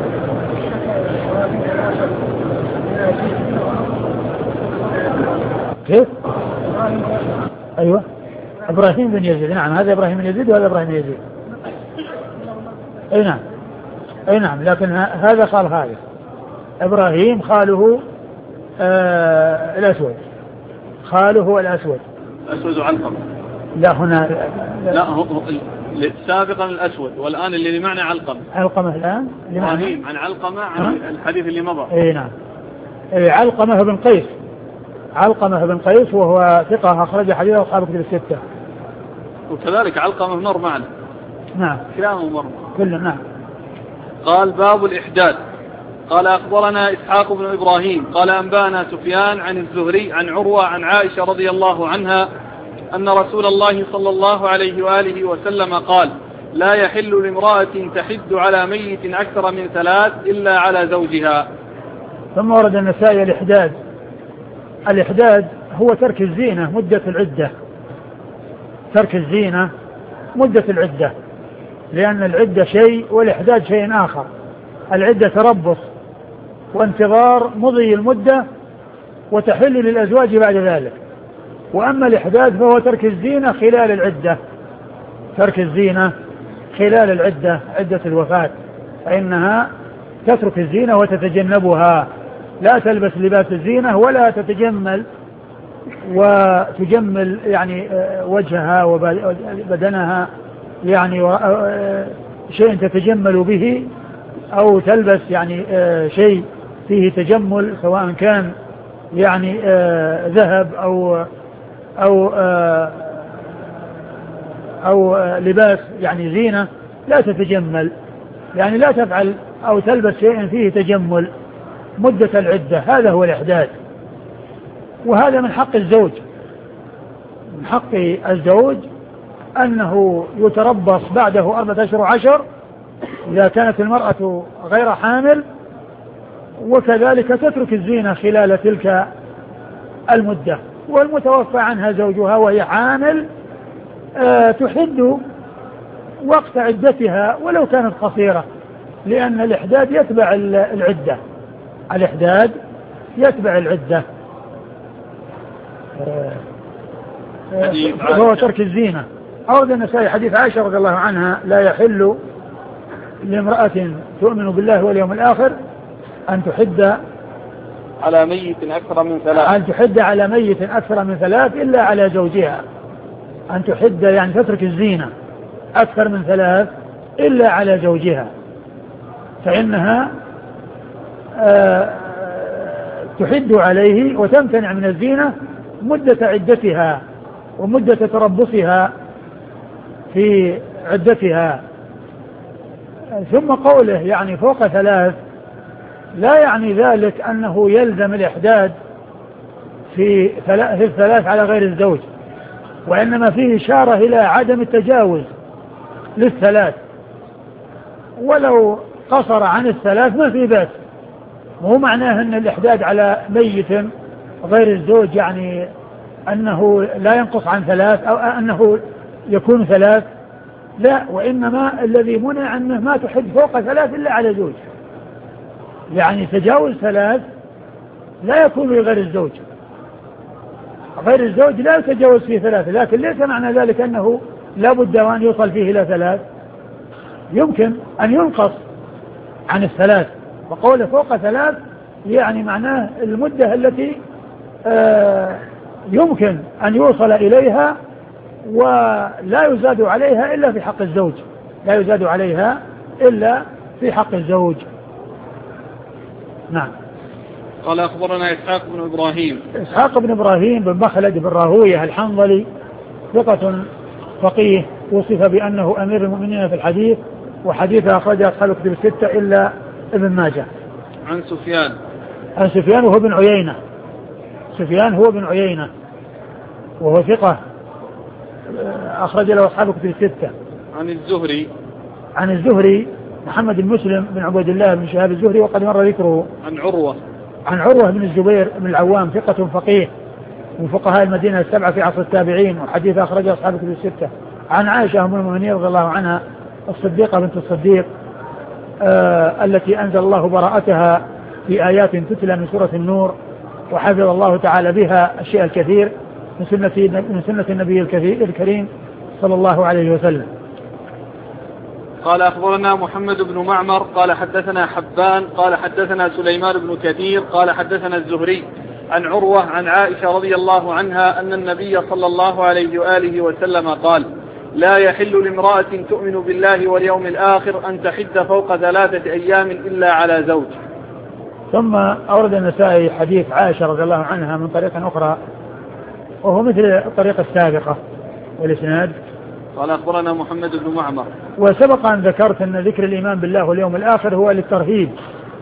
B: كيف؟ أيوة إبراهيم بن يزيد. نعم هذا إبراهيم بن يزيد وهذا إبراهيم بن يزيد. أي نعم أي نعم لكن هذا خال هذا إبراهيم خاله آه الأسود، خاله الأسود.
A: الأسود علقمة.
B: لا هنا
A: لا, لا هو سابقا الأسود والآن اللي معنى علقمة.
B: علقمة الآن
A: إبراهيم عن علقمة عن الحديث اللي مضى.
B: أي نعم. أي علقمة بن قيس. علقمة بن قيس وهو ثقة أخرج حديث أصحاب الكتب الستة.
A: وكذلك علقمة مر معنا.
B: نعم.
A: كلامه مر.
B: كله نعم.
A: قال باب الإحداد. قال أخبرنا إسحاق بن إبراهيم قال أنبانا سفيان عن الزهري عن عروة عن عائشة رضي الله عنها أن رسول الله صلى الله عليه وآله وسلم قال لا يحل لامرأة تحد على ميت أكثر من ثلاث إلا على زوجها.
B: ثم ورد النسائي الإحداد. الإحداد هو ترك الزينة مدة العدة، ترك الزينة مدة العدة، لأن العدة شيء والإحداد شيء آخر. العدة تربص وانتظار مضي المدة وتحل للأزواج بعد ذلك، وأما الإحداد فهو ترك الزينة خلال العدة، ترك الزينة خلال العدة عدة الوفاة، فإنها تترك الزينة وتتجنبها، لا تلبس لباس الزينة ولا تتجمل وتجمل يعني وجهها وبدنها يعني شيء تتجمل به أو تلبس يعني آه شيء فيه تجمل، سواء كان يعني آه ذهب أو أو آه أو آه لباس يعني زينة، لا تتجمل، يعني لا تفعل أو تلبس شيء فيه تجمل مدة العدة. هذا هو الإحداث، وهذا من حق الزوج، من حق الزوج أنه يتربص بعده أربعة أشهر وعشر إذا كانت المرأة غير حامل، وكذلك تترك الزينة خلال تلك المدة. والمتوفى عنها زوجها وهي حامل آه تحد وقت عدتها ولو كانت قصيرة، لأن الإحداد يتبع العدة، الإحداد يتبع العدة. هو ترك الزينة. أورد النسائي حديث عائشة رضي الله عنها: لا يحل لامرأة تؤمن بالله واليوم الآخر أن تحد
A: على ميت أكثر من ثلاث
B: أن تحد على ميت أكثر من ثلاث إلا على زوجها. أن تحد يعني تترك الزينة أكثر من ثلاث إلا على زوجها، فإنها آه تحد عليه وتمتنع من الزينة مدة عدتها ومدة تربصها في عدتها. ثم قوله يعني فوق ثلاث لا يعني ذلك أنه يلزم الإحداد في الثلاث على غير الزوج، وإنما فيه إشارة إلى عدم التجاوز للثلاث، ولو قصر عن الثلاث ما في بأس. مو معناه أن الإحداد على ميت غير الزوج يعني أنه لا ينقص عن ثلاث أو أنه يكون ثلاث، لا، وإنما الذي منع أنه ما تحد فوق ثلاث إلا على زوج، يعني تجاوز ثلاث لا يكون لغير الزوج، غير الزوج لا يتجاوز فيه ثلاث، لكن ليس معنى ذلك أنه لا بد وأن يوصل فيه إلى ثلاث، يمكن أن ينقص عن الثلاث. وقوله فوق ثلاث يعني معناه المدة التي آه يمكن أن يوصل إليها ولا يزاد عليها إلا في حق الزوج، لا يزاد عليها إلا في حق الزوج. نعم.
A: قال أخبرنا إسحاق بن إبراهيم
B: إسحاق بن إبراهيم بن مخلد بن راهويه الحنظلي ثقة فقيه، وصف بأنه أمير المؤمنين في الحديث، وحديثه أخرج أصحاب الكتب الستة إلا ابن ماجه.
A: عن سفيان
B: عن سفيان وهو بن عيينة، سفيان هو بن عيينة وهو ثقة أخرج له أصحاب الكتب الستة.
A: عن الزهري
B: عن الزهري محمد بن مسلم بن عبيد الله بن شهاب الزهري وقد مر ذكره.
A: عن عروة
B: عن عروة بن الزبير بن العوام ثقة فقيه من فقهاء المدينة السبعة في عصر التابعين، وحديث أخرجه أصحاب الكتب الستة. عن عائشة أم المؤمنين رضي الله عنها الصديقة بنت الصديق آه التي أنزل الله براءتها في آيات تتلى من سورة النور، وحفظ الله تعالى بها الشيء الكثير من سنة من سنة النبي الكريم صلى الله عليه وسلم.
A: قال أخبرنا محمد بن معمر قال حدثنا حبان قال حدثنا سليمان بن كثير قال حدثنا الزهري عن عروة عن عائشة رضي الله عنها أن النبي صلى الله عليه وآله وسلم قال: لا يحل لامرأة تؤمن بالله واليوم الآخر أن تحد فوق ثلاثة أيام إلا على زوج.
B: ثم أورد النسائي حديث عائشة رضي الله عنها من طريق أخرى وهو مثل الطريقة السابقة والإسناد.
A: قال أخبرنا محمد بن معمر.
B: وسبق أن ذكرت أن ذكر الإيمان بالله واليوم الآخر هو للترهيب،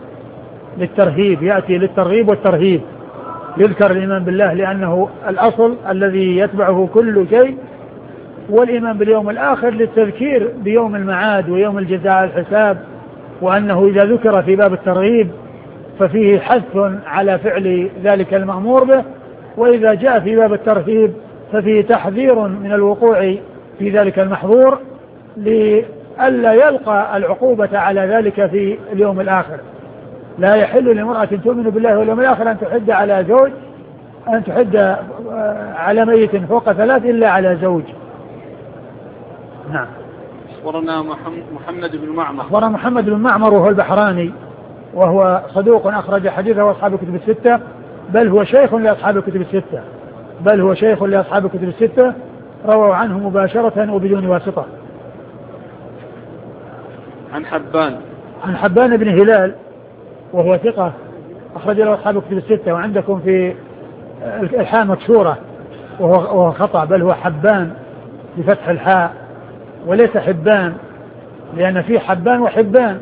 B: للترهيب يأتي للترغيب والترهيب. يذكر الإيمان بالله لأنه الأصل الذي يتبعه كل شيء، والإيمان باليوم الآخر للتذكير بيوم المعاد ويوم الجزاء الحساب، وأنه إذا ذكر في باب الترغيب ففيه حث على فعل ذلك المأمور به، وإذا جاء في باب الترهيب ففيه تحذير من الوقوع في ذلك المحظور لئلا يلقى العقوبة على ذلك في اليوم الآخر. لا يحل لامرأة تؤمن بالله واليوم الآخر أن تحد على زوج أن تحد على ميت فوق ثلاث إلا على زوج. نعم.
A: أخبرنا محمد بن معمر.
B: أخبرنا محمد بن معمر وهو البحراني وهو صدوق أخرج حديثه أصحاب الكتب الستة، بل هو شيخ لأصحاب الكتب الستة بل هو شيخ لأصحاب الكتب الستة رووا عنه مباشرة وبدون واسطة.
A: عن حبان.
B: عن حبان بن هلال وهو ثقة أخرج له أصحاب كتب الستة، وعندكم في الحاء مكسورة وهو خطأ، بل هو حبان بفتح الحاء وليس حبان، لأن فيه حبان وحبان،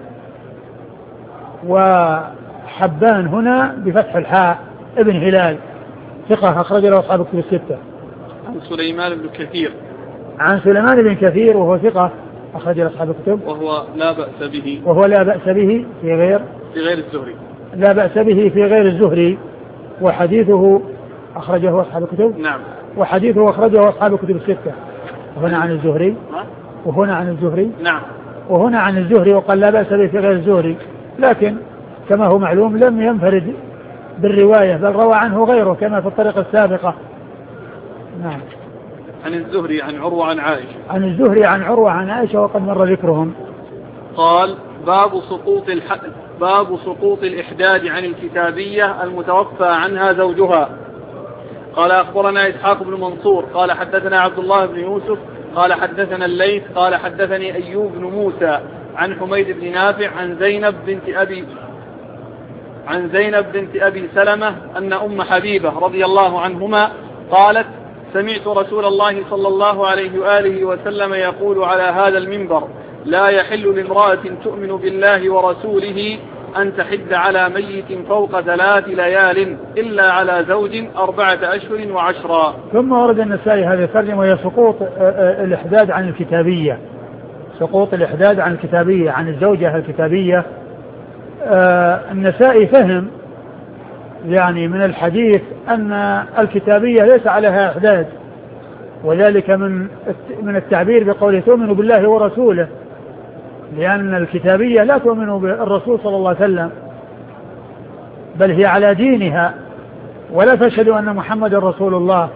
B: وحبان هنا بفتح الحاء ابن هلال ثقة أخرج له أصحاب كتب الستة.
A: عن سليمان بن كثير
B: عن سليمان بن كثير وهو ثقة أخرج له أصحاب الكتب،
A: وهو لا بأس به
B: وهو لا بأس به في غير
A: في غير الزهري
B: لا بأس به في غير الزهري، وحديثه أخرجه أصحاب الكتب.
A: نعم.
B: وحديثه أخرجه أصحاب الكتب الستة. وهنا عن الزهري وهنا عن الزهري
A: نعم.
B: وهنا عن الزهري، وقال لا بأس به في غير الزهري، لكن كما هو معلوم لم ينفرد بالرواية، بل روى عنه غيره كما في الطريقة السابقة. نعم.
A: عن الزهري عن عروة عن عائشة
B: عن الزهري عن عروة عن عائشة وقد مر ذكرهم.
A: قال باب سقوط الح... باب سقوط الإحداد عن الكتابية المتوفى عنها زوجها. قال أخبرنا إسحاق بن منصور قال حدثنا عبد الله بن يوسف قال حدثنا الليث قال حدثني أيوب بن موسى عن حميد بن نافع عن زينب بنت أبي عن زينب بنت أبي سلمة أن أم حبيبة رضي الله عنهما قالت سمعت رسول الله صلى الله عليه وآله وسلم يقول على هذا المنبر لا يحل لامرأة تؤمن بالله ورسوله أن تحد على ميت فوق ثلاث ليال إلا على زوج أربعة أشهر وعشرا.
B: ثم ورد النسائي هذا الترجمة وهي سقوط الإحداد عن الكتابية، سقوط الإحداد عن الكتابية عن الزوجة الكتابية. النسائي فهم يعني من الحديث أن الكتابية ليس عليها إحداد، وذلك من من التعبير بقوله تؤمن بالله ورسوله، لأن الكتابية لا تؤمن بالرسول صلى الله عليه وسلم، بل هي على دينها ولا تشهد أن محمد رسول الله.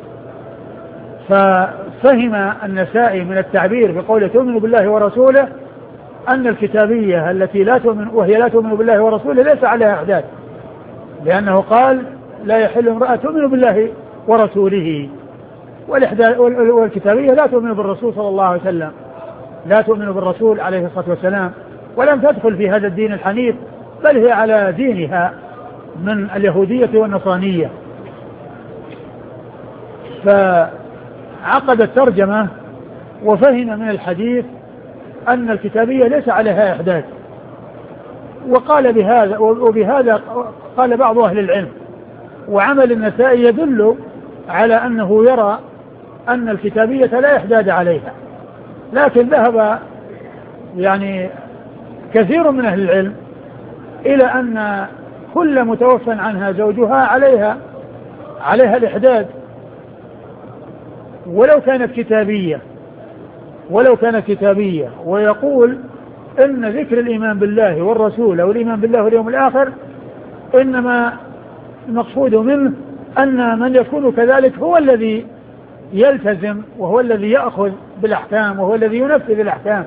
B: ففهم النسائي من التعبير بقوله تؤمن بالله ورسوله أن الكتابية التي لا تؤمن وهي لا تؤمن بالله ورسوله ليس عليها إحداد، لأنه قال لا يحل امرأة تؤمن بالله ورسوله، والكتابية لا تؤمن بالرسول صلى الله عليه وسلم، لا تؤمن بالرسول عليه الصلاة والسلام، ولم تدخل في هذا الدين الحنيف، بل هي على دينها من اليهودية والنصرانية. فعقد الترجمة وفهم من الحديث أن الكتابية ليس عليها إحداد، وقال بهذا وبهذا قال بعض أهل العلم، وعمل النسائي يدل على أنه يرى أن الكتابية لا إحداد عليها، لكن ذهب يعني كثير من أهل العلم إلى أن كل متوفى عنها زوجها عليها عليها الإحداد ولو كانت كتابية ولو كانت كتابية ويقول إن ذكر الإيمان بالله والرسول أو الإيمان بالله واليوم الآخر إنما المقصود منه أن من يكون كذلك هو الذي يلتزم وهو الذي يأخذ بالأحكام وهو الذي ينفذ الأحكام.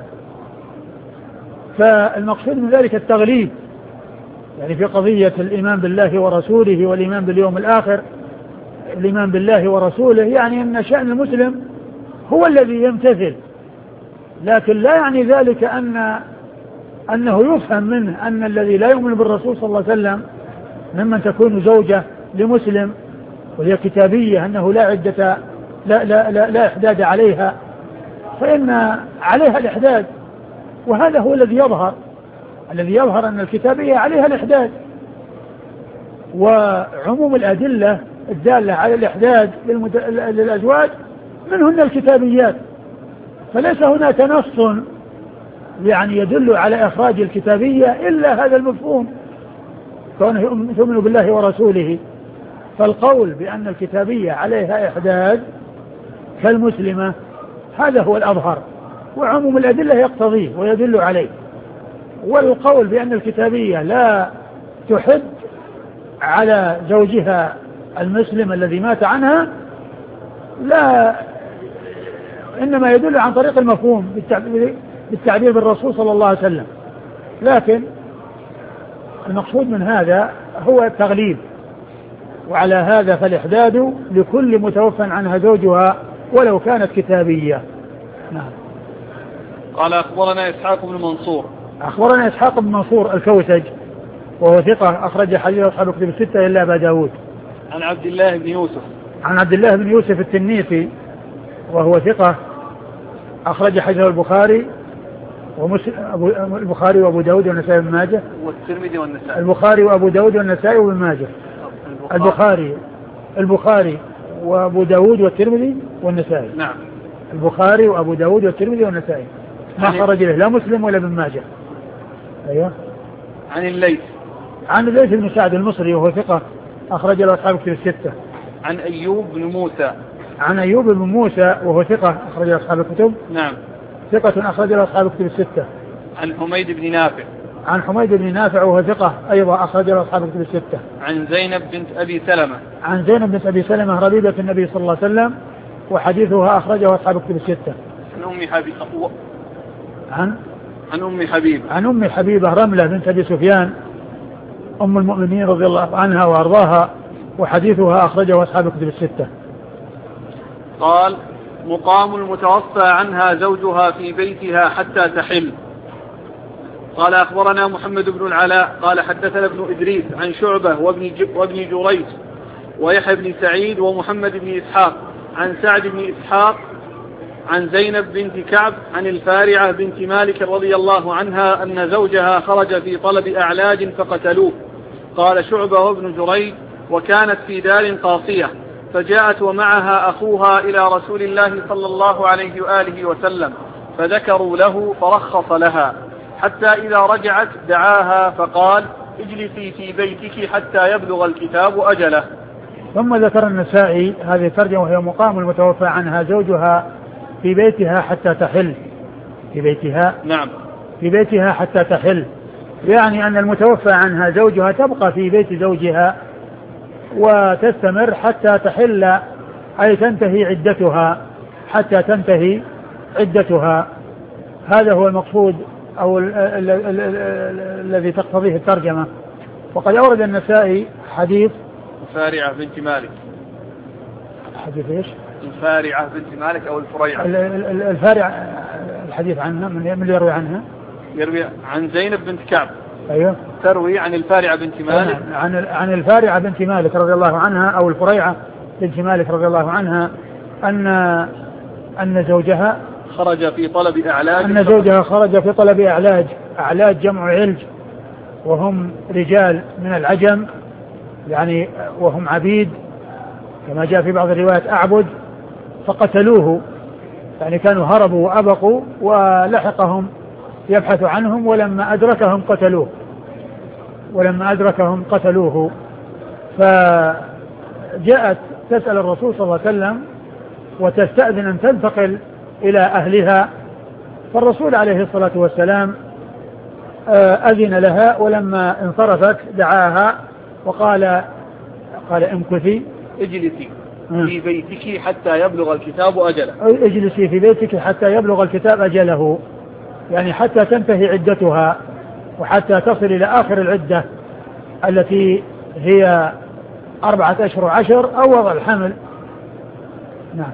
B: فالمقصود من ذلك التغليب، يعني في قضية الإيمان بالله ورسوله والإيمان باليوم الآخر، الإيمان بالله ورسوله يعني أن شأن المسلم هو الذي يمتثل، لكن لا يعني ذلك أن أنه يفهم منه أن الذي لا يؤمن بالرسول صلى الله عليه وسلم ممن تكون زوجة لمسلم وهي كتابية أنه لا عدة لا, لا, لا, لا إحداد عليها، فإن عليها الإحداد، وهذا هو الذي يظهر الذي يظهر أن الكتابية عليها الإحداد. وعموم الأدلة الدالة على الإحداد للأزواج منهن الكتابيات، فليس هناك نص يعني يدل على إخراج الكتابية إلا هذا المفهوم كونه تؤمن بالله ورسوله. فالقول بأن الكتابية عليها إحداد كالمسلمة هذا هو الأظهر، وعموم الأدلة يقتضيه ويدل عليه. والقول بأن الكتابية لا تحد على زوجها المسلم الذي مات عنها لا إنما يدل عن طريق المفهوم بالتعبير بالرسول صلى الله عليه وسلم، لكن المقصود من هذا هو التغليب، وعلى هذا فالإحداد لكل متوفى عنها زوجها ولو كانت كتابية. نعم.
A: قال أخبرنا إسحاق بن منصور
B: أخبرنا إسحاق بن منصور الكوسج وهو ثقة أخرج حديث أصحاب الكتب الستة إلا أبا داود.
A: عن عبد الله بن يوسف
B: عن عبد الله بن يوسف التنيسي وهو ثقة أخرج حديث البخاري ومسلم البخاري وأبو داود والنسائي وابن ماجه
A: والترمذي والنسائي.
B: البخاري وأبو داود والنسائي وابن ماجه. البخاري البخاري وأبو داود والترمذي والنسائي.
A: نعم.
B: البخاري وأبو داود والترمذي والنسائي ما خرج له لا مسلم ولا ابن ماجه. أيوه.
A: عن الليث
B: عن الليث بن سعد المصري وهو ثقة أخرج له أصحاب الكتب الستة.
A: عن أيوب بن موسى
B: عن أيوب بن موسى وهو ثقة أخرج له أصحاب الكتب.
A: نعم.
B: ثقة أخرج له أصحاب الكتب الستة.
A: عن حميد بن نافع
B: عن حميد بن نافع وهو ثقة أيضا أخرج له أصحاب الكتب الستة.
A: عن زينب بنت أبي سلمة
B: عن زينب بنت أبي سلمة ربيبة النبي صلى الله عليه وسلم وحديثها أخرجه أصحاب الكتب الستة.
A: عن أم حبيب
B: عن
A: عن أم حبيب
B: عن أم حبيبة رملة بنت أبي سفيان أم المؤمنين رضي الله عنها وأرضاها وحديثها أخرجه أصحاب الكتب الستة.
A: قال مقام المتوفى عنها زوجها في بيتها حتى تحل. قال أخبرنا محمد بن العلاء قال حدثنا ابن إدريس عن شعبة وابن, وابن جريج ويحيى بن سعيد ومحمد بن إسحاق عن سعد بن إسحاق عن زينب بنت كعب عن الفارعة بنت مالك رضي الله عنها أن زوجها خرج في طلب أعلاج فقتلوه. قال شعبة وابن جريج وكانت في دار قاصية فجاءت ومعها أخوها إلى رسول الله صلى الله عليه وآله وسلم فذكروا له فرخص لها حتى إذا رجعت دعاها فقال اجلسي في بيتك حتى يبلغ الكتاب أجله.
B: ثم ذكر النسائي هذه الترجمة وهي مقام المتوفى عنها زوجها في بيتها حتى تحل. في بيتها
A: نعم
B: في بيتها حتى تحل يعني أن المتوفى عنها زوجها تبقى في بيت زوجها وتستمر حتى تحل أي تنتهي عدتها حتى تنتهي عدتها. هذا هو المقصود أو الذي تقتضيه الترجمة. وقد أورد النسائي حديث
A: الفارعة بنت مالك.
B: حديث إيش؟
A: الفارعة بنت مالك أو الفريعة.
B: الفارعة الحديث عنها من من يروي عنها؟
A: يروي عن زينب بنت كعب.
B: أيوه.
A: تروي عن الفارعة بنت مالك.
B: عن عن الفارعة بنت مالك رضي الله عنها أو الفريعة بنت مالك رضي الله عنها أن أن زوجها
A: خرج في طلب أعلاج.
B: أن زوجها خرج في طلب أعلاج. أعلاج جمع علج وهم رجال من العجم يعني وهم عبيد كما جاء في بعض الروايات أعبد فقتلوه يعني كانوا هربوا وأبقوا ولحقهم يبحث عنهم ولما أدركهم قتلوه ولما أدركهم قتلوه. فجاءت تسأل الرسول صلى الله عليه وسلم وتستأذن أن تنتقل إلى أهلها فالرسول عليه الصلاة والسلام أذن لها ولما انصرفت دعاها وقال قال امكثي
A: اجلسي في بيتك حتى يبلغ الكتاب أجله.
B: اجلسي في بيتك حتى يبلغ الكتاب أجله يعني حتى تنتهي عدتها وحتى تصل إلى آخر العدة التي هي أربعة أشهر وعشر أو وضع الحمل. نعم.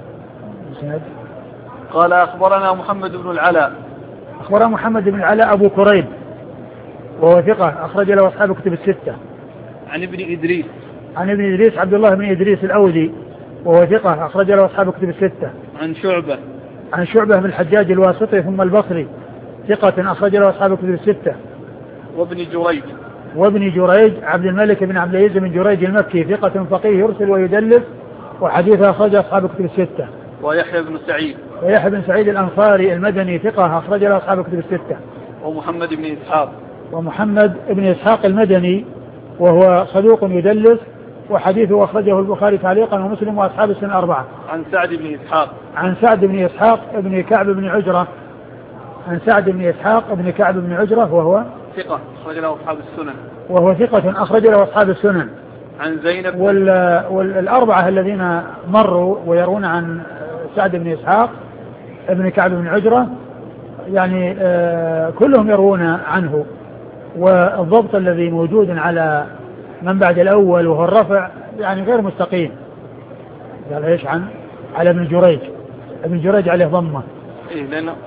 A: قال أخبرنا محمد بن العلاء
B: أخبرنا محمد بن العلاء أبو كريب وهو ثقة أخرج له أصحاب الكتب الستة.
A: عن ابن إدريس
B: عن ابن إدريس عبد الله بن إدريس الأودي وهو ثقة أخرج له أصحاب الكتب الستة.
A: عن شعبة
B: عن شعبة بن الحجاج الواسطي ثم البصري ثقة أخرج له أصحاب الكتب الستة.
A: وابن جريج
B: وابن جريج عبد الملك بن عبد العزيز بن جريج المكي ثقة فقيه يرسل ويدلس وحديثه أخرج أصحاب الكتب الستة.
A: ويحيى بن سعيد
B: ويحيى بن سعيد الأنصاري المدني ثقة أخرج له أصحاب الكتب الستة.
A: ومحمد بن إسحاق
B: ومحمد بن إسحاق المدني وهو صدوق يدلس وحديثه أخرجه البخاري تعليقا ومسلم وأصحاب السنة أربعة.
A: عن سعد بن إسحاق
B: عن سعد بن إسحاق بن كعب بن عجرة عن سعد بن إسحاق بن كعب بن عجرة وهو
A: ثقة أخرج له أصحاب السنن.
B: وهو ثقة أخرج له أصحاب السنن.
A: عن زينب
B: وال... والأربعة الذين مروا ويرون عن سعد بن إسحاق ابن كعب بن عجرة يعني آه كلهم يروون عنه والضبط الذي موجود على من بعد الأول وهو الرفع يعني غير مستقيم. قال ايش عن على ابن جريج ابن جريج عليه ضمة
A: إيه لأنه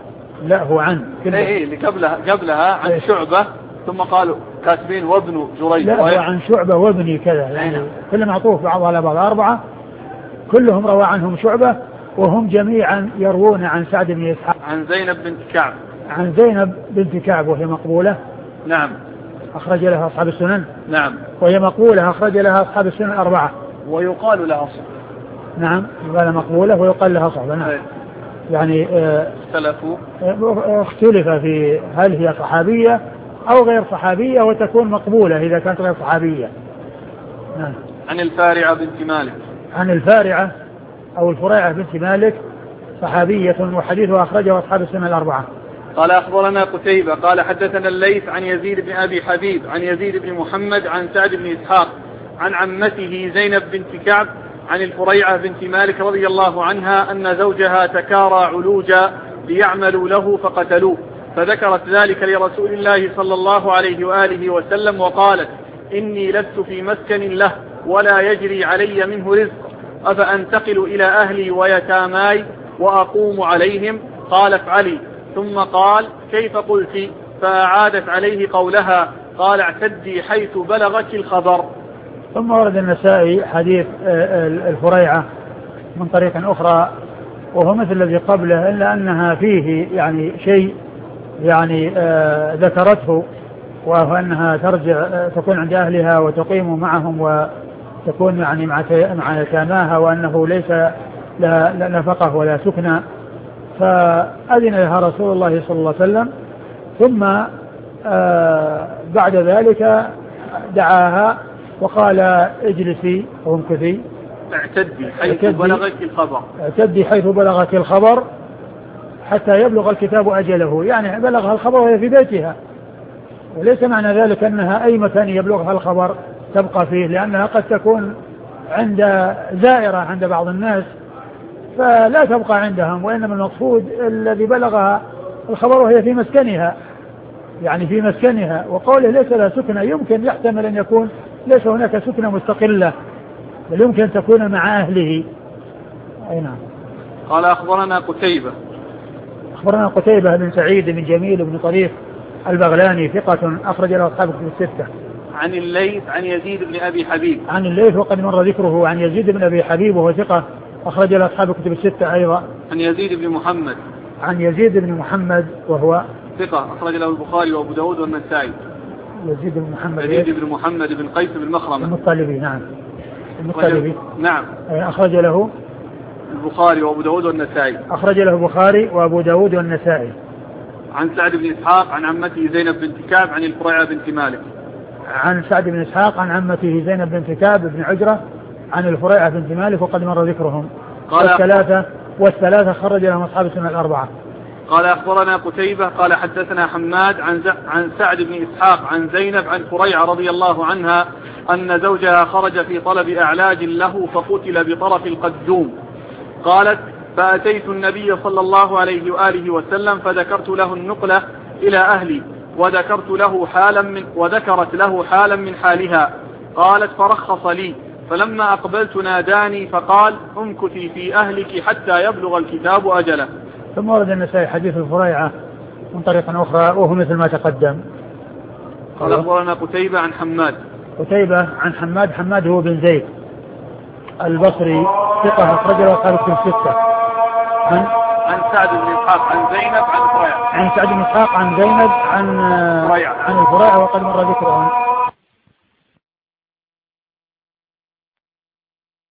B: لا هو عن
A: ايه ايه اللي قبلها قبلها عن شعبة ثم قالوا كاتبين وابن جريج.
B: لا هو عن شعبة وابني كذا يعني كل معطوف بعض على بعض أربعة كلهم روى عنهم شعبة وهم جميعا يروون عن سعد بن إسحاق
A: عن زينب بنت كعب
B: عن زينب بنت كعب وهي مقبولة.
A: نعم.
B: أخرج لها أصحاب السنن.
A: نعم.
B: وهي مقبولة أخرج لها أصحاب السنن الأربعة.
A: ويقال لها صحبة.
B: نعم يقال مقبولة ويقال لها صحبة. نعم. يعني
A: اختلفوا
B: اختلف في هل هي صحابية أو غير صحابية وتكون مقبولة إذا كانت غير صحابية. نعم.
A: عن الفارعة بنت مالك.
B: عن الفارعة أو الفريعة بنت مالك صحابية وحديثها أخرجه أصحاب السنة الأربعة.
A: قال أخبرنا قتيبة قال حدثنا الليث عن يزيد بن أبي حبيب عن يزيد بن محمد عن سعد بن إسحاق عن عمته زينب بنت كعب عن الفريعة بنت مالك رضي الله عنها أن زوجها تكارى علوجا ليعملوا له فقتلوه فذكرت ذلك لرسول الله صلى الله عليه وآله وسلم وقالت إني لست في مسكن له ولا يجري علي منه رزق أفأنتقل إلى أهلي ويتاماي وأقوم عليهم؟ قال افعلي. ثم قال كيف قلت؟ فأعادت عليه قولها قال اعتدي حيث بلغك الخبر.
B: ثم ورد النسائي حديث الفريعة من طريق أخرى وهو مثل الذي قبله إلا أنها فيه يعني شيء يعني آه ذكرته وهو أنها ترجع تكون عند أهلها وتقيم معهم وتكون يعني مع مع يتاماها وأنه ليس لا نفقه ولا سكنى فأذن لها رسول الله صلى الله عليه وسلم ثم آه بعد ذلك دعاها وقال اجلسي وامكثي
A: اعتدي حيث بلغك الخبر
B: اعتدي حيث بلغك الخبر حتى يبلغ الكتاب أجله يعني بلغها الخبر وهي في بيتها وليس معنى ذلك أنها أي مكان يبلغها الخبر تبقى فيه لأنها قد تكون عند زائرة عند بعض الناس فلا تبقى عندهم وإنما المقصود الذي بلغها الخبر وهي في مسكنها يعني في مسكنها وقوله ليس لها سكنة يمكن يحتمل أن يكون ليس هناك سكنة مستقلة بل يمكن أن تكون مع أهله. أي نعم.
A: قال أخبرنا قتيبة
B: أخبرنا قتيبة بن سعيد بن جميل بن طريف البغلاني ثقة أخرج له أصحاب الكتب الستة.
A: عن الليث عن يزيد بن أبي حبيب
B: عن الليث وقد مر ذكره عن يزيد بن أبي حبيب وهو ثقة أخرج له أصحاب الكتب الستة أيضا.
A: عن يزيد بن محمد
B: عن يزيد بن محمد وهو
A: ثقة أخرج له البخاري وأبو داود والنسائي.
B: يزيد بن محمد
A: يزيد بن محمد بن قيس بن مخرمة
B: المطلبي. نعم المطلبي.
A: نعم.
B: أخرج له
A: البخاري وأبو داود والنسائي.
B: أخرج له البخاري وأبو داود والنسائي.
A: عن سعد بن إسحاق عن عمته زينب بنت كعب عن الفريعة بنت مالك.
B: عن سعد بن إسحاق عن عمته زينب بنت كعب بن عجرة عن الفريعة بنت مالك وقد مر ذكرهم. والثلاثة والثلاثة خرج لهم أصحاب السنة الأربعة.
A: قال أخبرنا قتيبة قال حدثنا حماد عن عن سعد بن إسحاق عن زينب عن فريعة رضي الله عنها أن زوجها خرج في طلب أعلاج له فقتل بطرف القدوم. قالت فأتيت النبي صلى الله عليه وآله وسلم فذكرت له النقلة إلى أهلي وذكرت له حالا من وذكرت له حالا من حالها. قالت فرخص لي فلما أقبلت ناداني فقال امكثي في أهلك حتى يبلغ الكتاب أجله.
B: ثم ورد النسائي حديث الفريعة من طريق أخرى وهو مثل ما تقدم.
A: قال أخبرنا قتيبة عن حماد
B: قتيبة عن حماد حماد هو بن زيد البصري ثقة أخرج له أصحاب الكتب الستة.
A: عن عن سعد بن إسحاق عن زينب عن فريعة
B: عن سعد بن إسحاق عن زينب عن
A: فريعة
B: عن الفريعة وقد مر ذكرهم.